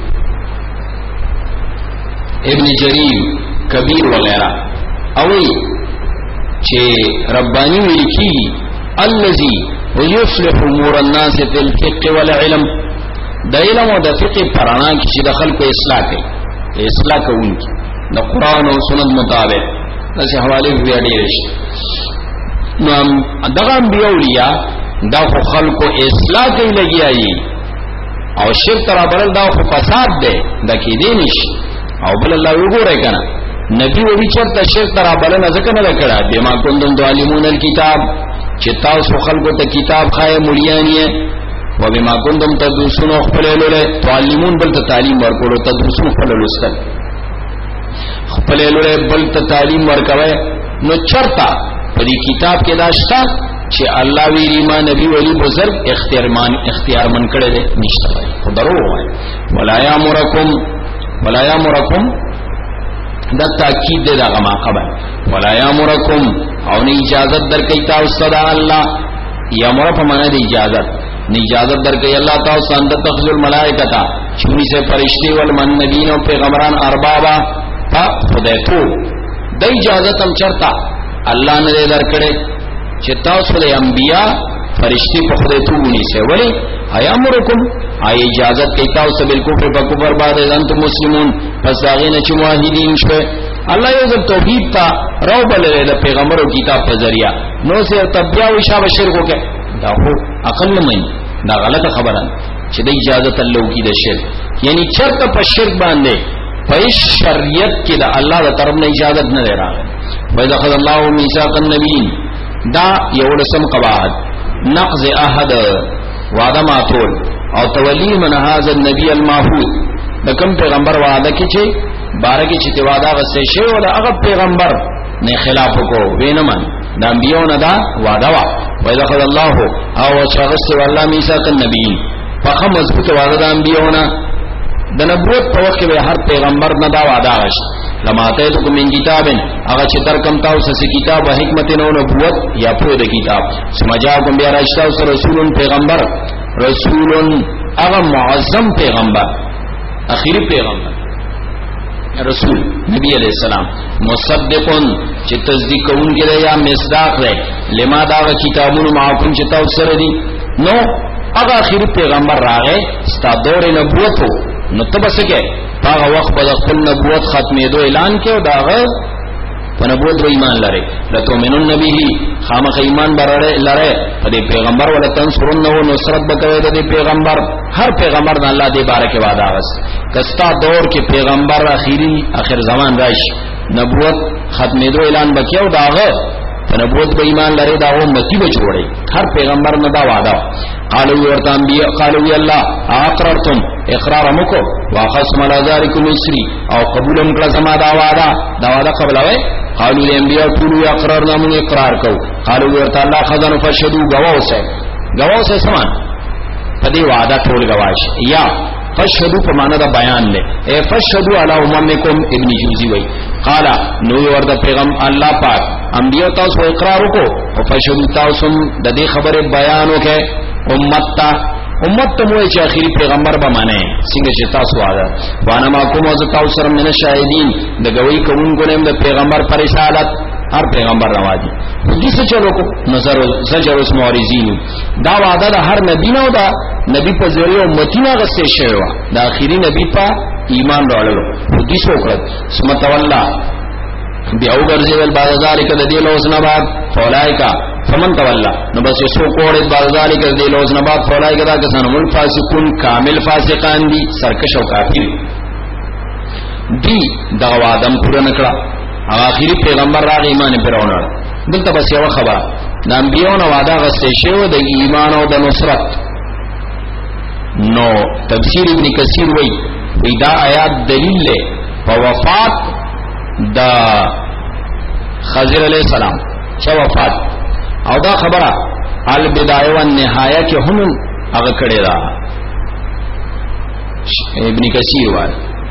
Speaker 1: ابن جریر کبیر وغیرہ اوی چې ربانی ولیکي الذي يصلح امور الناس في الفقه والعلم د علم او د فقه پرانا کې د خلکو اصلاح کوي اصلاح کوونکی د قران او سنت مطابق دغه حواله بیا ډیر شي نو دغه انبیاء اولیاء دا خلکو اصلاح کوي لګیایي او شرک تر برل دا فساد ده د کې دی نشي او بل الله وګورای کنه نبی وی چرته شرک تر بلن ځکه نه کړه بما کوندم تعلمون الكتاب چې تاسو خلکو ته کتاب خای مليانی و بما کوندم تدرسون خپل له تعلمون بل ته تعلیم ورکول تدرسون خپل لستل خپل له بل ته تعلیم ورکوي نو چرته په دې کتاب کې داشتا چې الله وی ما نبی ولی بزرگ اختیار من کړي دي نشته خدارو ولا یامرکم دا تاکید دے دا غما قبل ولا یامرکم او نه اجازت درکې تاسو ته الله یامر په معنا دی اجازت نه اجازت درکې الله تاسو اند تخذ الملائکه چونی سے فرشتي ول من نبیین او پیغمبران اربابا خدای ته د اجازت هم چرتا الله نه درکړي چې تاسو له انبیا فرشتي په خدای ته ونی سے ولی ایامرکم ای اجازت کوي تاسو بالکل په کفر باندې انتم مسلمون پس هغه نه چې موحدین شوه الله یو ځل توحید تا راو بلره د پیغمبرو کتاب په ذریعہ نو سه تبیا او شابه شرک وکړه دا هو عقل نه مې دا غلطه خبره چې د اجازت الله کی د شرک یعنی چرته په شرک باندې په شریعت کې د الله تعالی طرف نه اجازت نه راغله وإذ أخذ الله ميثاق النبيين دا یو رسم قواعد نقض عهد وعده ماتول او تولی من هذا النبي المعهود د کوم پیغمبر وعده کې چې بارکه چې وعده غسه شی او هغه پیغمبر نه خلاف کو وینمن د انبیو نه دا وعده وا وإذا أخذ الله او شخص والله ميثاق النبيين فخم مضبوط وعده د انبیو نه د نبوت په وخت کې هر پیغمبر نه دا وعده غش لما اتیتکم من کتابن هغه چې تر کم تاسو سه کتاب او حکمت نو نبوت یا په د کتاب سمجاکم بیا راشتاو رسول پیغمبر رسول هغه معظم پیغمبر اخیری پیغمبر رسول نبی علیہ السلام مصدقون چې تصدیق کوونکی یا مصداق دی لما دا کتابونو معکم چې تاسو سره دي نو هغه اخیری پیغمبر راغی ستا دور نبوت نو تبسکه هغه وخت په خپل نبوت ختمېدو اعلان کړو داغه په نبوت و ایمان لري لته منن نبی خامخ ایمان براره لره په دې پیغمبر ولا تنصرن او نصرت بکوي د پیغمبر هر پیغمبر د الله دی بارک وعده غس کستا دور کې پیغمبر اخیری اخر زمان راشي نبوت ختمېدو اعلان وکيو داغه په نبوت و ایمان لري دا امتی به جوړي هر پیغمبر نه دا وعده قالوا ورته انبیاء قالوا یا الله اقررتم اقرار مکو واخصم على ذلك مصری او قبول کړه سما دا وعده قبل وای قالوا الانبیاء قولوا اقرارنا من اقرار کو قالوا ورته الله خزن فشدوا گواوسه سمان پدې وعده ټول گواش یا فشدوا په معنا دا بیان لے اے فشدوا علی اممکم ابن جوزی وای قال نو ورته پیغام الله پاک انبیاء تاسو اقرار وکړو او فشدوا تاسو د دې خبره بیان وکړه امت ته موي چې اخیری پیغمبر به معنی څنګه چې تاسو واده وانا ما کوم از تاسو سره من شاهدین د گوی کوونکو نیم د پیغمبر پر رسالت هر پیغمبر راوادي دې څه چلو کو نظر زجر اس مورزین دا وعده د هر نبی نو دا نبی په ذریعہ امتی نه غسه شوی دا اخیری نبی په ایمان راوړلو دې څه وکړه سمت والله بیا وګرځول بعد ذلک د دې لوسنا بعد فولایکا فمن تولا نو بس یسو کوړې بعد ذلک د دې لوسنا بعد فولایکا دا کسان مل فاسقون کامل فاسقان دي سرکش او کافر دي دا وعدم پوره نکړه اخیری پیغمبر راغی ایمان پر اونړ دلته بس یو خبر د انبیانو وعده غسته شو د ایمان او د نصرت نو تفسیر ابن کثیر وای دا آیات دلیل له په وفات دا خضر علیہ السلام چا وفات او دا خبره البدایه و النهایه کې هم هغه کړي دا ابن کثیر وای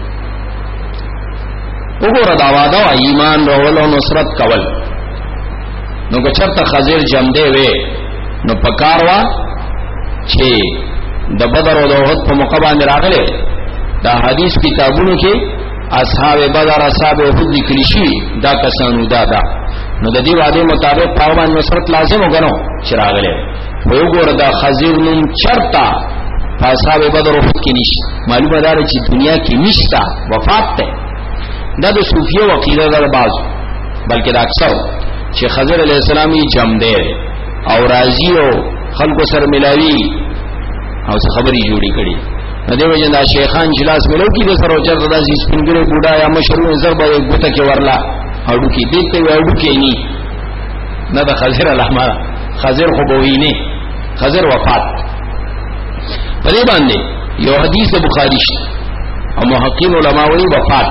Speaker 1: وګوره دا وعده ایمان راول او نصرت کول نو که چرته خضر جمع دی وې نو پکاروا چې د بدر او د احد په موقع باندې راغله دا حدیث کتابونو کې اصحاب بدر اصحاب احد لیکل شي دا کسانو دا نو د دې وعده مطابق پاوان نصرت لازم وګڼو چې راغله وګوره دا خضر نن چرتا اصحاب بدر او احد کې نشي معلومه ده چې دنیا کې نشتا وفات ده دا د صوفیو عقیده ده بعض بلکې دا اکثر چې خضر علیہ السلام یې جمع ده او راضی او خلکو سره ملاوي او څه خبري جوړی کړي دې وجه دا شیخان جلاس ملو کې د سره چرته د سپینګره بوډا یا مشروع زربه یو ګوته کې ورلا اړو کې دې ته اړو کې نه د خضر الرحمن خضر خو بوي نه خضر وفات په دې باندې یو حدیث بخاری او محققین علما وی وفات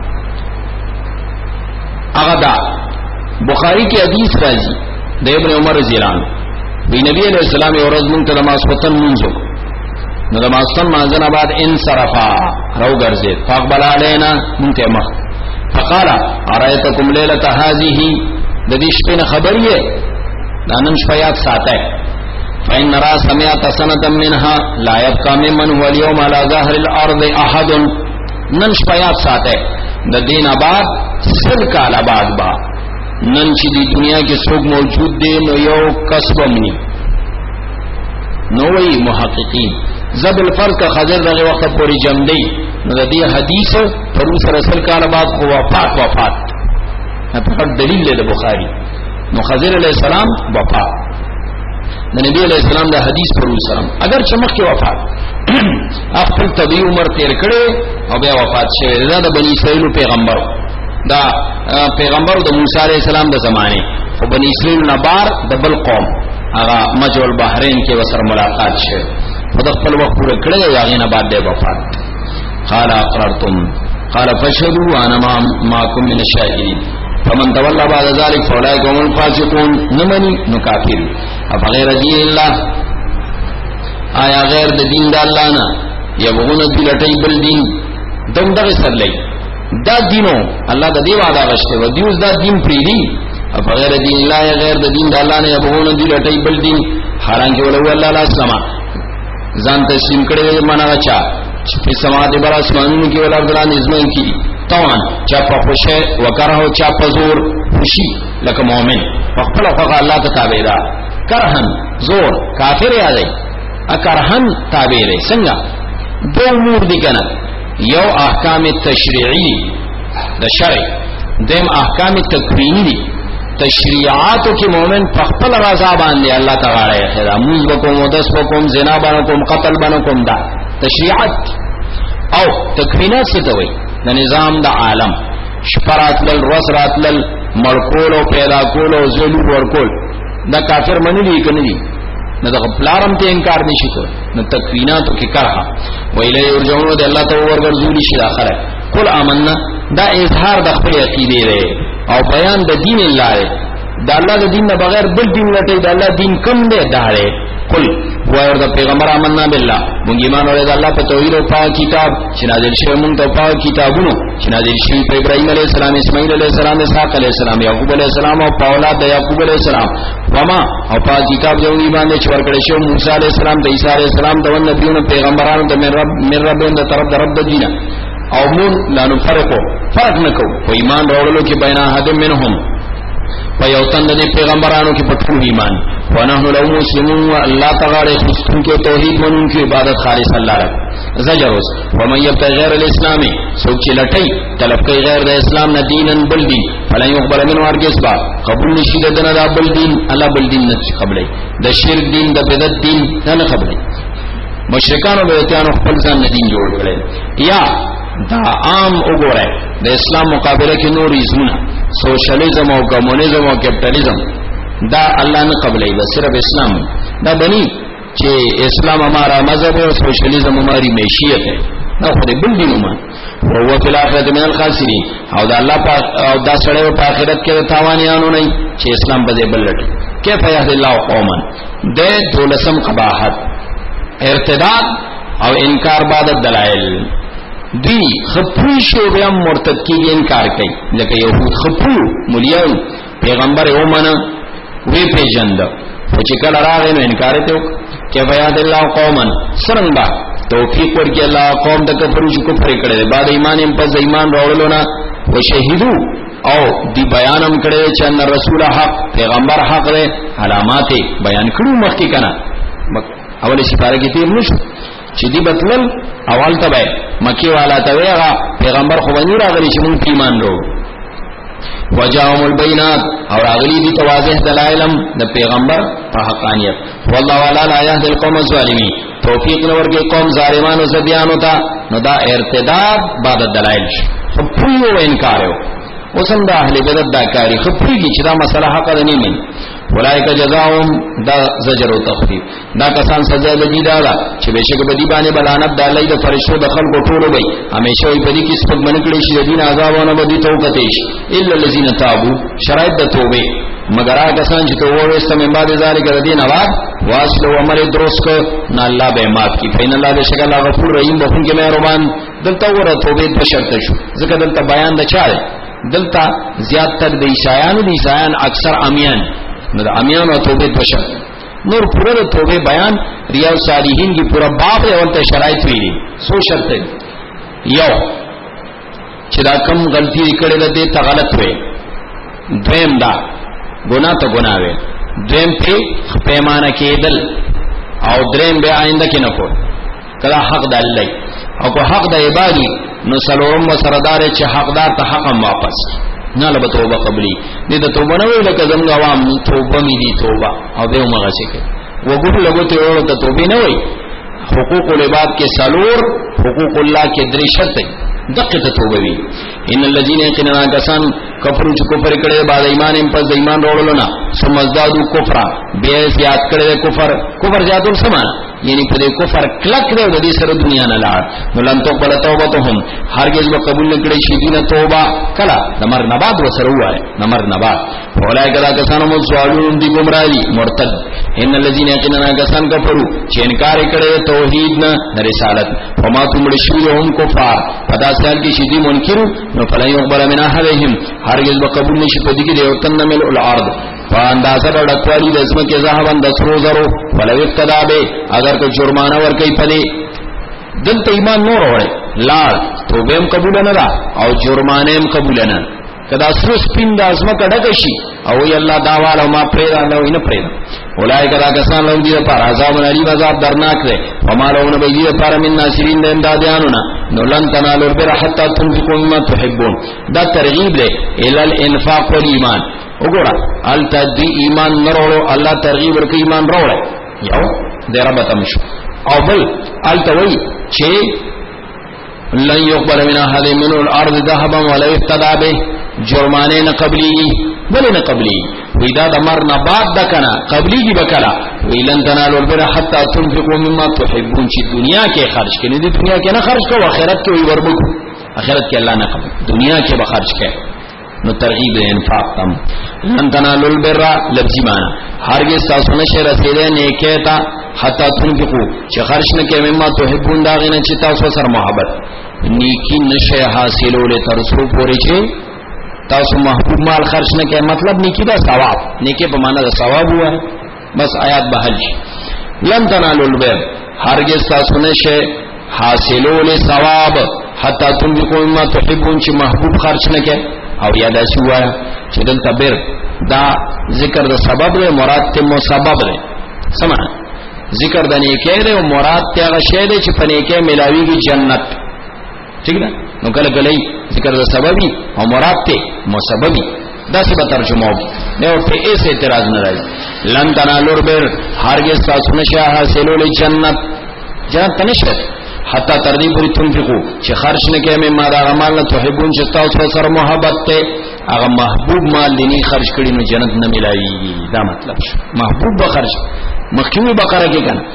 Speaker 1: هغه دا بخاری کې حدیث راځي د ابن عمر رضی الله عنه وی نبی علیہ السلام یو ورځ مونږ ته نماز پتن منځو نو د ماستن مانځنه بعد انصرفا رو ګرځي فقبل علينا مونږ ته مخ فقال ارايتكم ليله هذه د دې شپې نه خبر یې دا نن شپه یاد ساته فإن را سمعت سنه منها لا يبقى ممن هو اليوم على ظهر الارض احد نن شپه یاد ساته د دین آباد سل کال آباد با نن چې د دنیا کې څوک موجود دی نو یو کسب مني نو وی محققین زب الفرق خضر دغه وخت پورې جمع دی نو د دې حدیث پر رسول کال بعد خو وفات په دلیل له بخاری نو خضر علیہ السلام وفات د نبی علیہ السلام د حدیث پر سلام اگر چمک کې وفات خپل طبي عمر تیر کړي او بیا وفات شوی دا د بنی اسرائیل پیغمبر دا پیغمبر د موسی علیہ السلام د زمانه او بنی اسرائیل نبار د بل قوم هغه مجول بحرین کې وسر ملاقات شه خدای خپل وخت پوره کړی یا غینه بعد د وفات قال اقررتم قال فشهدوا انا معكم من الشاهدين فمن تولى بعد ذلك فاولئك هم الفاسقون. نمني نو کافر. افغیر دین الله، آیا غیر د دین د الله نه یبغون دلټی بل دین دم دغه سر لای دا دینو الله د دی وعده غشته و دیوس دا دین پریدي. افغیر دین الله، غیر د دین د الله نه یبغون دلټی بل دین، حالانکه ولو الله لا سما ځان تسلیم کړي معنا چا چې په سماعت بر اسمانونو کې ول ارض نظم کی توان چا په خوشه وکره چا په زور خوشي لکه مؤمن په خپل خو الله ته تابع ده، کرهن زور کافر یادای اکرهن تابع دی. څنګه دو امور دي کنه، یو احکام تشریعی د شرع، دیم احکام تکوینی دي. تشریعاتو کې مؤمن په خپل رضا باندې الله تعالی خدا موږ وکوم مدس وکوم زنا باندې قتل باندې کوم دا تشریعات. او تکوینات څه ته وایي؟ د نظام د عالم شپرات لل رسرات لل مړکول او پیدا کول او زلو ورکول دا کافر منلی کنه دي نه د خپلارم ته انکار نشي کول. نو تکویناتو کې کرها ویلې ورجوړو د الله ته ورګرځول شي داخله. قل آمنا دا اظهار د خپل عقیده دی او بیان د دین الله دی. د الله د دین نه بغیر بل دین لټي د الله دین کم دی دا دی. قل وایو د پیغمبر آمنا بالله، مونږ ایمان اورې د الله په توحید او پاک کتاب چې نازل شوی، مونږ ته پاک کتابونو چې نازل شوی په ابراهیم علیه السلام، اسماعیل علیه السلام، اسحاق علیه السلام، یعقوب علیه السلام او په اولاد د یعقوب علیه السلام. وما او پاک کتاب جو ایمان دې چې ورکړی شو موسی علیه السلام، د عیسی علیه السلام، د نبیونو پیغمبرانو د من ربهم د طرف د رب د دینه. او مون لا نفرقو فرق نکو په ایمان راوړلو کې بین احد منهم په یو تند د پیغمبرانو کې په ټول ایمان. ونحن له مسلمون، الله تعالی خصوصا کې توحید مونږ کې عبادت خالص الله رب. زجروس ومن يبتغي غير الاسلام، سوچ لټي طلب کوي غیر د اسلام نه دینن بل دین، فلا يقبل منه هرگز با قبول نشي دنه دا بل دین، الله بل دین نه قبلای. د شرک دین د بدعت دین نه قبلای. مشرکانو به اتیانو خپل ځان دین جوړ کړل. یا دا عام وګوره د اسلام مقابله کې نور ایزونه سوشلیزم او کمونیزم او کیپټالیزم دا الله نه قبلای، بس صرف اسلام دا بنی چې اسلام ہمارا مذہب ہے، سوشلیزم ہماری معیشت ہے، نہ خود بل دینو ما او فی الاخرۃ من الخاسرین. او دا الله پاک او دا سره په آخرت کې تاوانیانو نه چې اسلام بده بل لټ. کیف یهد الله قوما د دولسم قباحت ارتداد او انکار بعد دلائل. دی خپوی شو بیا مرتد کیږي انکار کوي، لکه یهود خپو مليان پیغمبر اومنه وی پیجند او چې کله راغی نو انکار ته وک. کې بیاد الله قوما سرنګا توفیق ورکړي الله قوم د کفر چې کفر کړي بعد ایمان هم په ایمان راوړلو نه او شهیدو او دی بیانم کړي چې ان رسول حق پیغمبر حق دی، علامات بیان کړو مخکې کنه اول سپاره کې تیر نشو چې دی بتل اول ته مکی والا ته ویغه پیغمبر خو باندې راغلی چې مونږ ایمان ورو. وجاءهم البينات او راغلی دي تواضح دلائلم د پیغمبر په حقانیت. والله ولا لا يهدي القوم الظالمين، توفیق نور کې قوم ظالمانو زديانو ته نو دا ارتداد بعد دلائل خپوی او انکار یو وسم د اهل بدعت دا کاری خپوی چې دا مسله حق نه ني. اولئک جزاؤهم دا زجر او تخفیف، دا کسان سزا لګی دا چې بشک بدی باندې بلانت د الله د فرشتو د خلکو ټولو وي همیشه وي بدی کې سپک من کړي شي دین عذابونه بدی توبه شي الا الذين تابوا شرایط د توبه مگر هغه کسان چې توبه وستم بعد ذالک دین اواد واسلو عمل درست کو نه الله به معاف کی. فین الله بشک الله غفور رحیم بخون کې مهربان. دلته ور توبه په شرط شو ځکه دلته بیان د چا دلته زیات تر د عیسایانو د عیسایان اکثر امیان نو امیان او توبه بشر نور پورا توبه بیان ریاض صالحین کی پورا باب اولته شرایط ویلي سو شرط یو چې دا کم غلطی کړي ده ته غلط وي، دویم دا ګناه ته ګناه وي، دویم په پیمانه کېدل او دریم به آینده کې نه کو کله حق د الله او کو حق د عبادي نو سلام سردار چې حقدار ته حق واپس نه له توبه قبلي دې ته توبه نه ویل کزم غوام توبه مې دي توبه او به مغه شي کې وګور لګوته او ته توبه نه وي. حقوق العباد کې سالور حقوق الله کې درې شرط دقه ته توبه وي. ان الذين يقيننا كسان کفروا چې کفر کړي بعد ایمان هم پس ایمان وروړل نه ثم ازدادوا کفرا به زیات کړي کفر زیاتول سمان یعنی په کفر کلک دی د دې سره دنیا نه لاړ نو لن تقبل توبتهم هرگز به قبول نکړي شي دینه توبه کلا د مرګ نه بعد وسره وای د مرګ نه بعد اولای کدا کسانو مو سوالون دی گمراهی مرتد ان الذين يقيننا کسان کفروا چې انکار کړي توحید نه د رسالت وما تمړ شي هم کفار پدا سال کې شدي منکرو نو فلا يقبل من احدهم هرگز به قبول نشي په دې کې د وطن مل الارض فاندازه ډکوالی د اسمه کې زهبن د سرو زرو ولو ابتدا به اگر کو جرمانه ور کوي پدې دلته ایمان نور وره لال توبه هم قبول نه را او جرمانه هم قبول نه کدا سرو سپین د اسمه کډه شي او ی الله داواله ما پرېدا نو نه پرېدا اولای کدا کسان لوم دي پر عذاب علی عذاب درناک ده ومالون بيدی پر من ناصرین د امدادانو نو لن تنالوا البر حتى تنفقوا مما تحبون دا ترغیب ده ال الانفاق والایمان وګوره الته دی ایمان نورو الله ترغیب ورکې ایمان راوړل یو د رب تمشو او بل الته وای چې لن يقبل من احد من الارض ذهبا ولا يفتدى به جرمانه نه قبلي بل نه قبلي وېدا د مر نه بعد د کنه قبلي کی بکلا ویلن تنالوا البر حتى تنفقوا مما تحبون چې دنیا کې خرج کړي د دنیا کې نه خرج کوو آخرت کې وي وربو آخرت کې الله نه قبل دنیا کې به خرج کړي نو ترغیب انفاق تم لن تنالوا البر لفظی معنی هرگز تاسو نشه رسیدې نیکه تا حتا تنفقوا چې خرج نه کوي مما تحبون دا غنه چې تاسو سره محبت نیکی نشه حاصلول ترسو پورې چې تاسو محبوب مال خرج نه کوي مطلب نیکی دا ثواب نیکی په معنا دا ثواب هوا بس آیات بهل لن تنالوا البر هرگز تاسو نشه حاصلول ثواب حتا تنفقوا مما تحبون چې محبوب خرج نه کوي او یاد شوا چې دلته بر دا ذکر د سبب له مراد ته مسبب ده سمع ذکر د نیکه ده او مراد ته هغه شی ده چې په نیکه ملاویږي جنت ٹھیک ده نو کله کله ذکر د سببي او مراد ته مسببي دا څه به ترجمه وي نو په ایسه اعتراض نه راځي لن تنالوا البر هرگز تاسو نشه حاصلول جنت جنت نشه حتا تر دې پورې تنفقو چې خرج نه کوي مې ما دا مال نه توحبون چې تاسو سره محبت ته هغه محبوب مال دیني خرج کړي نو جنت نه ملایي دا مطلب شو محبوب به خرج مخکوي بقره کې کنه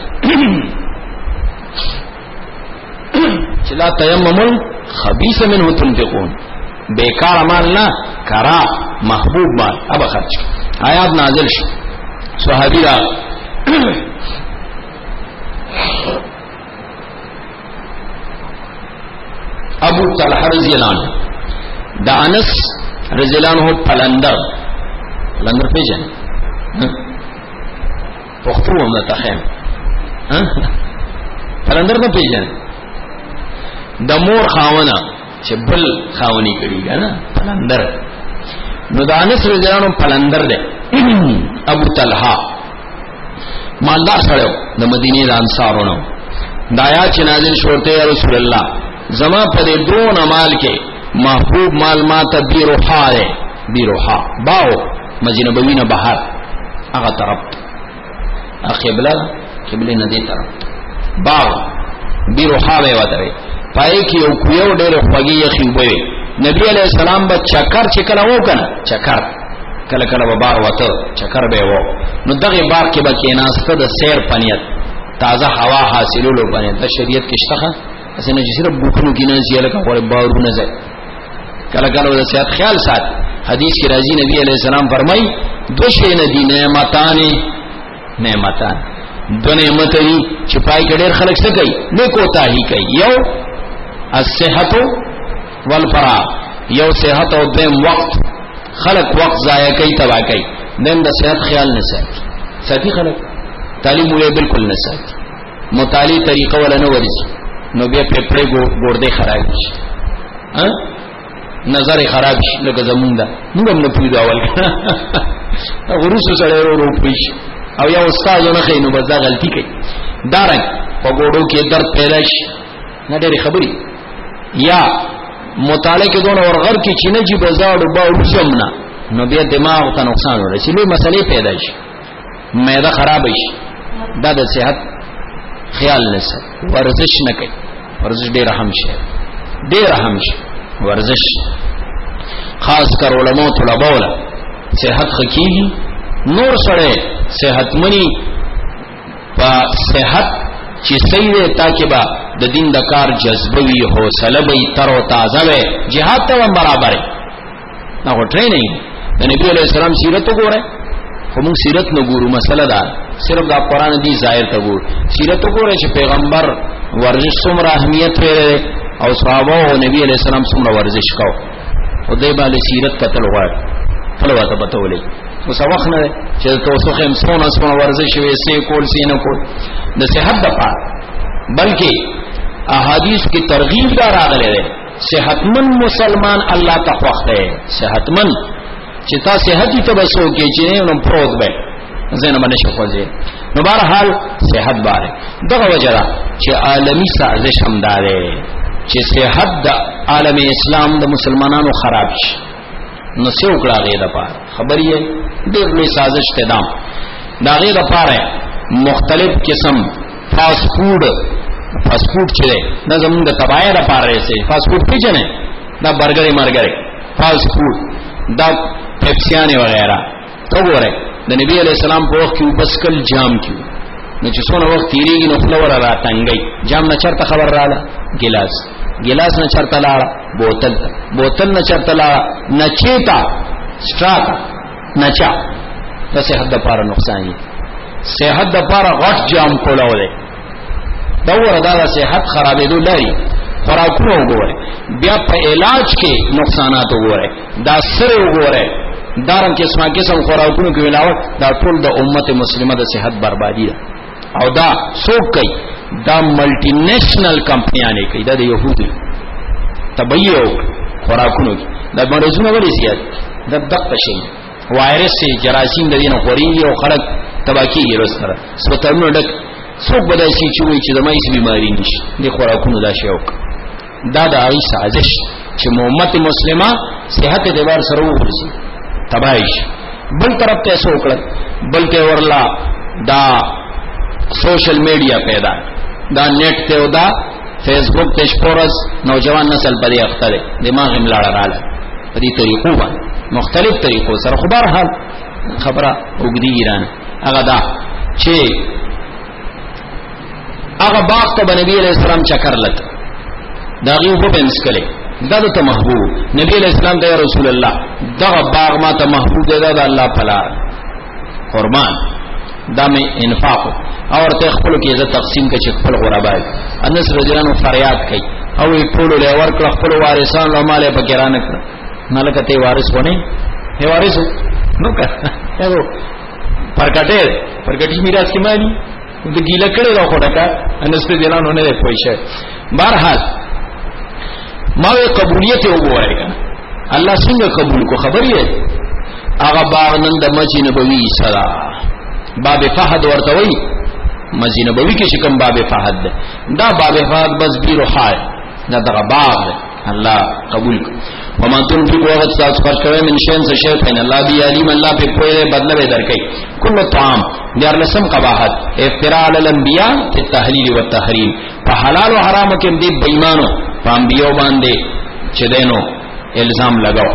Speaker 1: چې لا تیممون خبيث منه تنفقون بیکار مال نه کرا محبوب مال اب خرج آیات نازل شو صحابی را ابو طلحہ رضی اللہ عنہ دا انس رضی اللہ عنہ پلندر پیجن پختو هم دا تخیم پلندر نه پیجن دا مور خاونا چې بل خاونی کړي نا پلندر نو دا انس رضی اللہ عنہ پلندر دے ابو طلحہ مالدار سره د مدینه د انصارونو دایا چې نازل شورته یا رسول الله زما پر درون مال کې محبوب مال ما ته بیروحا ده بیروحا باو مسجد نبوی نه بهر هغه طرف قبله نه دی طرف باو بیروحا به وته پای کې یو کویو ډېر خوږی یخي وي نبی علیہ السلام به چکر چکل وو کنه چکر کله کله به بار وته چکر به وو نو دغه بار کې به کې ناسته د سیر پنیت تازه هوا حاصلولو باندې د شریعت کې شته اسنه چې صرف بوکونو کې نه زیاله کوي بارونه ځي کله کله د صحت خیال سات حدیث کې راځي نبی علیہ السلام فرمای دو شی نه دي نعمتان دو نعمت دي چې پای کې ډېر خلک څه کوي نیکو تاهي کوي یو الصحت والفراغ یو صحت او دیم وخت خلق وقت ضایع کوي تبا کوي نن د صحت خیال نه ساتي خلک تعلیم وی بالکل نه ساتي مطالعه طریقه ولا نه ورسي نو بیا پپړې ګورده خراب شي نظر خراب شي لکه زمونږ دا موږ هم نه پیدا ول ورسو سره ورو پېښ او یو استاد نه خینو بس دا غلطي کوي دارنګ په ګورو کې درد پیدا شي نه ډېری خبري یا مطالعه کې دونه ورغر کې چې نه جی بازار با وسمنه نو بیا دماغ ته نقصان ورسي لوی مسلې پیدا شي معده خراب شي دا د صحت خیال نسه ورزش نه کوي ورزش ډېر اهم شی ورزش خاص کر علماء طلباء ولا صحت خکېږي نور سره صحت منی په صحت چې صحیح تاکي با د دین د کار جذبه وي، حوصله وي، تر او تازه وي، jihad ته هم برابر نه هو ټریننګ. د نبی علیہ السلام سیرت وګوره، خو موږ سیرت نه ګورو، مسله ده صرف د قرآن دی ظاهر ته ګورو. سیرت وګوره چې پیغمبر ورزش څومره اهمیت لري او صحابه او نبی علیہ السلام څومره ورزش کاو، او دای باندې سیرت کتل غواړي خپل واته پته ولې. نو سوخ نه چې تاسو هم څونه ورزش وي سي کول سي نه کول د صحت لپاره، بلکې احادیث کی ترغیب دار راغله ده. صحتمند مسلمان الله تخوخ ده، صحتمند چې تا صحت ته بسو کې چې نو پروت به زنه باندې شفوځي. نو بهر حال صحت باره دغه وجره چې عالمی سازش هم داره چې صحت د عالم اسلام د مسلمانانو خراب شي. نو څو کړه غي د پاره خبرې ډېر لوی سازش ته دام دا غي د پاره مختلف قسم فاست فوډ چې دا زموږ د تباہی د پاره سي فاست فوډ پیژنې دا برګرې مرګرې فاست فوډ دا پیپسیانه وغیرہ تو ګوره د نبی علیہ السلام په وخت کې بسکل جام کیو نو چې څونه وخت تیریږي نو فلور را تنګي جام نه چرته خبر رااله ګلاس نه چرته لاړه بوتل نه چرته لاړه نچیتا سټراک نچا د صحت لپاره نقصان دي. صحت لپاره غټ جام کولاوله دا وردا د صحت خرابېدو لري. خوراکونه وګوره، بیا په علاج کې نقصانات وګوره، دا سره وګوره، دارن قسم خوراکونو کې ملاوت، دا ټول د امت مسلمه د صحت بربادي ده. او دا څوک کوي؟ دا ملټي نېشنل کمپنیانه کوي، دا د يهودو تبعیو خوراکونو کې دا مرزونه ولې زیات د دقه شي وایرس سي جراثیم د دینه خوري او خلک تباکی ورسره سپترونو ډک څوک بدای شي چې وایي چې د مایس بیماری نشي د خوراکونو دا شوک دا د هغه سازش چې امت مسلمه صحت اعتبار سره وګرځي تباہی. بل طرف ته څوک بلکې ورلا دا سوشل میډیا پیدا دا نیټ ته او دا فیسبوک ته شپورز نوجوان نسل په دې اخته ده دماغ هم لاړه رااله په دې طریقو باندې مختلف طریقو سره خبر حال خبره وګدي ایران هغه دا چې هغه باغ ته نبی علیہ السلام چکر لته دا غو په بنس کله دا ته محبوب نبی علیہ السلام ته رسول الله دا باغ ما ته محبوب دی دا الله پلا قربان دا می انفاق اور ته خپل کې عزت تقسیم کې خپل غربای انس رضی الله عنه فریاد کوي او ټول له ورکړ خپل وارثان له مالې پکې را نه کړ مالک ته وارث ونه هي وارث نو کا یو پرګټي میراث کې مانی د ګیله کړي دا خټکا انس رضی الله عنه نه پوښښ بهرحال ما قبولیت وګورای کنه الله څنګه قبول کو خبر یې هغه باغ نن د مسجد نبوي سره باب فهد ورته وی مسجد نبوي کې شکم باب فهد دا باب فهد بس بیرو حال دا دغه باغ الله قبول کو وما تنفقوا وقت تاسو خرج کوئ من شین سے شی فین الله بی علیم الله په پوهه بدله به درکې کل طعام دیار لسم قباحت افتراء علی الانبیاء فی التحلیل والتحریم په حلال او حرام کې دې بېمانو په انبیو باندې چې دینو الزام لگاو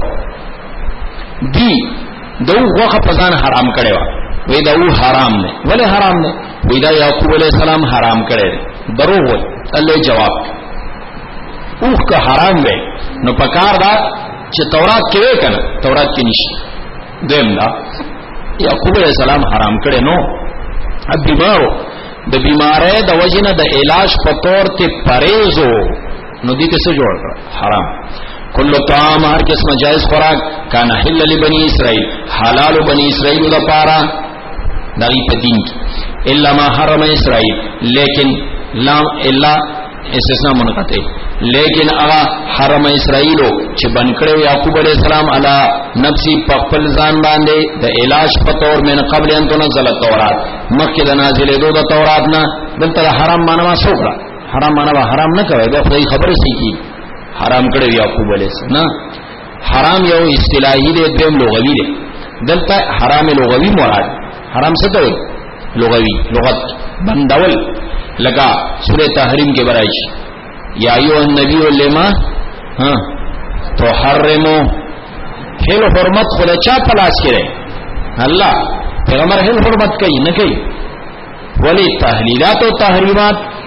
Speaker 1: دی دو وغه پزان حرام کړي وای دا و حرام نه ولې حرام نه وای دا یعقوب علیہ السلام حرام کړي دروغ وای الله جواب اوخ کا حرام وای نو پکار دا چې تورات کې وای کنه تورات کې نشي دیم دا یعقوب علیہ السلام حرام کړي نو اب بیمارو د بیمارۍ د وجنه د علاج په تور ته پرهیزو نو دې څه جوړ کړ حرام کل طعام هر قسم جائز خوراک کان حل لبنی اسرائیل حلال بنی اسرائیل لپاره دغی په دین کې الا ما حرم اسرائیل لیکن لا الا استثناء منقطع لیکن هغه حرم اسرائیلو چې بن کړو یعقوب علیہ السلام علی نفسی په خپل ځان باندې د علاج په تور من قبل ان تنزل التوراۃ مکه د نازلې دوه تورات نه دلته حرام معنا ما سوکړه حرام معنا حرام نه کوي دا خدای خبره سي کی حرام کړو یعقوب علیہ السلام نه حرام یو اصطلاحي دی دیم لغوي دی دلته حرام لغوي مراد حرام څه دی لغوي لغت بندول لگا سورہ تحریم کے برائش یا ایوہ النبی لما تحرمو حل حرمت خدا چا پلاس کرے اللہ پیغمبر حل حرمت کئی نہ کئی ولی تحلیلات و تحریمات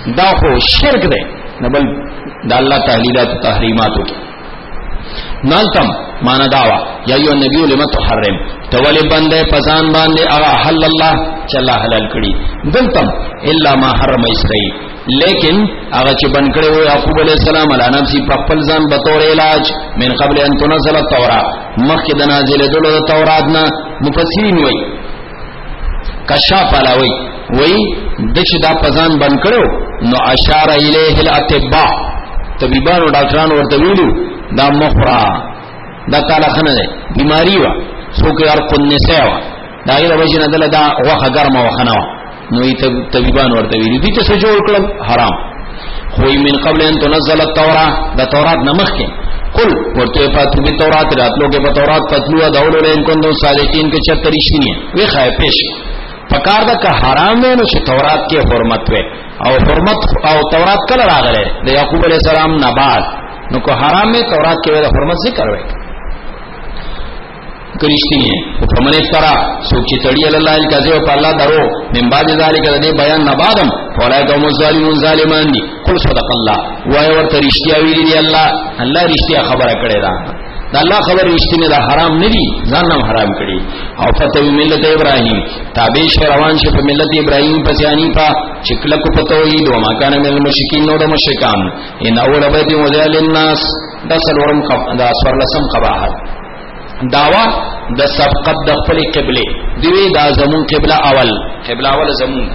Speaker 1: دا خو شرک دی نه بل د الله تحلیلات او تحریماتو کې نالتم معنا داوا یا ایو نبی لم تحرم تولی بندے پسان باندې اغا حل الله چې الله حلال کړي دلتم الا ما حرم اسرائیل لیکن هغه چې بن کړي وو یعقوب علیہ السلام علی نفسه په خپل ځان به تور علاج من قبل ان تنزل التوراۃ مخکې د نازلې دلو د تورات نه مفسرین وایي کشاف علاوی وی دچ دا پزان بن کړو نو اشار الیه الاطباء طبيبان او ډاکټرانو ورته ویلو دا مخرا دا کاله خنه بیماری وا څوک یار قنسه وا دا غیر وجه نه دل دا واخه ګرمه وخنه نو ای طبيبان ورته ویلو دي څه جوړ کړل حرام خو من قبل ان تنزل التوراۃ دا تورات نمخ کې قل ورته فاتو به تورات راتلو کې په تورات فتلو داولو لین کوندو صادقین کې چتري شینه وی خای پېښ پکار دا که حرام نه چې تورات کې حرمت وي او حرمت او تورات کله راغله د یعقوب علیہ السلام نه بعد نو کو حرام نه تورات کې د حرمت ذکر وي کرشتنی په منه کرا سوچ تړي الله الکذب په الله درو من بعد ذلك د بیان نه بعدم ولای قوم ظالمون ظالمان دي قل صدق الله وای ورته رښتیا ویلي دی الله رښتیا خبره کړي دا دا الله خبر رښتینه دا حرام نه دي ځان هم حرام کړي او فتو ملت ابراهیم تابع روان شه په ملت ابراهیم پس یانی په چکل کو پتوید او ما کان من المشرکین نو د مشرکان ان اول بیت وذل الناس دا سلورم دا سورلسم قباحت داوا د سبقت د خپل قبله دی دا زمون قبله اول زمون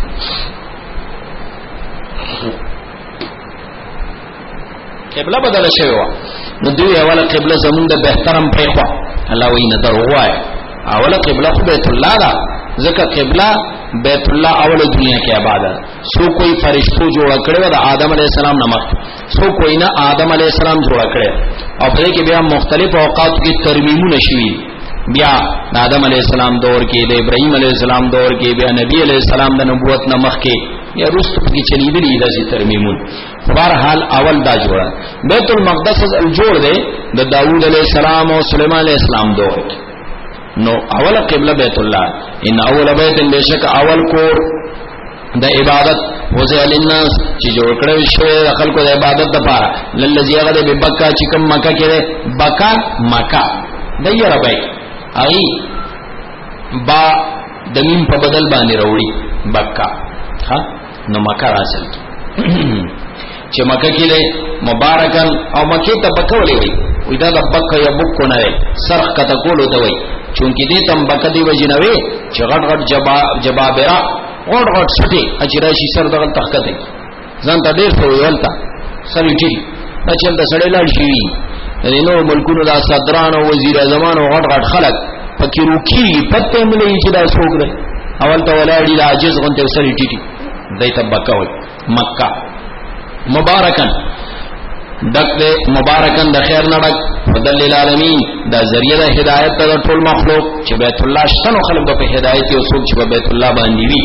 Speaker 1: قبله بدل شوی و نو دوی اوله قبله زمون د بهترم پرېخوا الله وینه دروای اوله قبله خو بیت الله دا ځکه قبله بیت الله اوله دنیا کې عبادت سو کوئی فرشتو جوړ کړو د آدم علی السلام نمک سو کوئی نه آدم علی السلام جوړ کړو او په دې کې بیا مختلف اوقات کې ترمیمونه شوي بیا د آدم علی السلام دور کې د ابراهیم علی السلام دور کې بیا نبی علی السلام د نبوت نمخ کې یا رست کی چلی دلی دا سی ترمیمون بہرحال اول دا جوڑا بیت المقدس الجوڑ دے دا داود علیہ السلام و سلیمان علیہ السلام دور نو اول قبلہ بیت اللہ ان اول بیت بے شک اول کور دا عبادت وزع للناس چی جوڑ کڑے شوئے خلقو دا عبادت دا پارا للذی اغد بے بکا چکم مکہ کے دے بکا مکہ دیر بے آئی با دمین پا بدل بانی روڑی بکا ہاں نو مکہ راسل کی چې مکه کې له مبارکان او مکه ته بکولې وي دا د بکه یا بکو نه سرخ کته کولو ته وي چونکی دې تم بکه دی وجنوي چې غټ غټ جبابرا غټ غټ سټي اجراشي سر دغه تخته ځان ته ډېر څه ویلتا سړی ټی دا چې د سړی لاړ شي نو ملکونو دا صدران او وزیر اعظم او غټ غټ خلک پکې روکی پته ملي چې دا څوک دی اول ته ولاړی د عاجز غونته سړی ټی دایته بکه وي مکه مبارکن دک دے مبارکن د خیر نه ډک بدل للعالمین دا ذریعہ د هدایت ته ټول مخلوق چې بیت الله شتنو خلق په هدایت او څوک چې بیت الله باندې وی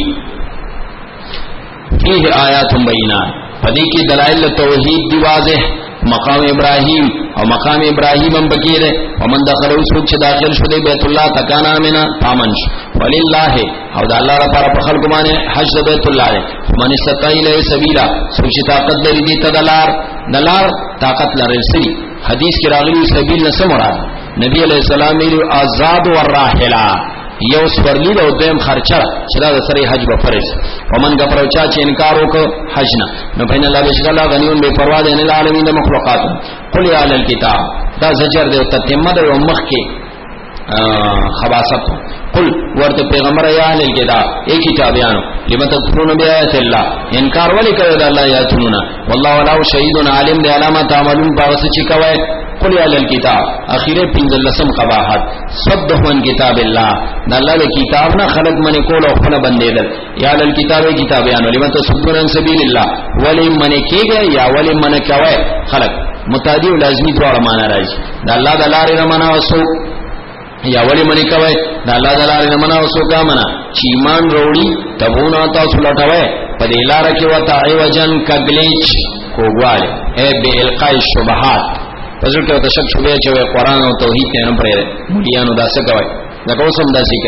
Speaker 1: فيه آیات بینات پدې کې دلائل توحید دی واضح مقام ابراهیم او مقام ابراهیم هم بکیر ومن دخلوا څوک چې داخل شو دی بیت الله تکانا امنا پامن ولله او د الله لپاره په خلق باندې حج بیت الله من استطاع الیه سبیلا څوک چې طاقت لري دې تدلار طاقت لري سری حدیث کې راغلی سبیل نه مراد نبی علیہ السلام ویلو آزاد والراحله یو سورلی او دیم خرچه چې دا سره حج به فرض ومن غفر او چا چې انکار وکړ حج نه نو بین الله بشکل غنیون به پروا ده نه العالمین د مخلوقات قل یا اهل الكتاب دا زجر دی او تتمه د مخ کې خباثت قل ورته پیغمبر یا اهل الكتاب ای کتابیانو لم تکفرون بیاات الله انکار ولی کوي د الله آیاتونه والله ولا شهید عالم دی علامه تعملون باغس چې کوي قل یا اهل الكتاب اخیره پنځلسم قباحت صدهم کتاب الله د الله له کتاب نه خلق منی کول او خپل بندیدل یا اهل الكتاب کتابیانو لم تصدون عن سبیل الله ولی منی کېږي یا ولی منی کوي خلق متعدی او لازمی دواړه معنا راځي د الله د لارې نه معنا وسو یا ولی منی کوي د الله د لارې نه معنا وسو کا معنا چې ایمان وروړي تبونه تاسو لټوي په دې لار کې وتا ایوجن کګلیچ کوګواله اے به القاء الشبهات پزړ کې د شک شوبې چې قرآن او توحید ته نه پرې مليانو داسه کوي دا اوسم داسې کوي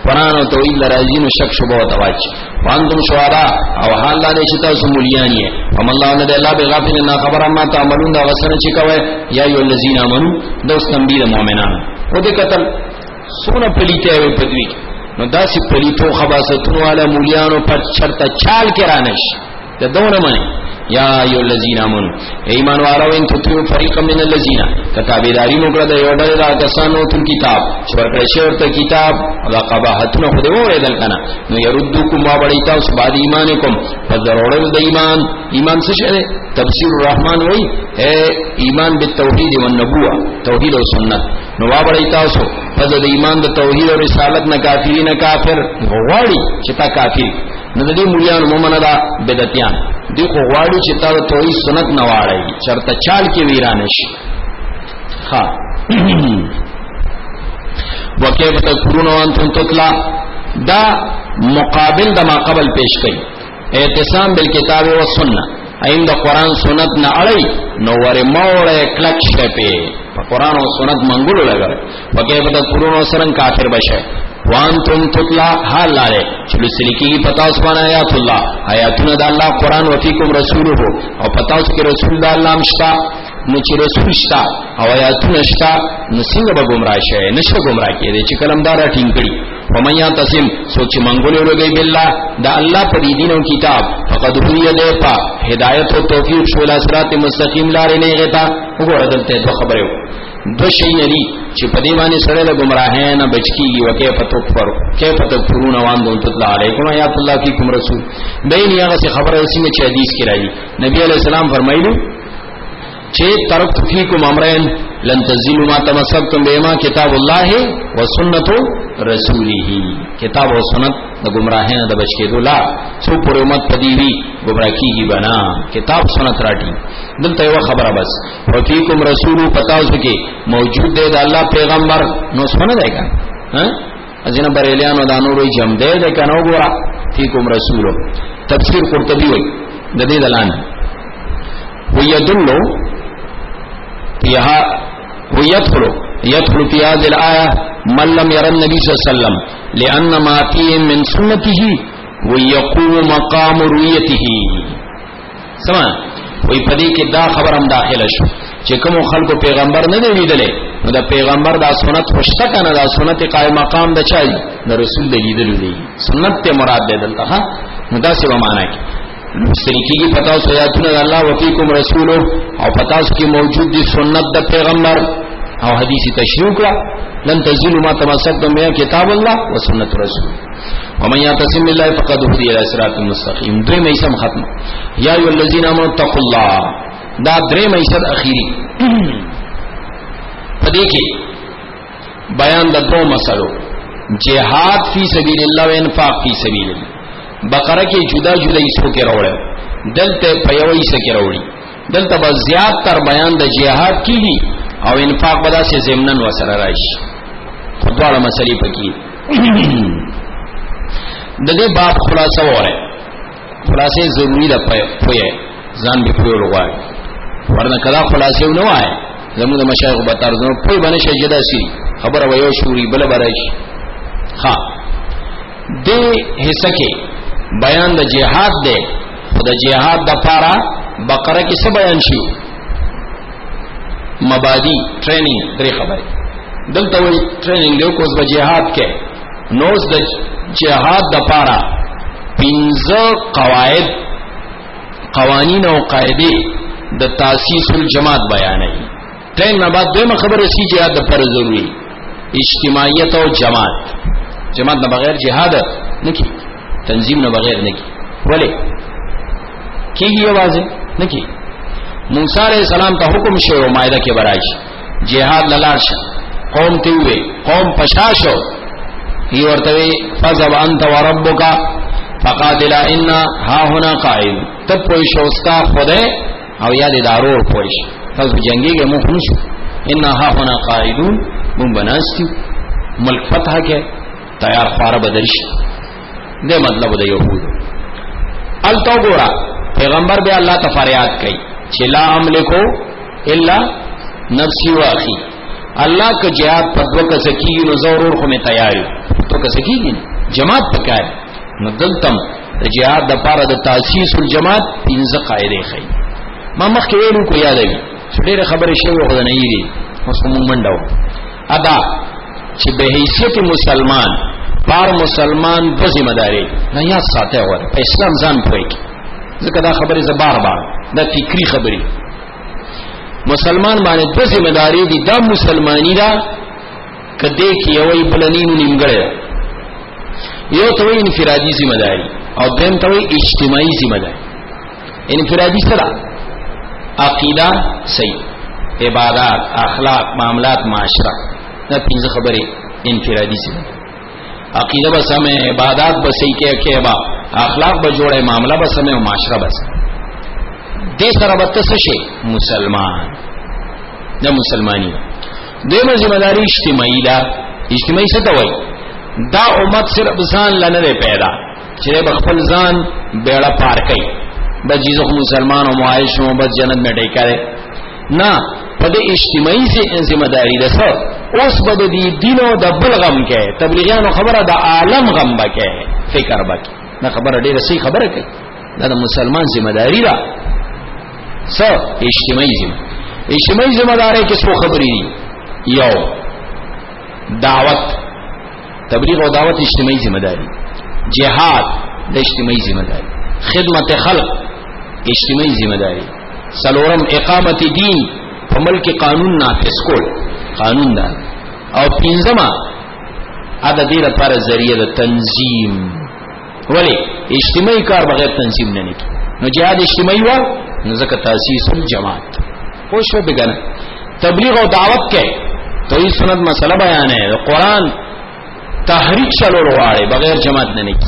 Speaker 1: قران او توحید لرازین شک شبه او تواچ وانتم شهدا او حال لا چې تاسو مليانی هم الله نه الله بغافل نه خبر ما تعملون دا وسنه چې کوي یا ایو الذین امنوا دوست تنبیه مؤمنان او دې قتل سونه پلیته وي پدوی نو داسې پلیتو خباستون والا مولیانو پر چرته چال کې رانش ته دونه منی یا ایو الذین آمنوا ایمان والو ان تطیعوا فریقا من الذین کتابداری موږ د یو ډول راکسانو تل کتاب چې ورکړی شی ورته کتاب او قباحتونه خو دې وېدل کنه نو يردوکم ما بړیتا اوس بعد ایمانکم فضرورل د ایمان څه شی تفسیر الرحمن وای ایمان بالتوحید والنبوه توحید او سنت نو وا بړیتا اوس فضل ایمان د توحید او رسالت نه کافرین کافر غواړي چې تا کافر نو د دې مليان مومنه دا بدعتيان دی خو غواړي چې تا توحید سنت نه واړی چرته چال کې ویرانه شي ها وکيف تکفرون وانتم تتلى دا مقابل د ما قبل پیش کړي اعتصام بالکتاب والسنه ایم د قران سنت نه اړای نو ور موړې کلک شپه په قران او سنت منګول لګره وکيف تکفرون وسرن کافر بشه وانتم تتلا حال لاره چلو سلیکی کی پتاوس پانا آیات اللہ آیاتون دا اللہ قرآن وفیکم رسولو ہو او پتاوس کی رسول دا اللہ مشتا نو چی رسول شتا او آیاتون شتا نو سنگ با گمراہ شای نشو گمراہ کیے دے چی کلم دارا ٹھین کری ومن یاتسم سوچ منگولی لگئی باللہ دا اللہ پر دین و کتاب فقد ہوئی دے پا ہدایت و توفیق شولا صراط مستقیم لارے نہیں غیتا اگو ردلتے دو خبرے ہو دو شئی ندی چې په دې باندې سره د گمراهۍ نه بچکیږي وکي کیف تکفرون وانتم تتلى علیکم آیات الله فیکم رسول دین هغه خبره څنګه چې حدیث کې راځي نبی علیہ السلام فرمایلی چې ترکت فیکم امرین لن تزلوا ما تمسکتم بهما کتاب الله و سنت رسوله کتاب او سنت د گمراهۍ نه د بچکیدو لا څو پر امت پدیوی گمراه کیږي بنا کتاب سنت راټی دلته یو خبره بس وفیکم رسول پتاو سکے موجود دے دا اللہ پیغمبر نو سمنه دے کا ها ازینه بریلیانو دا نورې جام دے دے کنو ګورا فیکم رسول تفسیر قرطبی وای د دې دلان ويدلو فيها ويدخل في هذه الآية من لم ير النبي صلى الله عليه وسلم لأن ما فيه من سنته ويقوم مقام رؤيته سمع وی پدې کې دا خبر هم داخله شو چې کوم خلکو پیغمبر نه دی لیدلې نو دا پیغمبر دا سنت خوشته کنه دا سنت قائم مقام د چای د رسول دی لیدلې دی سنت ته مراد دی دلته ها نو دا څه معنی کې سریکی کی پتاو سیاتون الله وفیکم رسول او پتاو کې موجود دی سنت د پیغمبر او حدیث تشریح کړه لن تزلوا ما تمسكتم به کتاب الله و سنت رسول ومن يعتصم بالله فقد هدي الى صراط مستقيم دوی مېسم ختم یا ایو الذین آمنوا اتقوا الله دا درې مېسد اخیری پدې کې بیان د دوه مسلو جهاد فی سبیل الله و انفاق فی سبیل الله بقره کې جدا جدا ایسو کې راوړل دلته په یو ایسه کې راوړي دلته به زیات تر بیان د جهاد کیږي او انفاق بدا سے ضمنن وسره راشي خدواړه مسلې پکې د دې باب خلاصه وره خلاصه ضروری ده پوهه ځان به پوهه وغواړي ورنه کدا خلاصه نه وای زموږ د مشایخ به ترجمه پوهه باندې شجدا سي خبره وایو شوري بل برایشي ها دې حصہ کې بیان د جهاد ده د جهاد د پاره بقره کې څه بیان شي مبادی ټریننګ درې خبره دلته وی ټریننګ له کوس په جهاد کې نوز د جهاد د پاره 15 قواعد قوانین او قاعده د تاسیس الجماعت بیانوي ټرین نه بعد دویمه خبره سی جهاد د پر ضروري اجتماعیت او جماعت نه بغیر جهاد نه کی تنظیم نه بغیر نه کی ولی کیږي आवाज نه کی موسی علیہ السلام ته حکم شو مائده کې برایش جهاد لالاش قوم ته وې قوم پشاشو هی ورته فذهب انت وربك فقاتلا ان ها هنا قائم تب پوي شوستا خوده او یاد دارور پويش تاسو جنگيږي مو خنشو ان ها هنا قائدون مون بناستي ملک فتح کې تیار خار بدرش دې مطلب د يهود التو ګورا پیغمبر به الله تفریات کوي چې لا املکو الا نفسي واخي الله کا جهاد په دوکه سکی نو ضرور خو می تیاری تو کسکیږي جماعت پکای نو دلتم د جهاد د پاره د تاسیس الجماعت پنځه قاعده خي ما مخکې ویلو کو یادوي ډېر خبرې شوی خو نه یری اوس موږ منډو ادا چې به حیثیت مسلمان بار مسلمان په ذمہ داری نه یا ساته وره په اسلام ځان کوي ځکه دا خبره ز بار بار دا فکری خبري مسلمان باندې په ذمہ داری دي دا مسلمانی دا کده کې یوې بلنینو نیمګړی یو ته انفرادي ذمہ داری او دیم ته اجتماعي ذمہ داری انفرادي سره عقیده صحیح عبادت اخلاق معاملات معاشره دا پنځه خبرې انفرادي ذمہ عقیده به سمه عبادت به صحیح کې با اخلاق به جوړه معاملہ به سمه او معاشره به دې سره به تاسو شي مسلمان دا مسلمانی دیمه ذمہ داری اجتماعي دا اجتماعي څه ته وایي دا امت صرف ځان لنه پیدا چې خپل ځان بیڑا پار کوي بس جیزو مسلمان او معاش نو بس جنت میں ټیکاره نه په دې اجتماعي ذمہ داری ده سو اوس بد دي دینو د بل غم کې تبلیغیانو خبره د عالم غم بکې فکر بکې نه خبره ډیره صحیح خبره کوي دا د مسلمان ذمہ داری ده سو اجتماعي ذمہ داری کې څو خبرې دي یو دعوت تبلیغ او دعوت اجتماعي ذمہ داری جهاد د اجتماعي ذمہ داری خدمت خلق اجتماعي ذمہ داری سلورم اقامت دین په ملک قانون نافذ کول قانون دا او پنځما ادا دې لپاره ذریعہ د تنظیم ولی اجتماعي کار بغیر تنظیم نه نکی نو جهاد اجتماعي و نو ځکه تاسیس الجماعت خو شو بګنه تبلیغ او دعوت کې توحید سنت مسله بیان ہے قرآن تحریک چلو رواڑے بغیر جماعت نہ نکی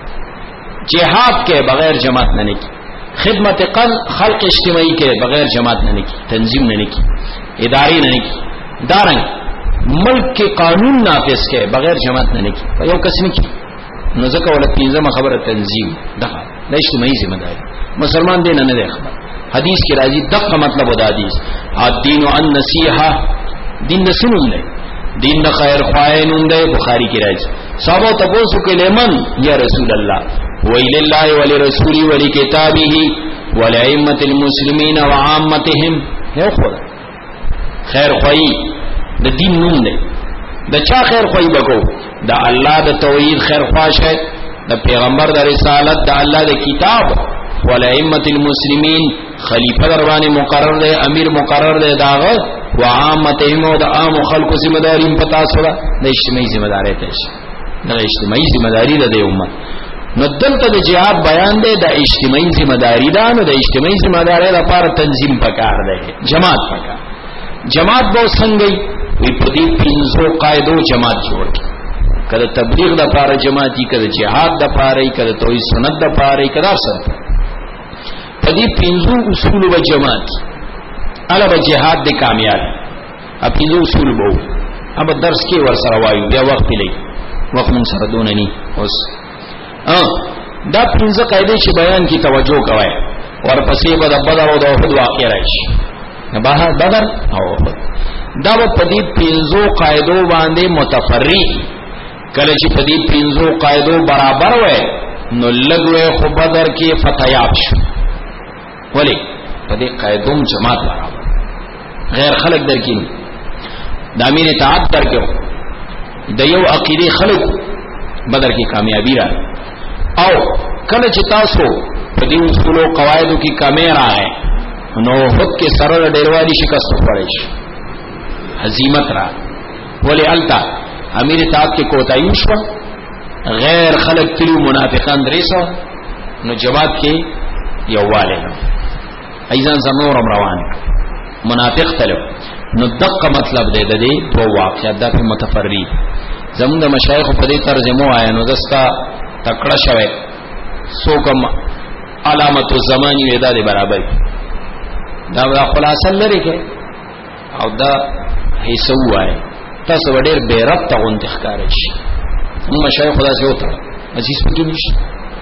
Speaker 1: جہاد کے بغیر جماعت نہ نکی خدمت خلق اجتماعی کے بغیر جماعت نہ نکی تنظیم نہ نکی اداری نہ نکی دارنگ ملک کے قانون نافذ کے بغیر جماعت نہ نکی یو کس نکی نزکا ولا پینزم خبر تنظیم دغه د اجتماعي ذمہ داری مسلمان دین نه دی خبر حدیث کی راضی دغه مطلب ودا حدیث الدین النصیحه دین نسنون نه دین د خیر خواهینون ده بخاری کی راځي صحابه تاسو کې لمن یا رسول الله ویل الله ولرسوله ولکتابه ولائمه المسلمین وعامتهم یو خدای خیر خوای د دین نوم ده د چا خیر خوای بکو د الله د توحید خیر خواشه د پیغمبر د رسالت د الله د کتاب ولائمه المسلمین خلیفہ دروانه مقرر ده امیر مقرر ده داغه وعامتهم او د عام خلکو ذمہ داری پتا سره د اجتماعي ذمہ داری ته شي د اجتماعي ذمہ داری د امت نو دلته د جهاد بیان دی د اجتماعي ذمہ داری دا نو د اجتماعي ذمہ داری لپاره تنظیم پکار دی جماعت پکار جماعت به څنګه وي په دې پنځو قاعدو جماعت جوړ کړه تبلیغ د لپاره جماعتي کړه جهاد د لپاره کړه توحید سنت د لپاره کړه سره په دې پنځو اصول و جماعت علاوه جهاد د کامیاب اپیلو اصول بو اب درس کې ور سره وایو بیا وخت لې وخت مون سره دون نه اوس دا پنځه قاعده چې بیان کی توجه کوي ورپسې به د بدر او د احد واقع راشي نه بدر او احد دا په دې پنځو قاعدو باندې متفرع کله چې په دې پنځو قاعدو برابر وای نو لګوي خو بدر کې فتحیاب شو ولی په دې قاعدوم جماعت برابر غیر خلق درکین د امیر اطاعت درکو د یو عقیده خلق بدر کی کامیابی را او کله چې تاسو په دې اصول او قواعدو کې کمی راغی نو خود کې سره ډیروالي شکست پړې شي هزیمت را ولی التا امیر اطاعت کې کوتاهی شو غیر خلق تلو منافقان دریسو نو جواب کې یواله نو ایزان زمور روان منافق تلو نو دقه مطلب دی د دې دوه واقعات د متفرید زموږ د مشایخ په دې ترجمه آیا نو دستا تکړه شوه سو کوم علامت الزمانی ودا دی برابر دا خلاصه لري کې او دا هیڅ وای تاسو ډېر بیرته غونډه ښکارې شي موږ مشایخ خدا سره وته عزیز پکې نشي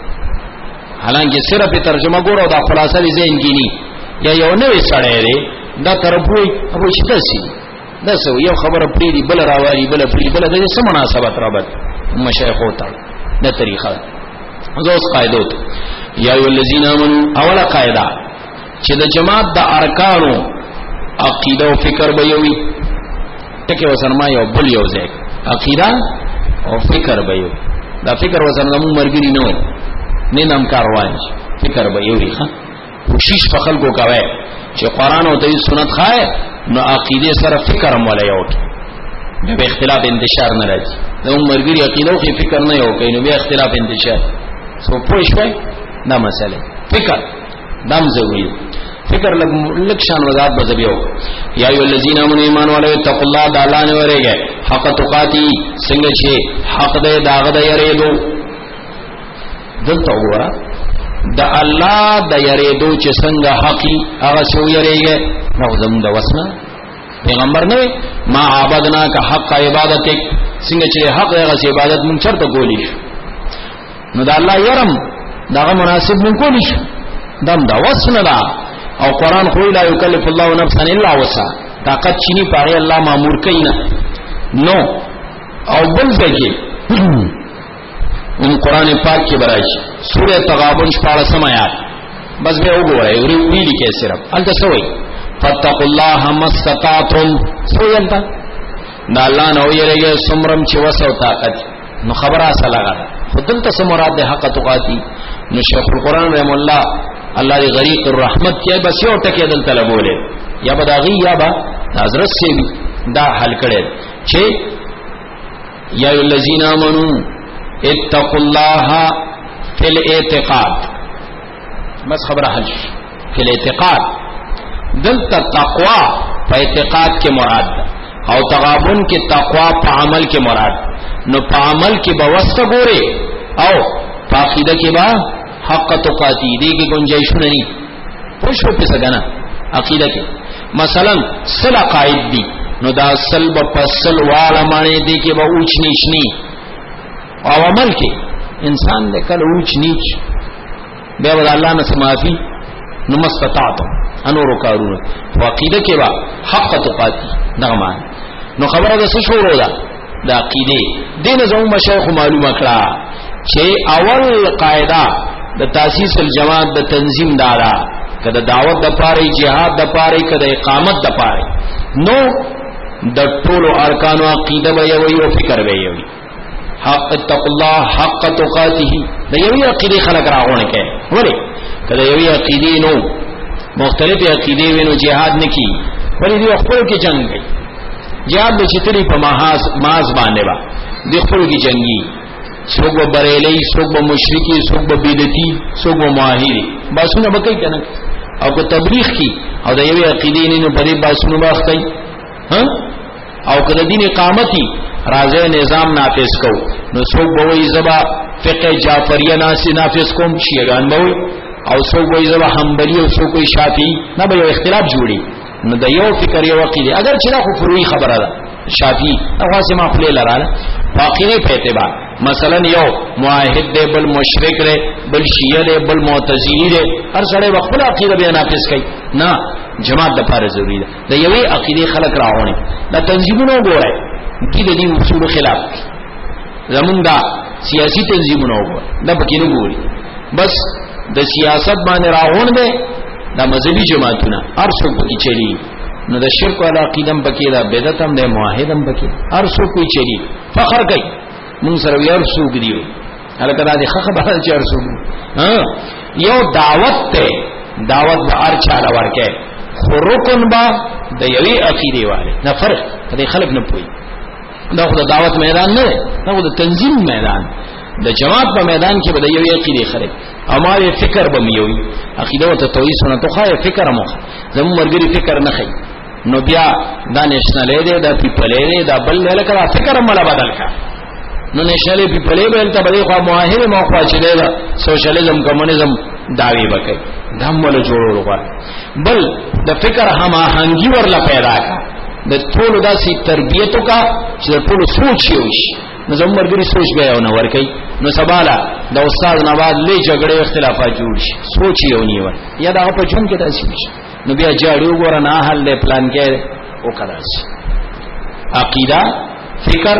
Speaker 1: حالانکه صرف ترجمه ګورو دا خلاصه دې ذهن کې ني یا یو نوې سړی دی دا طرفوي ابو شتسي دا سو یو خبره پری دی بل راوالي بل پری بل د څه مناسبت رابط
Speaker 2: مشایخ ہوتا دا طریقہ زوس قاعده یا ایو الذین آمنوا اولا قاعده چې د جماعت د ارکانو عقیده او فکر به یوي ټکي وسرما یو بل یو ځای عقیده او فکر به یو دا فکر وسرما مو مرګري نه وي نه نام کاروان فکر به یوي ښه کوشش په خلکو کوي چې قران او د سنت خای نو عقیده سره فکر مولا یو به اختلاف انتشار نه راځي نو مرګري عقیده او فکر نه یو کوي نو به اختلاف انتشار سو پوښوي دا مسئله فکر دام ضروری فکر لگ شان وضاحت بزبیو یا ایو الذین آمنوا ایمان والو اتقوا الله د الله نه ورېږي حق تقاتی څنګه چې حق دې داغ دې یریدو دلته وګوره د الله د یریدو چې څنګه حقي هغه شو یریږي نو زموږ د وسنه پیغمبر نه ما عبادنا کا حق عبادتک څنګه چې حق هغه عبادت مونږ چرته کولی نو د الله يرم داغه مناسب مونږ کولی دم دا وسنه دا او قران خو لا یکلف الله نفسا الا وسعها طاقت چینی پاره الله مامور کینا نو او بل ځکه قرآن پاک کې برائش سورہ تغابن 14 آیات بس به وګورئ وری لیکه صرف الته سوې فتقوا الله مستطعتم سوینتا دا الله نو یریږي سمرم چې وسو طاقت نو خبره اصله خدل ته مراد ده حق تقاتی نو شیخ القرآن رحم الله الله دی غریق الرحمت کې بس یو ټکی دل طلبوله یا بداغي یا با حضرت سے دا حل کړي چې یا الذین آمنو اتقوا الله فی الاعتقاد بس خبره حل فی الاعتقاد دلته تقوا په اعتقاد کې مراد او تغابن کې تقوا په عمل کې مراد نو په عمل کې به وسته ګوري او په عقیده کې به حق تقاتی دی کې گنجائش نه ني پوښو په څنګه عقیده کې مثلا صلا قائد دی نو دا سلب فصل والا معنی دی کې به اوچ نیچ ني او عمل کې انسان دې کله اوچ نیچ به ول الله نه سمافي نو مستطاعت انور کارونه عقیده کې با حق تقاتی دا معنی نو خبره ده څه شروع ده د عقیده دین زمو مشایخ معلومه کړه چې اول قاعده د تاسیس الجماعت د تنظیم دارا کده دعوت د پاره جهاد د پاره کده اقامت د پاره نو د ټولو ارکان او عقیده به یو یو فکر به یو حق اتقوا الله حق تقاته د یو عقیده خلق راغونه کې وره کده یو عقیده نو مختلف عقیده وینو جهاد نکی ولی دی خپل کې جنگ دی جهاد به چتري په ماز باندې با دی خپل کې جنگي څوک به بریلی څوک به مشرکی څوک به بدعتي څوک به ماهری باسونه به کوي کنه او کو تبلیغ کی او د یوې عقیدې نه په دې باسونه واخلي ها او کله دین اقامتي راځي نظام نافذ کو نو څوک به وي زبا فقه جعفریه نافذ کوم شیعان به او څوک به زبا حنبلی او څوک شافعي نه به یو اختلاف جوړي نو د یو فکر یو عقیده اگر چې دا خو فروعي خبره ده شافعي او خاصه معقوله لراله واقعي په اعتبار مثلا یو موحد دی بل مشرک دی بل شیعه دی بل معتزلی دی هر سړی خپل عقیده به نافذ کوي نه جماعت د لپاره ضروری ده د یوې عقیده خلق راوړي دا تنظیمونه وګورئ چې د دې اصول خلاف زمونږ دا سیاسي تنظیمونه وګورئ دا پکې نه ګوري بس د سیاست باندې راوړل دي دا مذهبي جماعتونه هر څوک پکې چلی نو د شرک او عقیده هم پکې دا بدعت هم د موحد هم پکې هر څوک کوي چلی فخر کوي مون سره یو څوک دیو هلکه دا د خبره چې هر څوک ها یو دعوت ته دعوت به هر چا لورکه خرکن با د یوې عقیده والے نه فرق کله خلک نه پوي دا خو د دعوت میدان نه دا خو د تنظیم میدان د جماعت په میدان کې به د یوې عقیده خلک اماره فکر به میوي عقیده او توحید سنت خو فکر مو زمو مرګري فکر نه خي نو بیا دا نېشنل دی دا پیپل دی دا بل لکه فکر مله بدل کا نو نېشنل پیپل به تل به خو معاهده مو خو چې دی سوشلیزم کمونیزم داوی وکړي دا مول جوړول غواړي بل د فکر هم هنګي ورلا پیدا کا د ټول داسي تربيتو کا چې ټول سوچ یوش نو زموږ مرګري سوچ به یو نه ور کوي نو سباله د استاد نواز لې جګړې اختلافات جوړ شي سوچ یو نیو یا دا په چون کې داسي شي نو بیا جاړو ګور نه حل له پلان کې او کړاسي عقیده فکر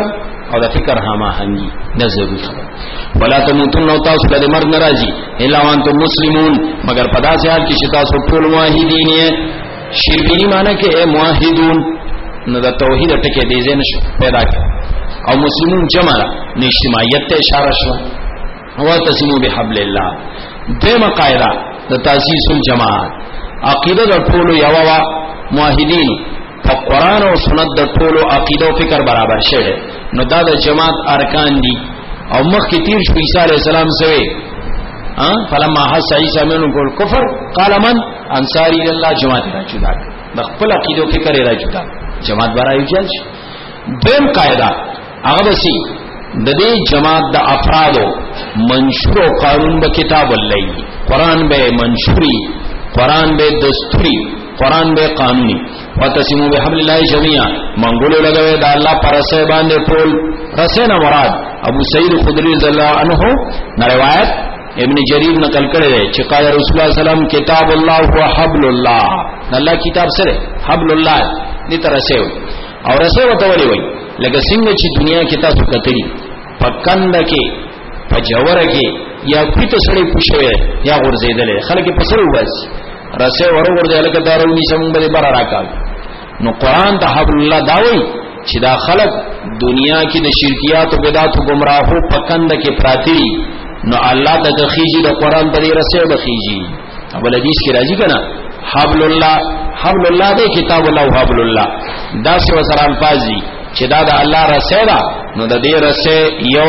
Speaker 2: او د فکر هماهنګي نه ضروري خبره. ولا تموتن تاسو د مرګ ناراضي الا وانتم مسلمون مگر پدا سے حال کی شتا سو ټول موحدین شربینی معنی کې اے موحدون نو د توحید ټکي دې زین پیدا کړ او مسلمون جمع نه اجتماعیت ته اشاره شو. هو تسمو بحبل الله دمه قاعده د تاسیس الجماعت عقیده د ټولو یووا موحدین په قران او سنت د ټولو عقیده او فکر برابر شه نو دا د جماعت ارکان دي. او مخکې تیر شو عیسی علی السلام سوی فلما حس عیسی منهم الكفر قال من انصاری الله جماعت را جدا د خپل عقیده او فکر را جدا جماعت برای جل شي. دیم قاعده هغه وسی د دې جماعت د افرادو منشور او قانون به کتاب الله قرآن به منشوري قرآن به دستوري قرآن به قانوني. وتسمو بحبل الله جميعا منګولو لګوي د الله پر سه باندې ټول رسنه مراد ابو سعید خدری رضی الله عنه نه روایت ابن جریر نقل کړی دی چې قال رسول الله صلی الله علیه وسلم کتاب الله هو حبل الله الله کتاب سره حبل الله دې ترسه او رسه وته ولي وي لکه څنګه چې دنیا کې تاسو کتلی پکند کې پجوره کې یا کوته سړی پوښوي یا ورزيدل خلک په سره وځي رسه ورور دې لکه دارونی سم به بار راکال. نو قران ته حبل الله داوي چې دا خلق دنیا کې د شرکیات او بدعات او گمراهو پکند کې پراتی نو الله د خيجي د قران په دې رسه بخيجي. اول حدیث کې راځي کنه حبل الله دې کتاب الله حبل الله دا څه وسره الفاظي چې دا د الله رسه ده نو د دې رسه یو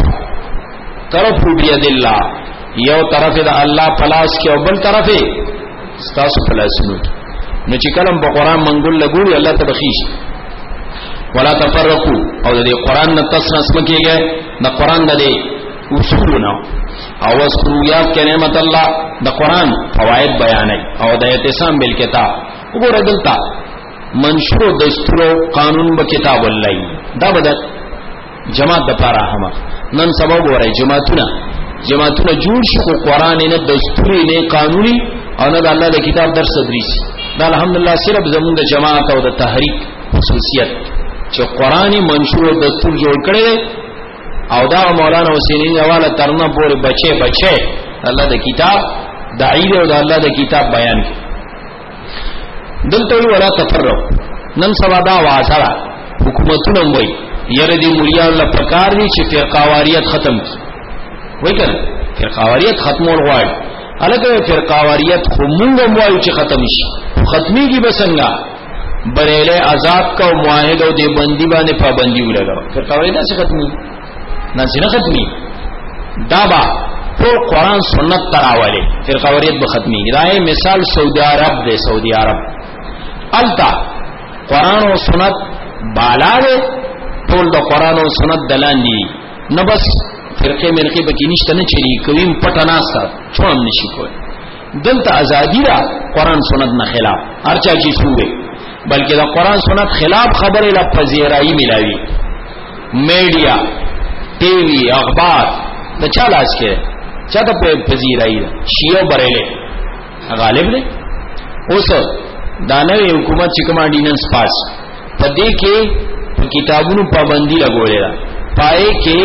Speaker 2: طرف بيد الله یو طرف د الله پلاس کې او بل طرف ستاسو پلاسونو نو چې کلم په قران منګول لګوري الله ته بخیش. ولا تفرقوا او د قران نه تسنس مکیږي د قران د اصولنا او اسکرویات کې نعمت الله د قران فواید بیانای او د اعتصام بالکتاب وګوره دلته منشور دستور قانون به کتاب الله دا بد جماعت د پاره هم نن سبا وګوره جماعتونه جوړ شو قران نه دستور نه قانوني او نه د الله د کتاب درس تدریس. دا الحمدلله صرف زموږ د جماعت او د تحریک خصوصیت چې قرآنی منشور دستور جوړ کړي او دا مولانا حسینی حواله ترنه پورې بچي الله د کتاب دعیه او د الله د کتاب بیان کړي. دلته ولا تفرق نن سبا دا واسره حکومتونه وای یره دې مليان له پکار دي چې فرقاواریت ختم کړي وای کړه فرقاواریت ختمول غواړي الګ فرقاواریت خو مونږ وایو چې ختم شي ختميږي بسنګا بریله عذاب کا معاهده او دیوبندی باندې پابندي ولګا فرقاواریت څه ختمي نه څنګه ختمي دا با ټول قران سنت تراواله فرقاواریت به ختمي راي مثال سعودي عرب التا قران او سنت بالا ده ټول د قران او سنت دلاندي نه بس فرقه مرقه بکی نشته نه چری کویم پټناسا چوم نشي کوي دلته ازادي را قران سنت نه خلاف هرچا کی سوې بلکې دا قران سنت خلاف خبره لا پذیرایی ملاوي میډیا ټي وي اخبار د چا لاس کې چا ته پذیرایی شیعه بریله غالب نه اوس دانوي حکومت چې کوم اډیننس پاس پدې کې کتابونو پابندي لګولې ده پای کې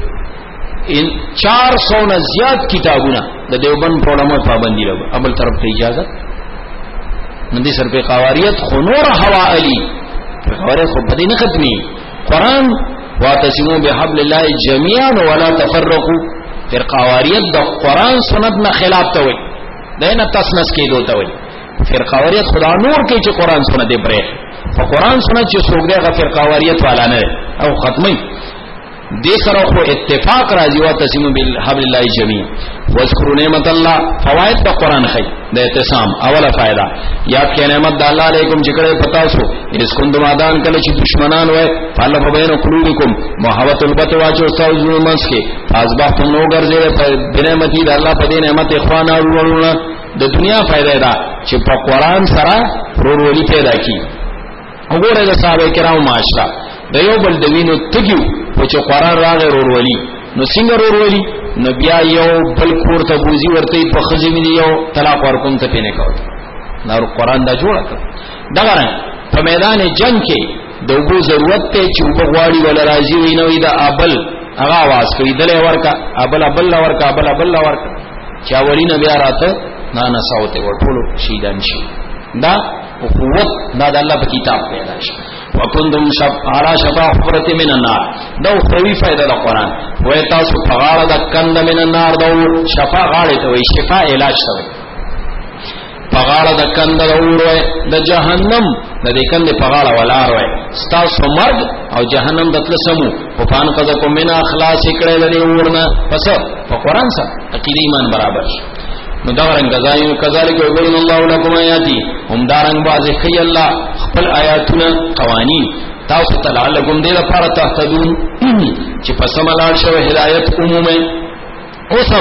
Speaker 2: ان 400 نه زیات کتابونه د دیوبند په علماء پابندي لګو ابل طرف ته اجازه ندي سر په قواریت خنور هوا علی قواریت خو بدی نه ختمي قران واتسمو بحبل الله جميعا ولا تفرقوا پر قواریت د قران سنت نه خلاف ته وي دنه تسنس کې دوته وي پر قواریت خدا نور کې چې قران سنت دی پرې او قران سنت چې څوګره غفر قواریت والا نه او ختمي دې سره خو اتفاق راځي واتسمو بحبل الله جميعا واذكروا نعمت الله فوائد د قران خي د اعتصام اوله فائدہ یاد کړئ نعمت د الله علیکم چې کړه پتا سو اس کوندم آدان کله چې دشمنان وای فالله بین قلوبکم محبت البت واچو تاسو منس کې ازبحتم نو ګرځي په بنعمتي د الله په دې نعمت اخوان اورونه د دنیا فائدہ ده چې په قران سره ورورولي پیدا کی وګوره د صحابه کرام معاشره د یو بل دوینو تګیو چې قران راغی ورورولي نو څنګه ورورولي نو بیا یو بل کور ته بوزي ورته په خزمي یو طلاق ورکوم ته پینې کوي نو قران دا جوړ کړ دا غره په میدان جنگ کې دوبو ضرورت ته چې وګواړي ولا راځي وینوي دا ابل هغه आवाज کوي دله ورکا ابل ورکا ابل ورکا چا ولینه بیا راته نه ساوته ورټولو شیدان شي دا قوت دا د الله په کتاب پیدا شي وکندم شب على شفا حفرت من النار دا خوي فائدہ د قران وای تاسو فغاړه د کند من النار دا شفا غاړه ته وای شفا علاج ته فغاړه د کند وای د جهنم د دې کند فغاړه ولار وای تاسو مرګ او جهنم د تلسمو په پان قضا کو من اخلاص کړه لري ورنه پس په قران سره عقیده ایمان برابر شي نو دا رنگ غزایو کذالک یقول الله لكم آیاتی هم دا رنگ واضح کوي الله خپل آیاتونه قوانین تاسو تعلقم دې لپاره تهتدون چې پسمه لاړ شوی هدایت عمومه اوسم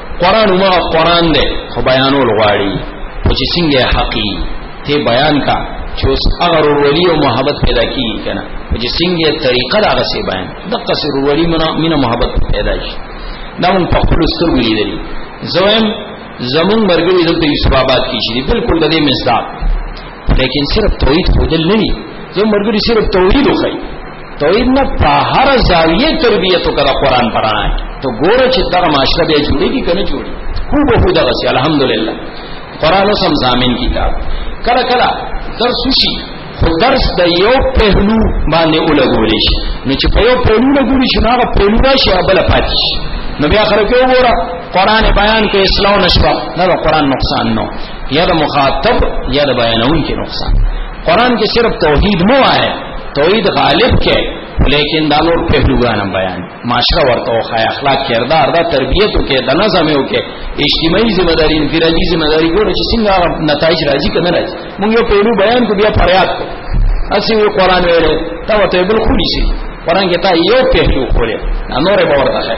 Speaker 2: قران دې خو بیانول غواړي چې څنګه حقي ته بیان کا چې اوس اگر ولی او محبت پیدا کیږي کنه چې څنګه طریقه دا غسه بیان د قصر ولی مینه محبت پیدا شي دا مون په خپل سترګو لیدلی زویم زمون مرګري دلته اسبابات کی شي بالکل د دې مصداق لیکن صرف توحید خودل نه زمون مرګري صرف توحید خو توحید نه په هر زاویه تربیته کړه قران پرانا تو ګوره چې دا معاشره به جوړيږي کنه جوړي خو به خدا غسي الحمدلله قران سم ضامن کتاب کله کله درس شي خو درس د یو پهلو باندې ولګول شي نو چې په یو پهلو لګول شي هغه پهلو راشي بل پاتې شي نو بیا خلک وګوره قران بیان کې اصلاح نشوا نه قران نقصان نو یا د مخاطب یا د بیانون کې نقصان قران کې صرف توحید مو آئے توحید غالب کې لیکن دا نور پهلوګان بیان معاشره ورته خو اخلاق کردار دا تربیت کې د نظم کې اجتماعي ذمہ داری انفرادي ذمہ داری ګوره چې څنګه نتایج راځي کنه راځي موږ یو پهلو بیان کو بیا فریاد کو اسی یو قران ویل تا ته بل خولي شي قران کې تا یو پهلو خوله نور به ورته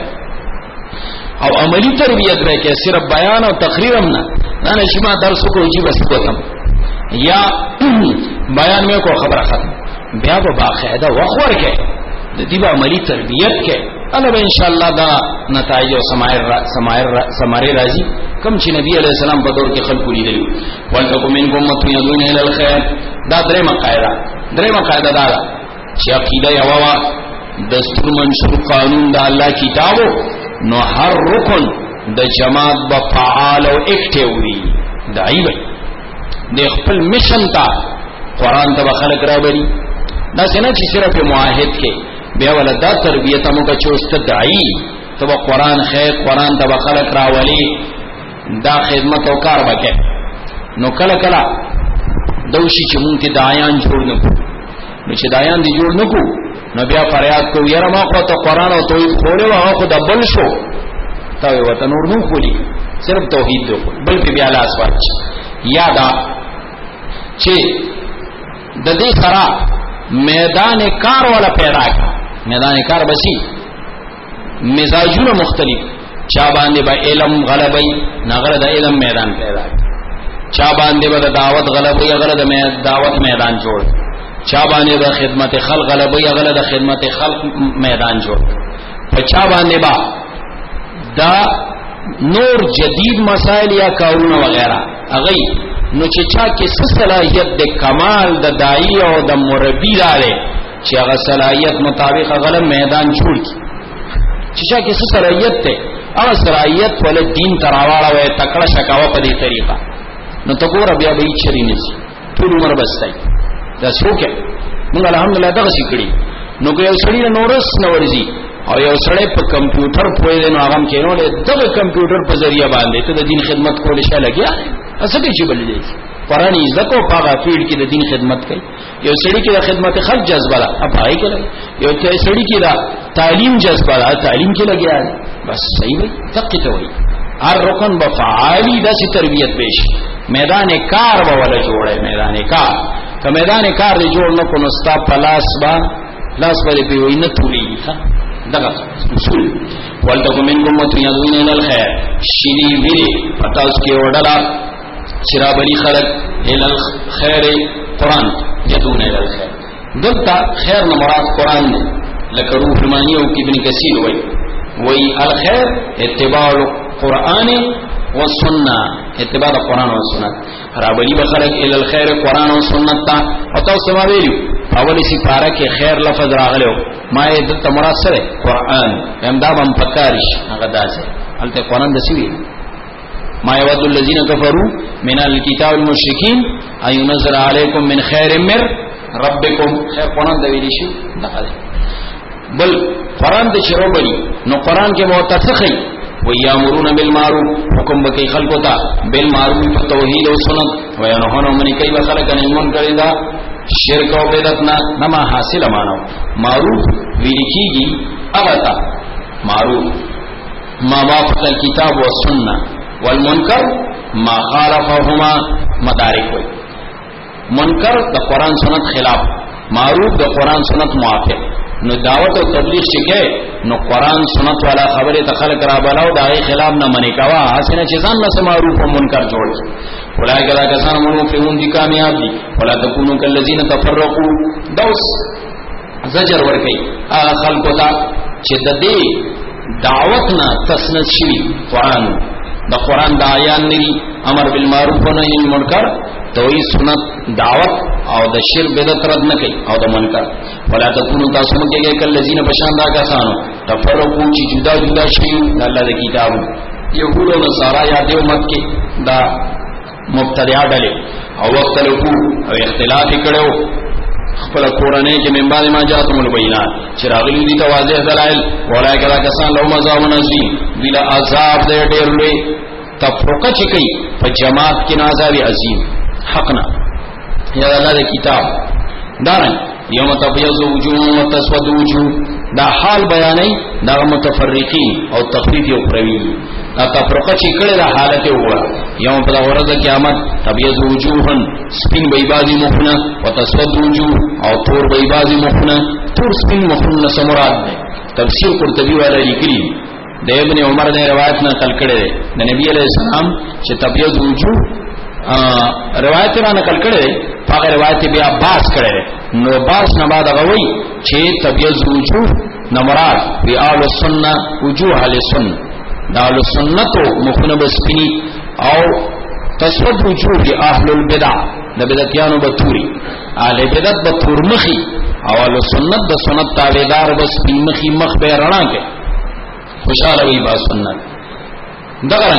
Speaker 2: او عملی تربیت رہے کہ صرف بیان او تقریر هم نه نشما درس کو جی بس کوتم یا بیان میں کو خبر ختم بیا به باقاعده وخور کې د دې عملی تربیت کې الله به ان شاء الله دا نتایج او سماره راځي کوم چې نبی علیہ السلام په دور کې خلق لیدل ولکم منکم امه يدعون الى الخير دا درېمه قاعده دا چې عقیده یو دستور منشور قانون دا الله کتابو نو هر رکن د جماعت با فعال او اکټیو وي دای وي د خپل مشن تا قران ته خلق راوړي دا څنګه چې صرف موحد کې بیا ولدا تربیته موږ چوست دای ته قران خیر قران ته خلق راوړي دا خدمت او کار وکړي نو کله کله دوشي چې مونږ ته دایان جوړ نه نو چې دایان دي جوړ نه کو نو بیا فریاد کو یاره ما خو ته قران او توحید خوره واه خو د بل شو تا وته نور نو خولي صرف توحید دو بل په بیا لاس واچ یادا چې د دې سره میدان کار ولا پیدا کا میدان کار بسی مزاجونه مختلف چا باندې با علم غلبي نغره د علم میدان پیدا چا باندې با دعوت غلبي غره د دعوت میدان جوړ چا باندې با خدمت خلق غلبي غره د خدمت خلق میدان جوړ په چا باندې با دا نور جدید مسائل یا کارونه وغیرہ اغي نو چې چا کې صلاحیت د کمال د داعی او د مربی لاره چې هغه صلاحیت مطابق غل میدان جوړ کی چې چا کې صلاحیت ته او صلاحیت ول دین تراواړه وي تکړه شکاوه په دې طریقه نو تو ګور بیا به چری نشي ټول عمر بسای دا څوک موږ الحمدلله دا شکړي نو که یو سړی نورس نورځي او یو سړی په کمپیوټر پوي دی نو هغه کینو له دغه کمپیوټر په ذریعہ باندې ته د دین خدمت کول شي لګیا اسه کې چې بل دی قرآن عزت او پاغه فیلډ کې د دین خدمت کوي یو سړی کې د خدمت خلق جذبه لا اپای کې یو سړی کې د تعلیم جذبه لا تعلیم کې لګیا بس صحیح وي تقته وي هر رکن بفعالی د تربیت بهش میدان کار به ولا جوړه میدان کار که میدان کار دی جوړ نه کو نو ستا پلاس با لاس باندې په وینه تولي دغه اصول ولته منکم متيدون الى الخير شری ویری پتاس کې وډلا شرابلی خلق الى الخير قران يدون الى الخير دلته خیر نه مراد قران دی لکه روح المانی او ابن کثیر وای الخير اتباع القران والسنه اتباع القران والسنه رابلی بخلق الى الخير قران او سنت تا او تاسو ما ویلو اولی سپاره کې خیر لفظ راغلو ما یې د تمراد سره قران همدا هم پکارش هغه داسه الته قران د سوي ما يود الذين كفروا من الكتاب المشركين اي ينزل عليكم من خير من ربكم خیر قران د ویل شي دغه بل قران د شروع بني نو قران کې متفقي ويامرون بالمعروف حکم بکی خلقو تا بالمعروف توحید و سنت وینهون من کئی بخلق نیمون کردہ شرک و بدعتنا نما حاصل مانو معروف ویلکی گی ابتا معروف ما وافق الكتاب و سنة والمنکر ما خالفهما مدارک ہوئی منکر دا قرآن سنت خلاف معروف دا قرآن سنت موافق نو دعوت او تبلیغ شکه نو قرآن سنت والا خبره ته خلق را بلاو دا غي خلاف نه منی کوا حسنه چې ځان نه معروف او منکر جوړ ولای کدا کسان مونږ په دې کامیاب دي ولا تکونو کلذین تفرقوا دوس زجر ورکي خلق ته چې د دې دعوت نه تسنت شي قرآن د قرآن د آیان نری امر بالمعروف و نهی عن المنکر توحید سنت دعوت او د شرک بدعت رد نه کوي او د منکر ولا تکونو تاسو موږ کې کلذین بشان دا کسانو تفرقوا چې جدا جدا شي د الله د کتاب يهود او نصارا یا دیو مت کې دا مبتدع ډلې او وختلفو او اختلاف کړو خپل قرآن کې من بعد ما جاءتهم البينات چراغلی دي تواضح دلائل ولای کدا کسان لو مزاو نزي بلا عذاب دې ډېر لوی تفرقه چې کوي په جماعت کې عذاب عظیم حقنا یا الله د کتاب دارن یوم تبیض وجوه وتسود وجوه دا حال بیانای دا متفرقین او تخفیف او پروی دا تفرقه چې کړه د حالت وګړه یوم په ورځ قیامت تبیض وجوهن سپین بیبازی مخونه وتسود وجوه او تور بیبازی مخونه تور سپین مخونه سمراد ده تفسیر قرطبی والا لیکلی د ابن عمر نے روایت نقل کړي د نبی علیہ السلام چې تبیض وجوه روایت را نقل کړي هغه روایت بیا باس کړي نو باس نه بعد غوي چې تبیض وجوه نمراد بی آل السنه وجوه اهل السنه دا اهل السنه مخونه بسپینی او تسود وجوه بی اهل البدع د بدعتانو بتوري اهل بدعت بتور مخي او اهل السنه د سنت تابعدار بسپین مخي مخ به رڼا کې خوشاله وي با سنت دغه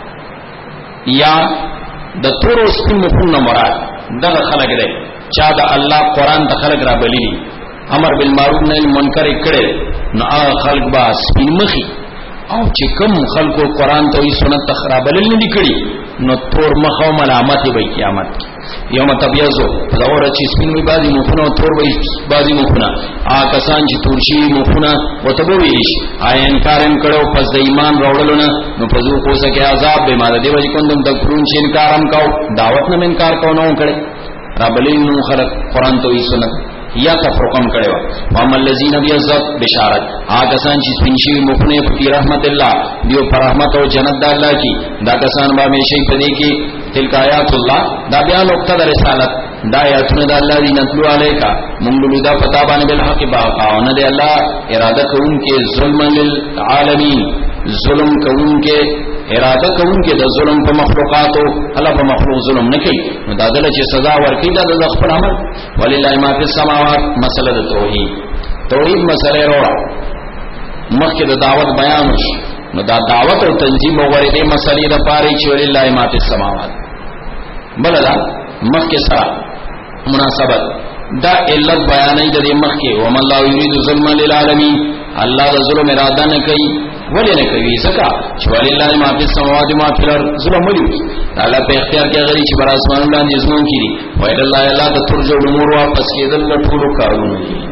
Speaker 2: یا د تور سپین مخونه مراد دغه خلق دی چا د الله قران ته خلق را بلی امر بالمعروف نهی منکر کړي نو هغه خلق با سپین مخي او چې کوم خلقو قران ته وي سنت ته خرابل نه لیکړي نو تور مخو ملامت به قیامت یوم تبیضو زور چې سپین وي بازي مخونه او تور وي بازي مخونه کسان چې تورشي مخونه وتبوي شي انکارم کړو پس د ایمان راوړلو نه نو پزو کوسه کې عذاب به مال دی وځي کوم د پرون چې انکارم کاو دعوت نه انکار کو نه کړي رابلین نو خلق قران ته وي سنت یا تفرقم کړو وام الذین بیزت بشارت کسان چې سپینشي مخونه په رحمت الله دیو پر رحمت او جنت د الله کی دا کسان به همیشه په دې کې تلک آیات الله دا بیان نقطه د رسالت دا آیاتونه د الله دی نتلو علیکا مونږ دا پتا باندې بل حق باقاونه دی الله اراده کوونکې ظلم للعالمین ظلم کوونکې اراده کوونکې د ظلم په مخلوقاتو الله په مخلوق ظلم نه کوي نو دا دله چې سزا ورکړي دا د خپل عمل ولله ما فی السماوات مسله د توحید مسله وروړه مخکې د دعوت بیان وشي نو دا دعوت او تنظیم وګورئ د مسلې د پاره چې ولله ما فی السماوات بلدا مخکې سره مناسبت دا علت بیانې د مخکې وم الله یرید ظلم للعالمین الله د ظلم اراده نه کوي ولې نه کوي ځکه چې ولله ما فی السماوات ما فی الارض ظلم ولې الله په اختیار کې غری چې بر اسمان باندې ظلم کړي وایي الله د ترجو امور واپس کېدل ټول کارونه دي